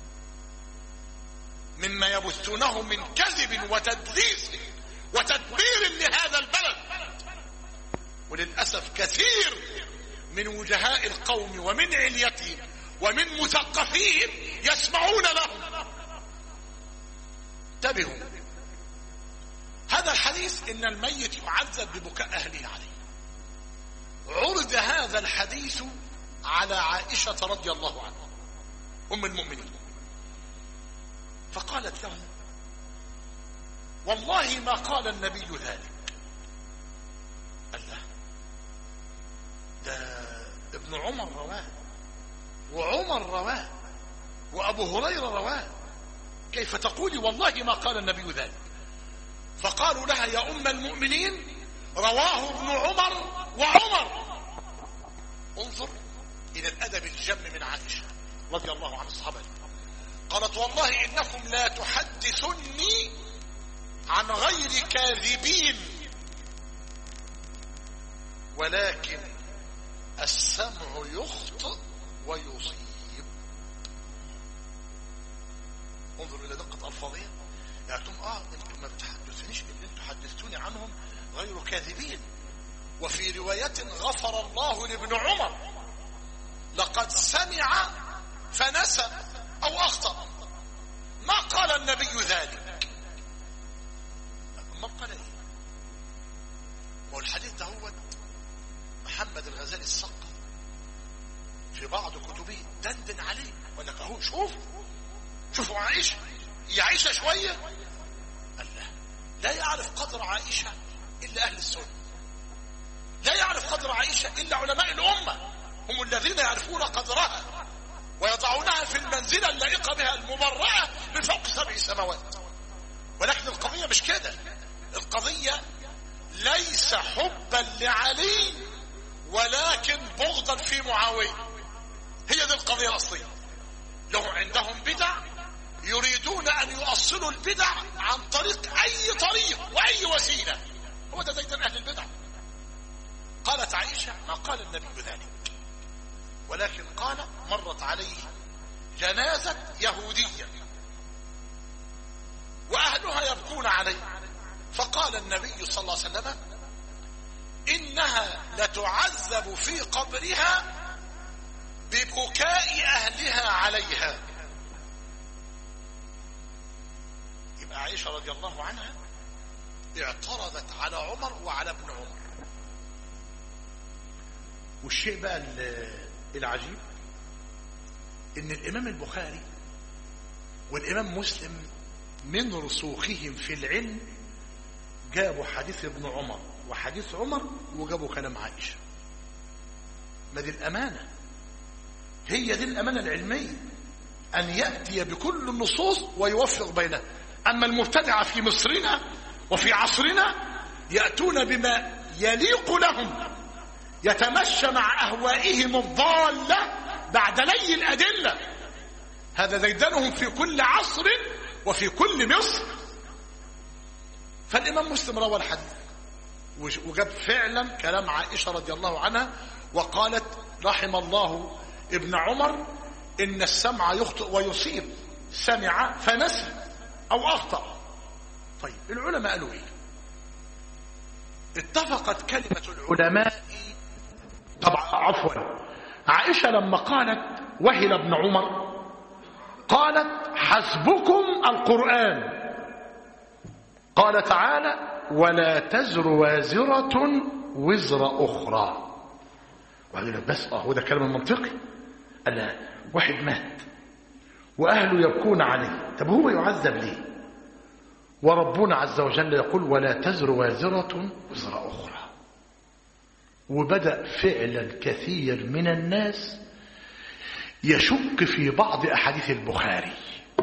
مما يبثونه من كذب وتدليس وتدبير لهذا البلد. وللأسف كثير من وجهاء القوم ومن عليتهم ومن مثقفيهم يسمعون لهم انتبهوا، هذا الحديث إن الميت يعذب ببكاء أهله عليه. عرض هذا الحديث على عائشة رضي الله عنها أم المؤمنين، فقالت له: والله ما قال النبي ذلك. قال له: ده ابن عمر رواه، وعمر رواه، وأبو هريرة رواه، كيف تقولي والله ما قال النبي ذلك؟ فقالوا لها: يا أم المؤمنين، رواه ابن عمر وعمر. انظر إلى الأدب الجم من عائشة رضي الله عن الصحابة. قالت: والله إنكم لا تحدثني عن غير كاذبين، ولكن السمع يخطئ ويصيب. انظروا إلى دقة ألفاظية. يعني انتم ما بتحدثنيش اللي انتم حدثتوني عنهم غير كاذبين. وفي رواية: غفر الله لابن عمر، لقد سمع فنسى أو أخطأ، ما قال النبي ذلك. ما قال إيه؟ والحديث ده هو محمد الغزالي الثقفي في بعض كتبه دندن عليه، وقال لك اهو شوفوا عائشة، هي عائشة شوية. قال لا يعرف قدر عائشة إلا أهل السنة، لا يعرف قدر عائشة إلا علماء الأمة، هم الذين يعرفون قدرها ويضعونها في المنزلة اللائقة بها المبرأة من فوق 7 سماوات. ولكن القضية مش كده، القضية ليس حبا لعلي ولكن بغضا في معاوية. هي دي القضية الأصلية. لو عندهم بدع يريدون أن يؤصلوا البدع عن طريق أي طريق وأي وسيلة، هو ده ديدن أهل البدع. قالت عائشة: ما قال النبي ذلك، ولكن قال: مرت عليه جنازة يهودية وأهلها يبكون عليه، فقال النبي صلى الله عليه وسلم: إنها لتعذب في قبرها ببكاء أهلها عليها. يبقى عائشة رضي الله عنها اعترضت على عمر وعلى ابن عمر. والشيء بقى العجيب ان الامام البخاري والامام مسلم من رسوخهم في العلم جابوا حديث ابن عمر وحديث عمر وجابوا كلام عائشة. ما دي الامانة، هي دي الامانة العلمية، ان يأتي بكل النصوص ويوفق بينها. اما المبتدعة في مصرنا وفي عصرنا يأتون بما يليق لهم، يتمشى مع أهوائهم الضالة بعد لي الأدلة. هذا ديدنهم في كل عصر وفي كل مصر. فالإمام مسلم روى الحديث وجاب فعلا كلام عائشة رضي الله عنها، وقالت: رحم الله ابن عمر، إن السمع يخطئ ويصيب، سمع فنسي أو أخطأ. طيب العلماء قالوا إيه؟ اتفقت كلمة العلماء. طبعا عفوا، عائشة لما قالت وهل ابن عمر قالت: حسبكم القرآن، قال تعالى: ولا تزر وازرة وزر أخرى. وقال بس هو ده كلام المنطقي. قال لا، واحد مات وأهله يبكون عليه، طب هو يعذب ليه؟ وربنا عز وجل يقول: ولا تزر وازرة وزر أخرى. وبدأ فعلا كثير من الناس يشك في بعض أحاديث البخاري،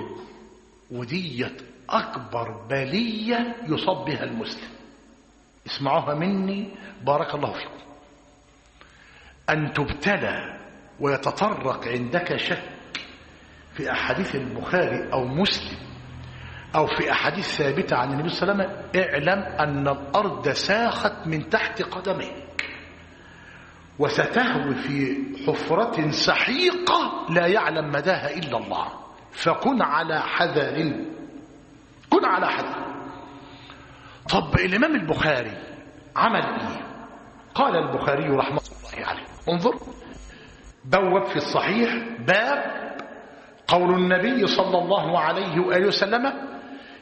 وديت أكبر بلية يصاب بها المسلم. اسمعوها مني بارك الله فيكم. أن تبتلى ويتطرق عندك شك في أحاديث البخاري أو مسلم أو في أحاديث ثابتة عن النبي صلى الله عليه وسلم، اعلم أن الأرض ساخت من تحت قدميك وستهوي في حفرة سحيقة لا يعلم مداها إلا الله، فكن على حذر، كن على حذر. طب الإمام البخاري عمل إيه؟ قال البخاري رحمة الله عليه، انظر، بوب في الصحيح باب قول النبي صلى الله عليه وآله وسلم: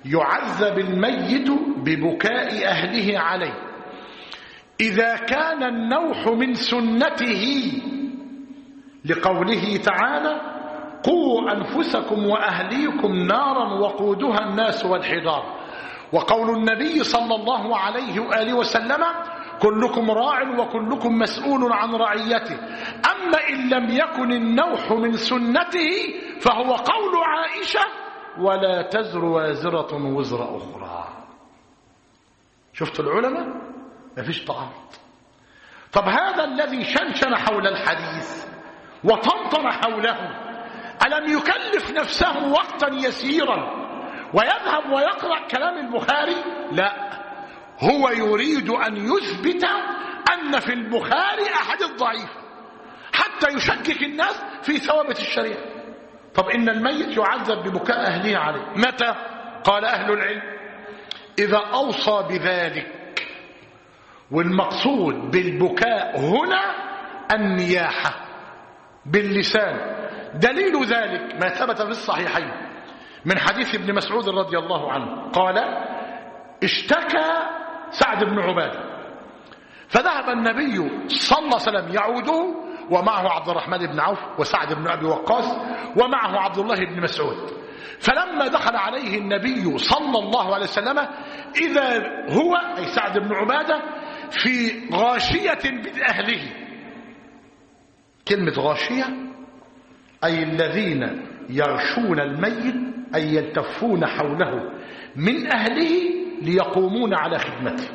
يعذب الميت ببكاء أهله عليه إذا كان النوح من سنته، لقوله تعالى: قوا أنفسكم وأهليكم نارا وقودها الناس والحجارة، وقول النبي صلى الله عليه وآله وسلم: كلكم راع وكلكم مسؤول عن رعيته. أما إن لم يكن النوح من سنته فهو قول عائشة: ولا تزر وازرة وزر أخرى. شفتوا العلماء؟ ما فيش تعارض. طب هذا الذي شنشن حول الحديث وطنطن حوله ألم يكلف نفسه وقتا يسيرا ويذهب ويقرأ كلام البخاري؟ لا، هو يريد أن يثبت أن في البخاري أحاديث ضعيفة حتى يشكك الناس في ثوابت الشريعة. طب إن الميت يعذب ببكاء أهله عليه متى؟ قال أهل العلم: إذا أوصى بذلك. والمقصود بالبكاء هنا النياحة باللسان. دليل ذلك ما ثبت في الصحيحين من حديث ابن مسعود رضي الله عنه قال: اشتكى سعد بن عبادة، فذهب النبي صلى الله عليه وسلم يعوده، ومعه عبد الرحمن بن عوف وسعد بن أبي وقاص ومعه عبد الله بن مسعود. فلما دخل عليه النبي صلى الله عليه وسلم إذا هو أي سعد بن عبادة في غاشية من أهله. كلمة غاشية أي الذين يغشون الميت، أي يلتفون حوله من أهله ليقومون على خدمته.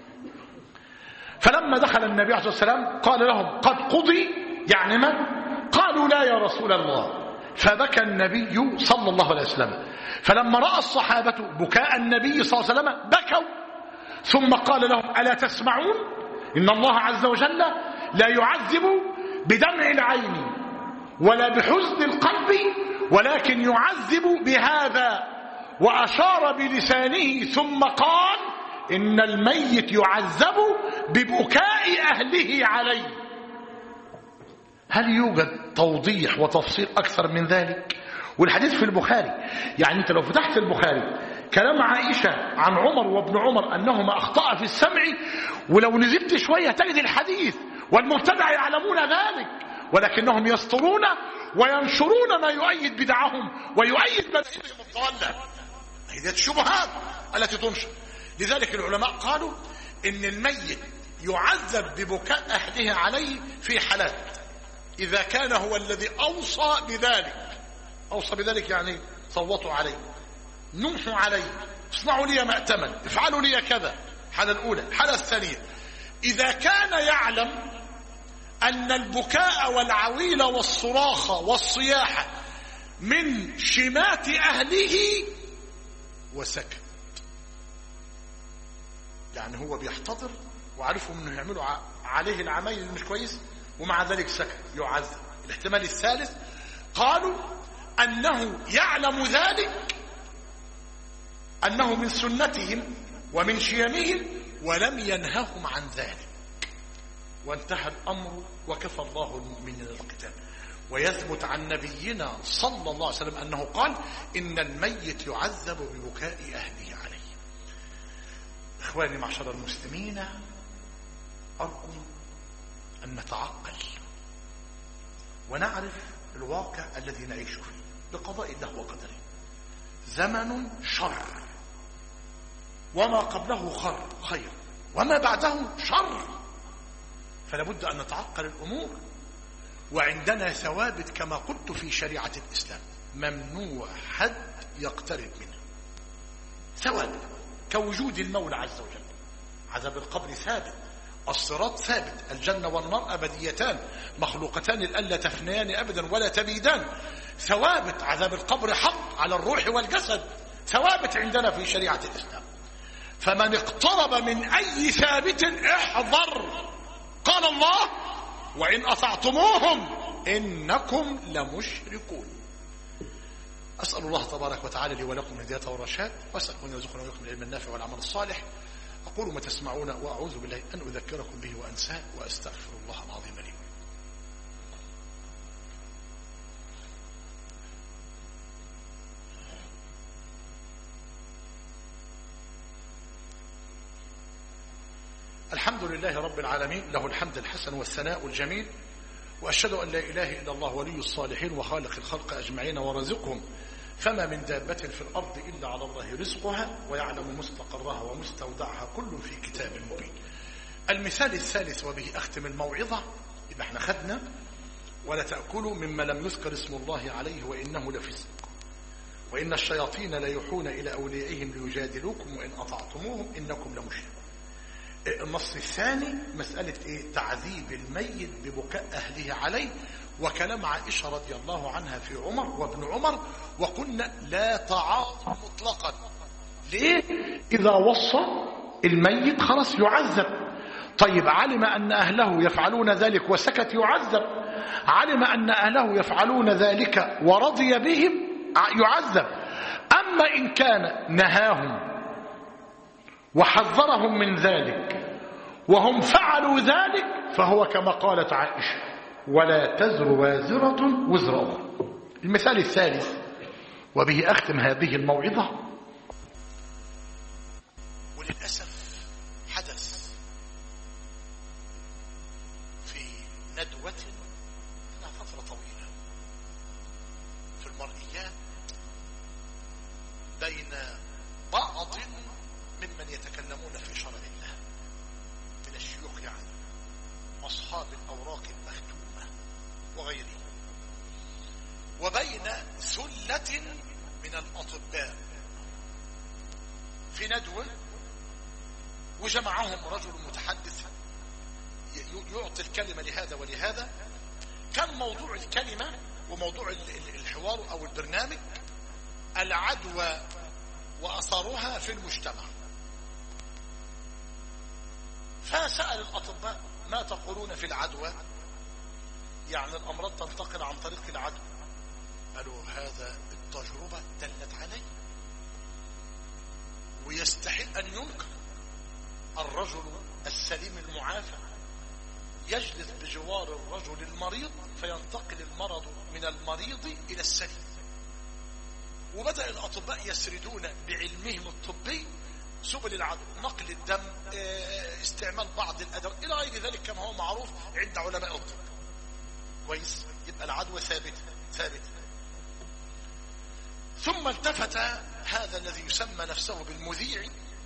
فلما دخل النبي عليه الصلاة والسلام قال لهم: قد قضي، يعني من؟ قالوا: لا يا رسول الله. فبكى النبي صلى الله عليه وسلم. فلما رأى الصحابة بكاء النبي صلى الله عليه وسلم بكوا، ثم قال لهم: ألا تسمعون؟ إن الله عز وجل لا يعذب بدمع العين ولا بحزن القلب، ولكن يعذب بهذا. وأشار بلسانه ثم قال: إن الميت يعذب ببكاء أهله عليه. هل يوجد توضيح وتفصيل أكثر من ذلك؟ والحديث في البخاري، يعني أنت لو فتحت البخاري كلام عائشة عن عمر وابن عمر أنهما أخطأ في السمع، ولو نزلت شوية تجد الحديث، والمبتدع يعلمون ذلك، ولكنهم يسطرون وينشرون ما يؤيد بدعهم ويؤيد مذاهبهم الضالة. هذه الشبهات التي تنشر. لذلك العلماء قالوا إن الميت يعذب ببكاء أهله عليه في حالات: إذا كان هو الذي أوصى بذلك. أوصى بذلك يعني صوتوا عليه، نوحوا عليه، اصنعوا لي مأتما، افعلوا لي كذا. الحالة الأولى. الحالة الثانية: إذا كان يعلم أن البكاء والعويل والصراخ والصياح من شمات أهله وسكت، يعني هو بيحتضر وعرفوا أنه يعملوا عليه العمايل اللي مش كويس، ومع ذلك سكت، يعذب. الاحتمال الثالث: قالوا أنه يعلم ذلك، أنه من سنتهم ومن شيمهم، ولم ينههم عن ذلك، وانتهى الأمر وكفى الله المؤمنين القتال. ويثبت عن نبينا صلى الله عليه وسلم أنه قال: إن الميت يعذب ببكاء أهله عليه. إخواني معشر المسلمين، أرجو أن نتعقل ونعرف الواقع الذي نعيش فيه بقضاء الله وقدره. زمن شر، وما قبله خير، وما بعده شر، فلا بد أن نتعقل الأمور. وعندنا ثوابت كما قلت في شريعة الإسلام ممنوع حد يقترب منها. ثوابت كوجود المولى عز وجل، عذاب القبر ثابت، الصراط ثابت، الجنة والنار أبديتان مخلوقتان الألا تفنيان أبدا ولا تبيدان. ثوابت عذاب القبر حق على الروح والجسد، ثوابت عندنا في شريعة الإسلام. فمن اقترب من أي ثابت احذر. قال الله: وإن أطعتموهم إنكم لمشركون. أسأل الله تبارك وتعالى لي ولكم الهداية والرشاد، وأسأل أن يرزقنا وإياكم العلم النافع والعمل الصالح. أقول ما تسمعون، وأعوذ بالله أن أذكركم به وأنساه، وأستغفر الله العظيم لي. الحمد لله رب العالمين، له الحمد الحسن والثناء الجميل، وأشهد أن لا إله إلا الله ولي الصالحين وخالق الخلق أجمعين ورازقهم، فما من دابة في الأرض إلا على الله رزقها ويعلم مستقرها ومستودعها كل في كتاب مبين. المثال الثالث وبه أختم الموعظة، يبقى احنا خدنا ولا تأكلوا مما لم يذكر اسم الله عليه وإنه لفسق، وإن الشياطين ليوحون إلى أوليائهم ليجادلوكم وإن أطعتموهم إنكم لمشركون. النص الثاني مسألة تعذيب الميت ببكاء أهله عليه، وكلام عائشة رضي الله عنها في عمر وابن عمر، وقلنا لا تعاطي مطلقا. ليه؟ إذا وصى الميت خلاص يعذب. طيب علم أن أهله يفعلون ذلك وسكت يعذب، علم أن أهله يفعلون ذلك ورضي بهم يعذب. أما إن كان نهاهم وحذرهم من ذلك وهم فعلوا ذلك فهو كما قالت عائشة ولا تزر وازرة وزر أخرى. المثال الثالث وبه أختم هذه الموعظة، وللأسف حدث في ندوة لها فترة طويلة في المرئيات بين بعض ممن يتكلمون في شرع الله من الشيوخ، يعني أصحاب الأوراق المختومة وغيرهم، وبين ثلة من الأطباء في ندوة، وجمعهم رجل متحدث يعطي الكلمة لهذا ولهذا. كان موضوع الكلمة وموضوع الحوار أو البرنامج العدوى وأثرها في المجتمع. فسأل الأطباء ما تقولون في العدوى، يعني الأمراض تنتقل عن طريق العدوى. قالوا هذا التجربة دلت عليه، ويستحيل أن ينكر. الرجل السليم المعافى يجلس بجوار الرجل المريض فينتقل المرض من المريض إلى السليم. وبدأ الأطباء يسردون بعلمهم الطبي سبل العدوى، نقل الدم، استعمال بعض الأدوات إلى غير ذلك كما هو معروف عند علماء الطب. كويس، يبقى العدوى ثابتة. ثم التفت هذا الذي يسمى نفسه بالمذيع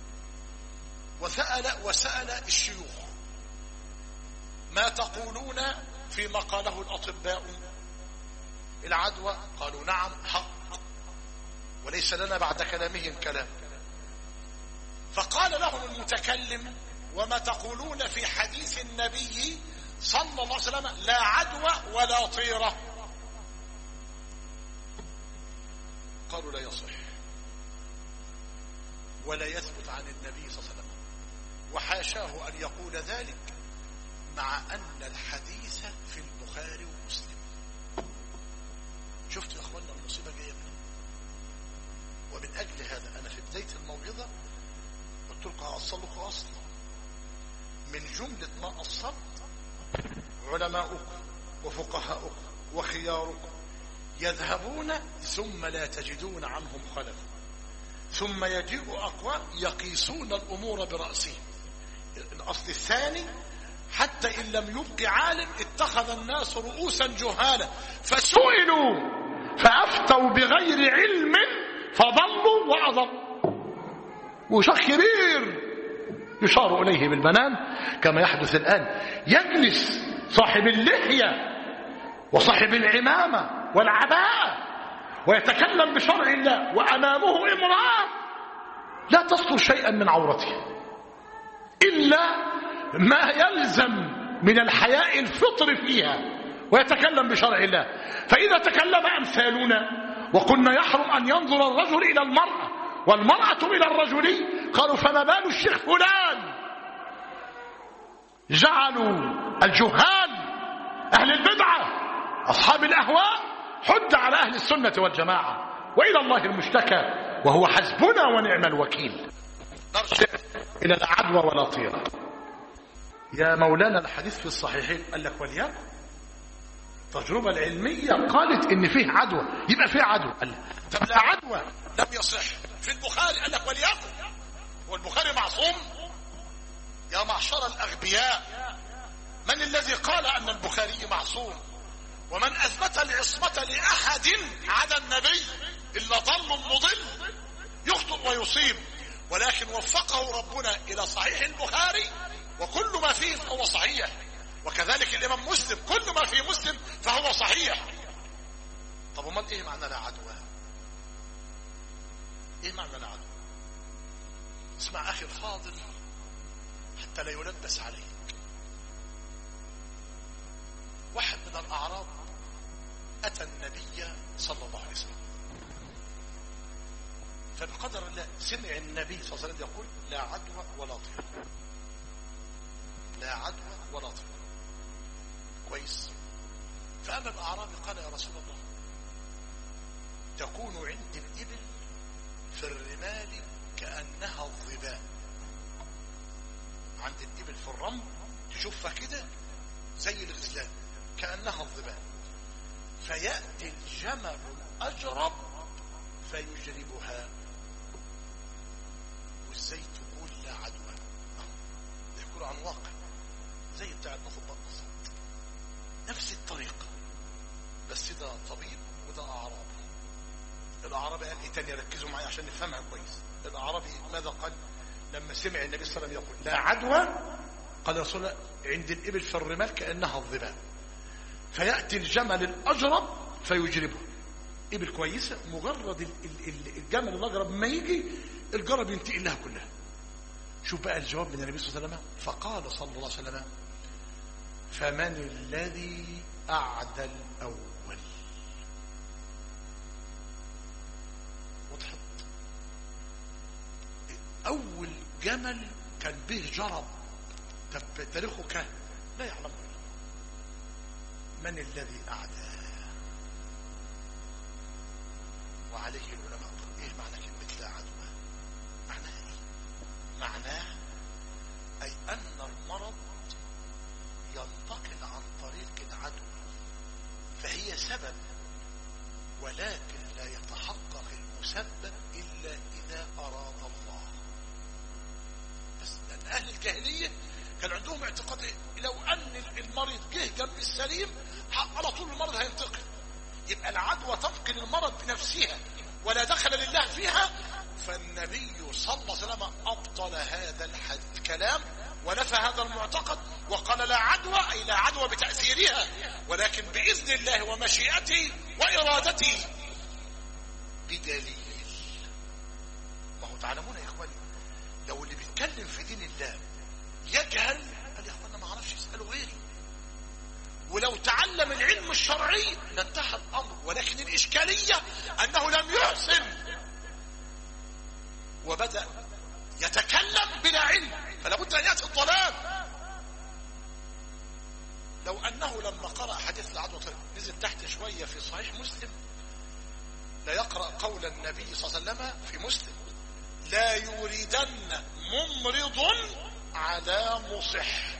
وسأل الشيوخ ما تقولون فيما قاله الأطباء العدوى؟ قالوا نعم حق وليس لنا بعد كلامهم كلام. فقال لهم المتكلم وما تقولون في حديث النبي صلى الله عليه وسلم لا عدوى ولا طيرة؟ قالوا لا يصح ولا يثبت عن النبي صلى الله عليه وسلم، وحاشاه أن يقول ذلك مع أن الحديث في البخاري ومسلم. شفتوا يا أخوانا المصيبة جاية منه. ومن أجل هذا أنا في بداية الموعظة قلت لكم هأصل لكم أصلا من جملة ما أصلت علماؤكم وفقهاؤكم وخياركم يذهبون ثم لا تجدون عنهم خلفا، ثم يجيء أقوام يقيسون الأمور برأسهم. الأصل الثاني حتى إن لم يبق عالم اتخذ الناس رؤوسا جهالا فسئلوا فأفتوا بغير علم فضلوا وأضلوا. وشيخ كبير يشار إليه بالبنان كما يحدث الآن، يجلس صاحب اللحية وصاحب العمامة والعباءة ويتكلم بشرع الله وأمامه امرأة لا تستر شيئا من عورته إلا ما يلزم من الحياء الفطر فيها، ويتكلم بشرع الله. فإذا تكلم أمثالنا وقلنا يحرم أن ينظر الرجل إلى المرأة والمرأة إلى الرجل، قالوا فما بال الشيخ فلان؟ جعلوا الجهال أهل البدعة أصحاب الأهواء حد على أهل السنة والجماعة، وإلى الله المشتكى وهو حسبنا ونعم الوكيل. نرجع إلى لا عدوى ولا طيرة. يا مولانا الحديث في الصحيحين قال لك وليكن التجربة العلمية قالت إن فيه عدوى يبقى فيه عدوى. قال طب لا عدوى لم يصح في البخاري، قال لك وليكن والبخاري معصوم. يا معشر الأغبياء، من الذي قال أن البخاري معصوم؟ ومن أثبت العصمة لأحد عدا النبي إلا ضل مضل يخطئ ويصيب، ولكن وفقه ربنا إلى صحيح البخاري وكل ما فيه فهو صحيح، وكذلك الإمام مسلم كل ما في مسلم فهو صحيح. طب وما إيه معنى لا عدوى؟ إيه معنى لا عدوى؟ اسمع أخي الفاضل حتى لا يلبس عليك. واحد من الأعراب أتى النبي صلى الله عليه وسلم، فبقدر الله سمع النبي صلى الله عليه وسلم يقول لا عدوى ولا طير، لا عدوى ولا طير، كويس. فأما الأعرابي قال يا رسول الله تكون عند الإبل في الرمال كأنها الظباء، عند الإبل في الرمل تشوفها كده زي الغزلان كأنها الظباء، فيأتي الجمل الأجرب فيجربها. وازاي تقول لا عدوى؟ يحكوا عن واقع زي بتاع الأطباء بالظبط، نفس الطريقة، بس ده طبيب وده أعرابي. الأعرابي قال إيه تاني؟ ركزوا معي عشان نفهمها كويس. الأعرابي ماذا قال لما سمع النبي صلى الله عليه وسلم يقول لا عدوى؟ قال يا رسول الله عند الإبل في الرمال كأنها الظباء، فيأتي الجمل الأجرب فيجربه. إبل كويسة، مجرد الجمل الأجرب ما يجي الجرب ينتقل لها كلها. شوف بقى الجواب من النبي صلى الله عليه وسلم، فقال صلى الله عليه وسلم فمن الذي أعدى الأول؟ وضحت؟ أول جمل كان به جرب، طب تاريخه كان لا يعلمه. من الذي أعدى؟ وعليه العلماء ايه معنى كلمة لا عدوى؟ معناها ايه؟ معناه اي ان المرض ينتقل عن طريق العدوى، فهي سبب، ولكن لا يتحقق المسبب الا اذا اراد الله. بس لان اهل الجاهلية كان عندهم اعتقاد ايه؟ لو ان المريض جه جنب السليم على طول المرض هينتقل، يبقى العدوى تنقل المرض بنفسها ولا دخل لله فيها. فالنبي صلى الله عليه وسلم أبطل هذا الكلام ونفى هذا المعتقد وقال لا عدوى، أي لا عدوى بتأثيرها ولكن بإذن الله ومشيئته وإرادته بدليل. ما هو تعلمون يا إخواني لو اللي بيتكلم في دين الله يجهل، قال يا إخواننا ما عرفش يسألوا غيري، ولو تعلم العلم الشرعي لانتهى الأمر، ولكن الإشكالية أنه لم يحسن وبدأ يتكلم بلا علم، فلا بد أن يأتي الضلال. لو أنه لما قرأ حديث العدوى نزل تحت شوية في صحيح مسلم لا يقرأ قول النبي صلى الله عليه وسلم في مسلم لا يريدن ممرض على مصح،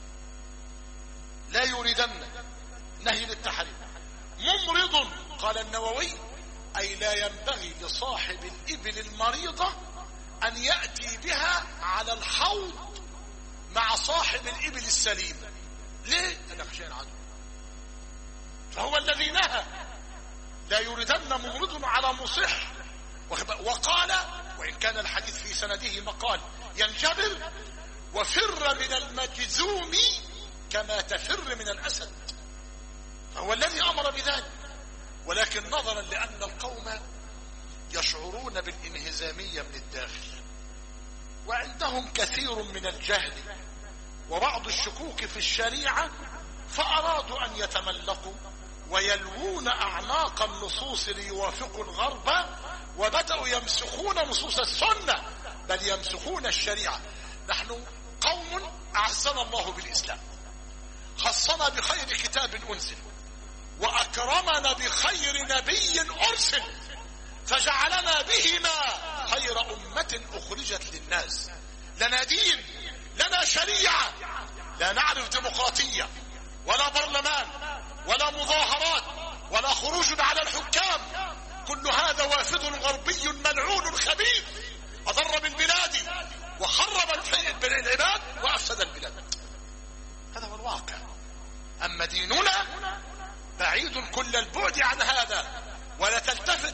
لا يريدن نهي للتحريم، ممرض قال النووي أي لا ينبغي لصاحب الإبل المريضة أن يأتي بها على الحوض مع صاحب الإبل السليم. ليه؟ أنا خشية العدو، فهو الذي نهى لا يريدن ممرض على مصح. وقال وإن كان الحديث في سنده مقال ينجبر وفر من المجذوم كما تفر من الأسد، فهو الذي أمر بذلك. ولكن نظرا لأن القوم يشعرون بالانهزامية من الداخل وعندهم كثير من الجهل وبعض الشكوك في الشريعة، فأرادوا أن يتملقوا ويلوون أعناق النصوص ليوافقوا الغرب، وبدأوا يمسخون نصوص السنة بل يمسخون الشريعة. نحن قوم أعزنا الله بالإسلام، خصنا بخير كتاب أنزل وأكرمنا بخير نبي أرسل، فجعلنا بهما خير أمة أخرجت للناس. لنا دين، لنا شريعة، لا نعرف ديمقراطية ولا برلمان ولا مظاهرات ولا خروج على الحكام. كل هذا وافد غربي ملعون خبيث أضر بالبلاد وخرب العباد وأفسد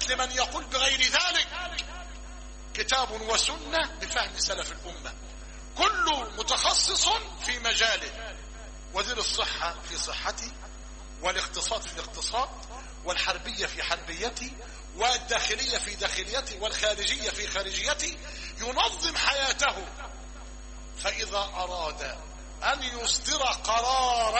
لمن يقول بغير ذلك. كتاب وسنة بفهم سلف الأمة، كل متخصص في مجاله. وزير الصحة في صحته، والاقتصاد في الاقتصاد، والحربية في حربيته، والداخلية في داخليته، والخارجية في خارجيته، ينظم حياته. فإذا أراد أن يصدر قرارا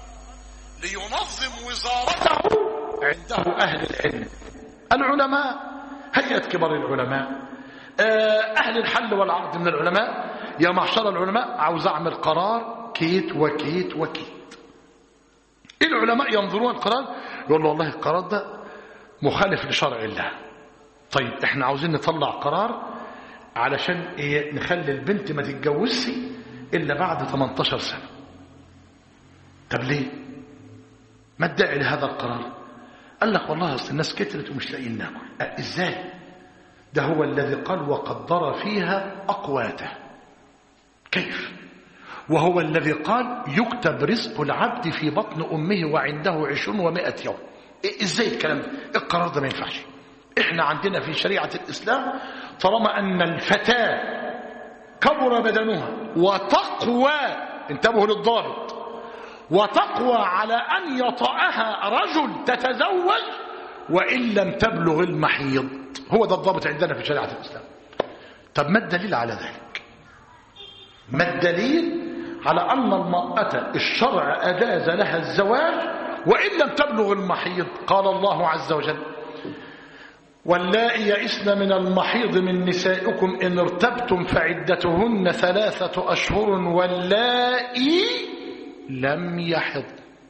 لينظم وزارته عنده أهل العلم، العلماء، هيئة كبار العلماء، أهل الحل والعقد من العلماء. يا معشر العلماء، عاوز أعمل قرار كيت وكيت وكيت. العلماء ينظرون القرار، يقول له والله القرار ده مخالف لشرع الله. طيب احنا عاوزين نطلع قرار علشان ايه؟ نخلي البنت ما تتجوزش إلا بعد 18 سنة. طب ليه؟ ما الداعي لهذا القرار؟ قال لك والله أصل الناس كترت ومش لاقيين ناكل. إزاي؟ ده هو الذي قال وقدر فيها أقواته. كيف؟ وهو الذي قال يكتب رزق العبد في بطن أمه وعنده 20 و100 يوم. إزاي الكلام ده؟ القرار ده ما ينفعش. إحنا عندنا في شريعة الإسلام طالما أن الفتاة كبر بدنها وتقوى، انتبهوا للضابط، وتقوى على أن يطأها رجل تتزوج وإن لم تبلغ المحيض. هو ده الضابط عندنا في شريعة الإسلام. طب ما الدليل على ذلك؟ ما الدليل على أن المرأة الشرع أجاز لها الزواج وإن لم تبلغ المحيض؟ قال الله عز وجل واللائي يئسن من المحيض من نسائكم إن ارتبتم فعدتهن 3 أشهر واللائي لم يحض.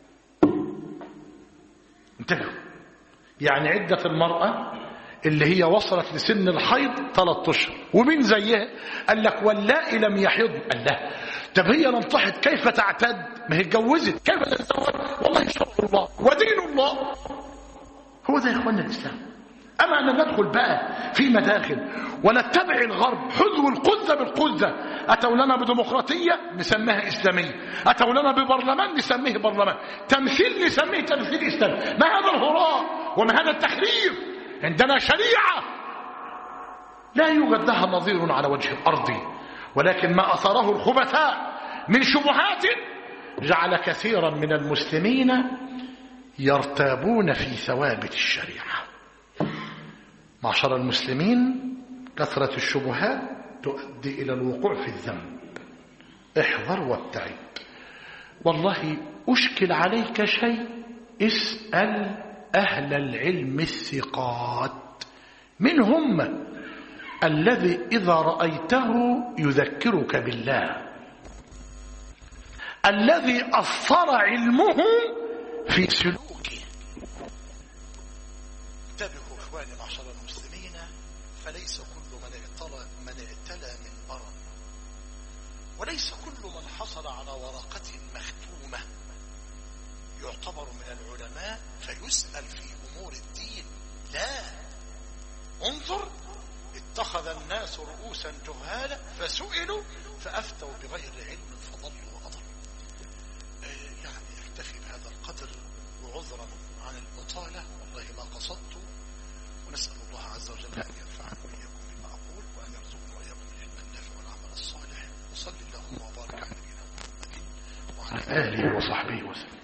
انتبهوا، يعني عدة المرأة اللي هي وصلت لسن الحيض 3 أشهر. ومين زيها؟ قال لك واللائي لم يحض. قال لا، طب هي لم تحض كيف تعتد؟ ما هي اتجوزت، كيف تتزوج؟ والله شرع الله ودين الله. هو ده يا اخوانا الإسلام. أما أن ندخل بقى في مداخل ونتبع الغرب حذو القذة بالقذة. أتوا لنا بديمقراطية نسميها إسلامية، أتوا لنا ببرلمان نسميه برلمان، تمثيل نسميه تمثيل إسلامي. ما هذا الهراء وما هذا التخريف؟ عندنا شريعة لا يوجد لها نظير على وجه الأرض، ولكن ما أثاره الخبثاء من شبهات جعل كثيرا من المسلمين يرتابون في ثوابت الشريعة. معشر المسلمين، كثرة الشبهات تؤدي إلى الوقوع في الذنب. احذر وابتعد. والله أشكل عليك شيء، اسأل أهل العلم الثقات. من هم الذي إذا رأيته يذكرك بالله، الذي أثر علمه في سلوكه. انتبهوا إخواني معشر المسلمين، فليس كل من ابتلى من برا، وليس كل من حصل على ورقة مختومة يعتبر من العلماء فيسأل في أمور الدين. لا، انظر، اتخذ الناس رؤوسا جهالا فسئلوا فأفتوا بغير علم فضلوا وأضلوا. يعني اكتفي بهذا القدر، وعذرا عن الإطالة، والله ما قصدت. ونسأل الله عز وجل أن ينفعنا وإياكم بما أقول، وأن يرزقنا وإياكم العلم النافع والعمل الصالح. وصل اللهم وبارك على نبينا محمد وعلى آله وصحبه وسلم.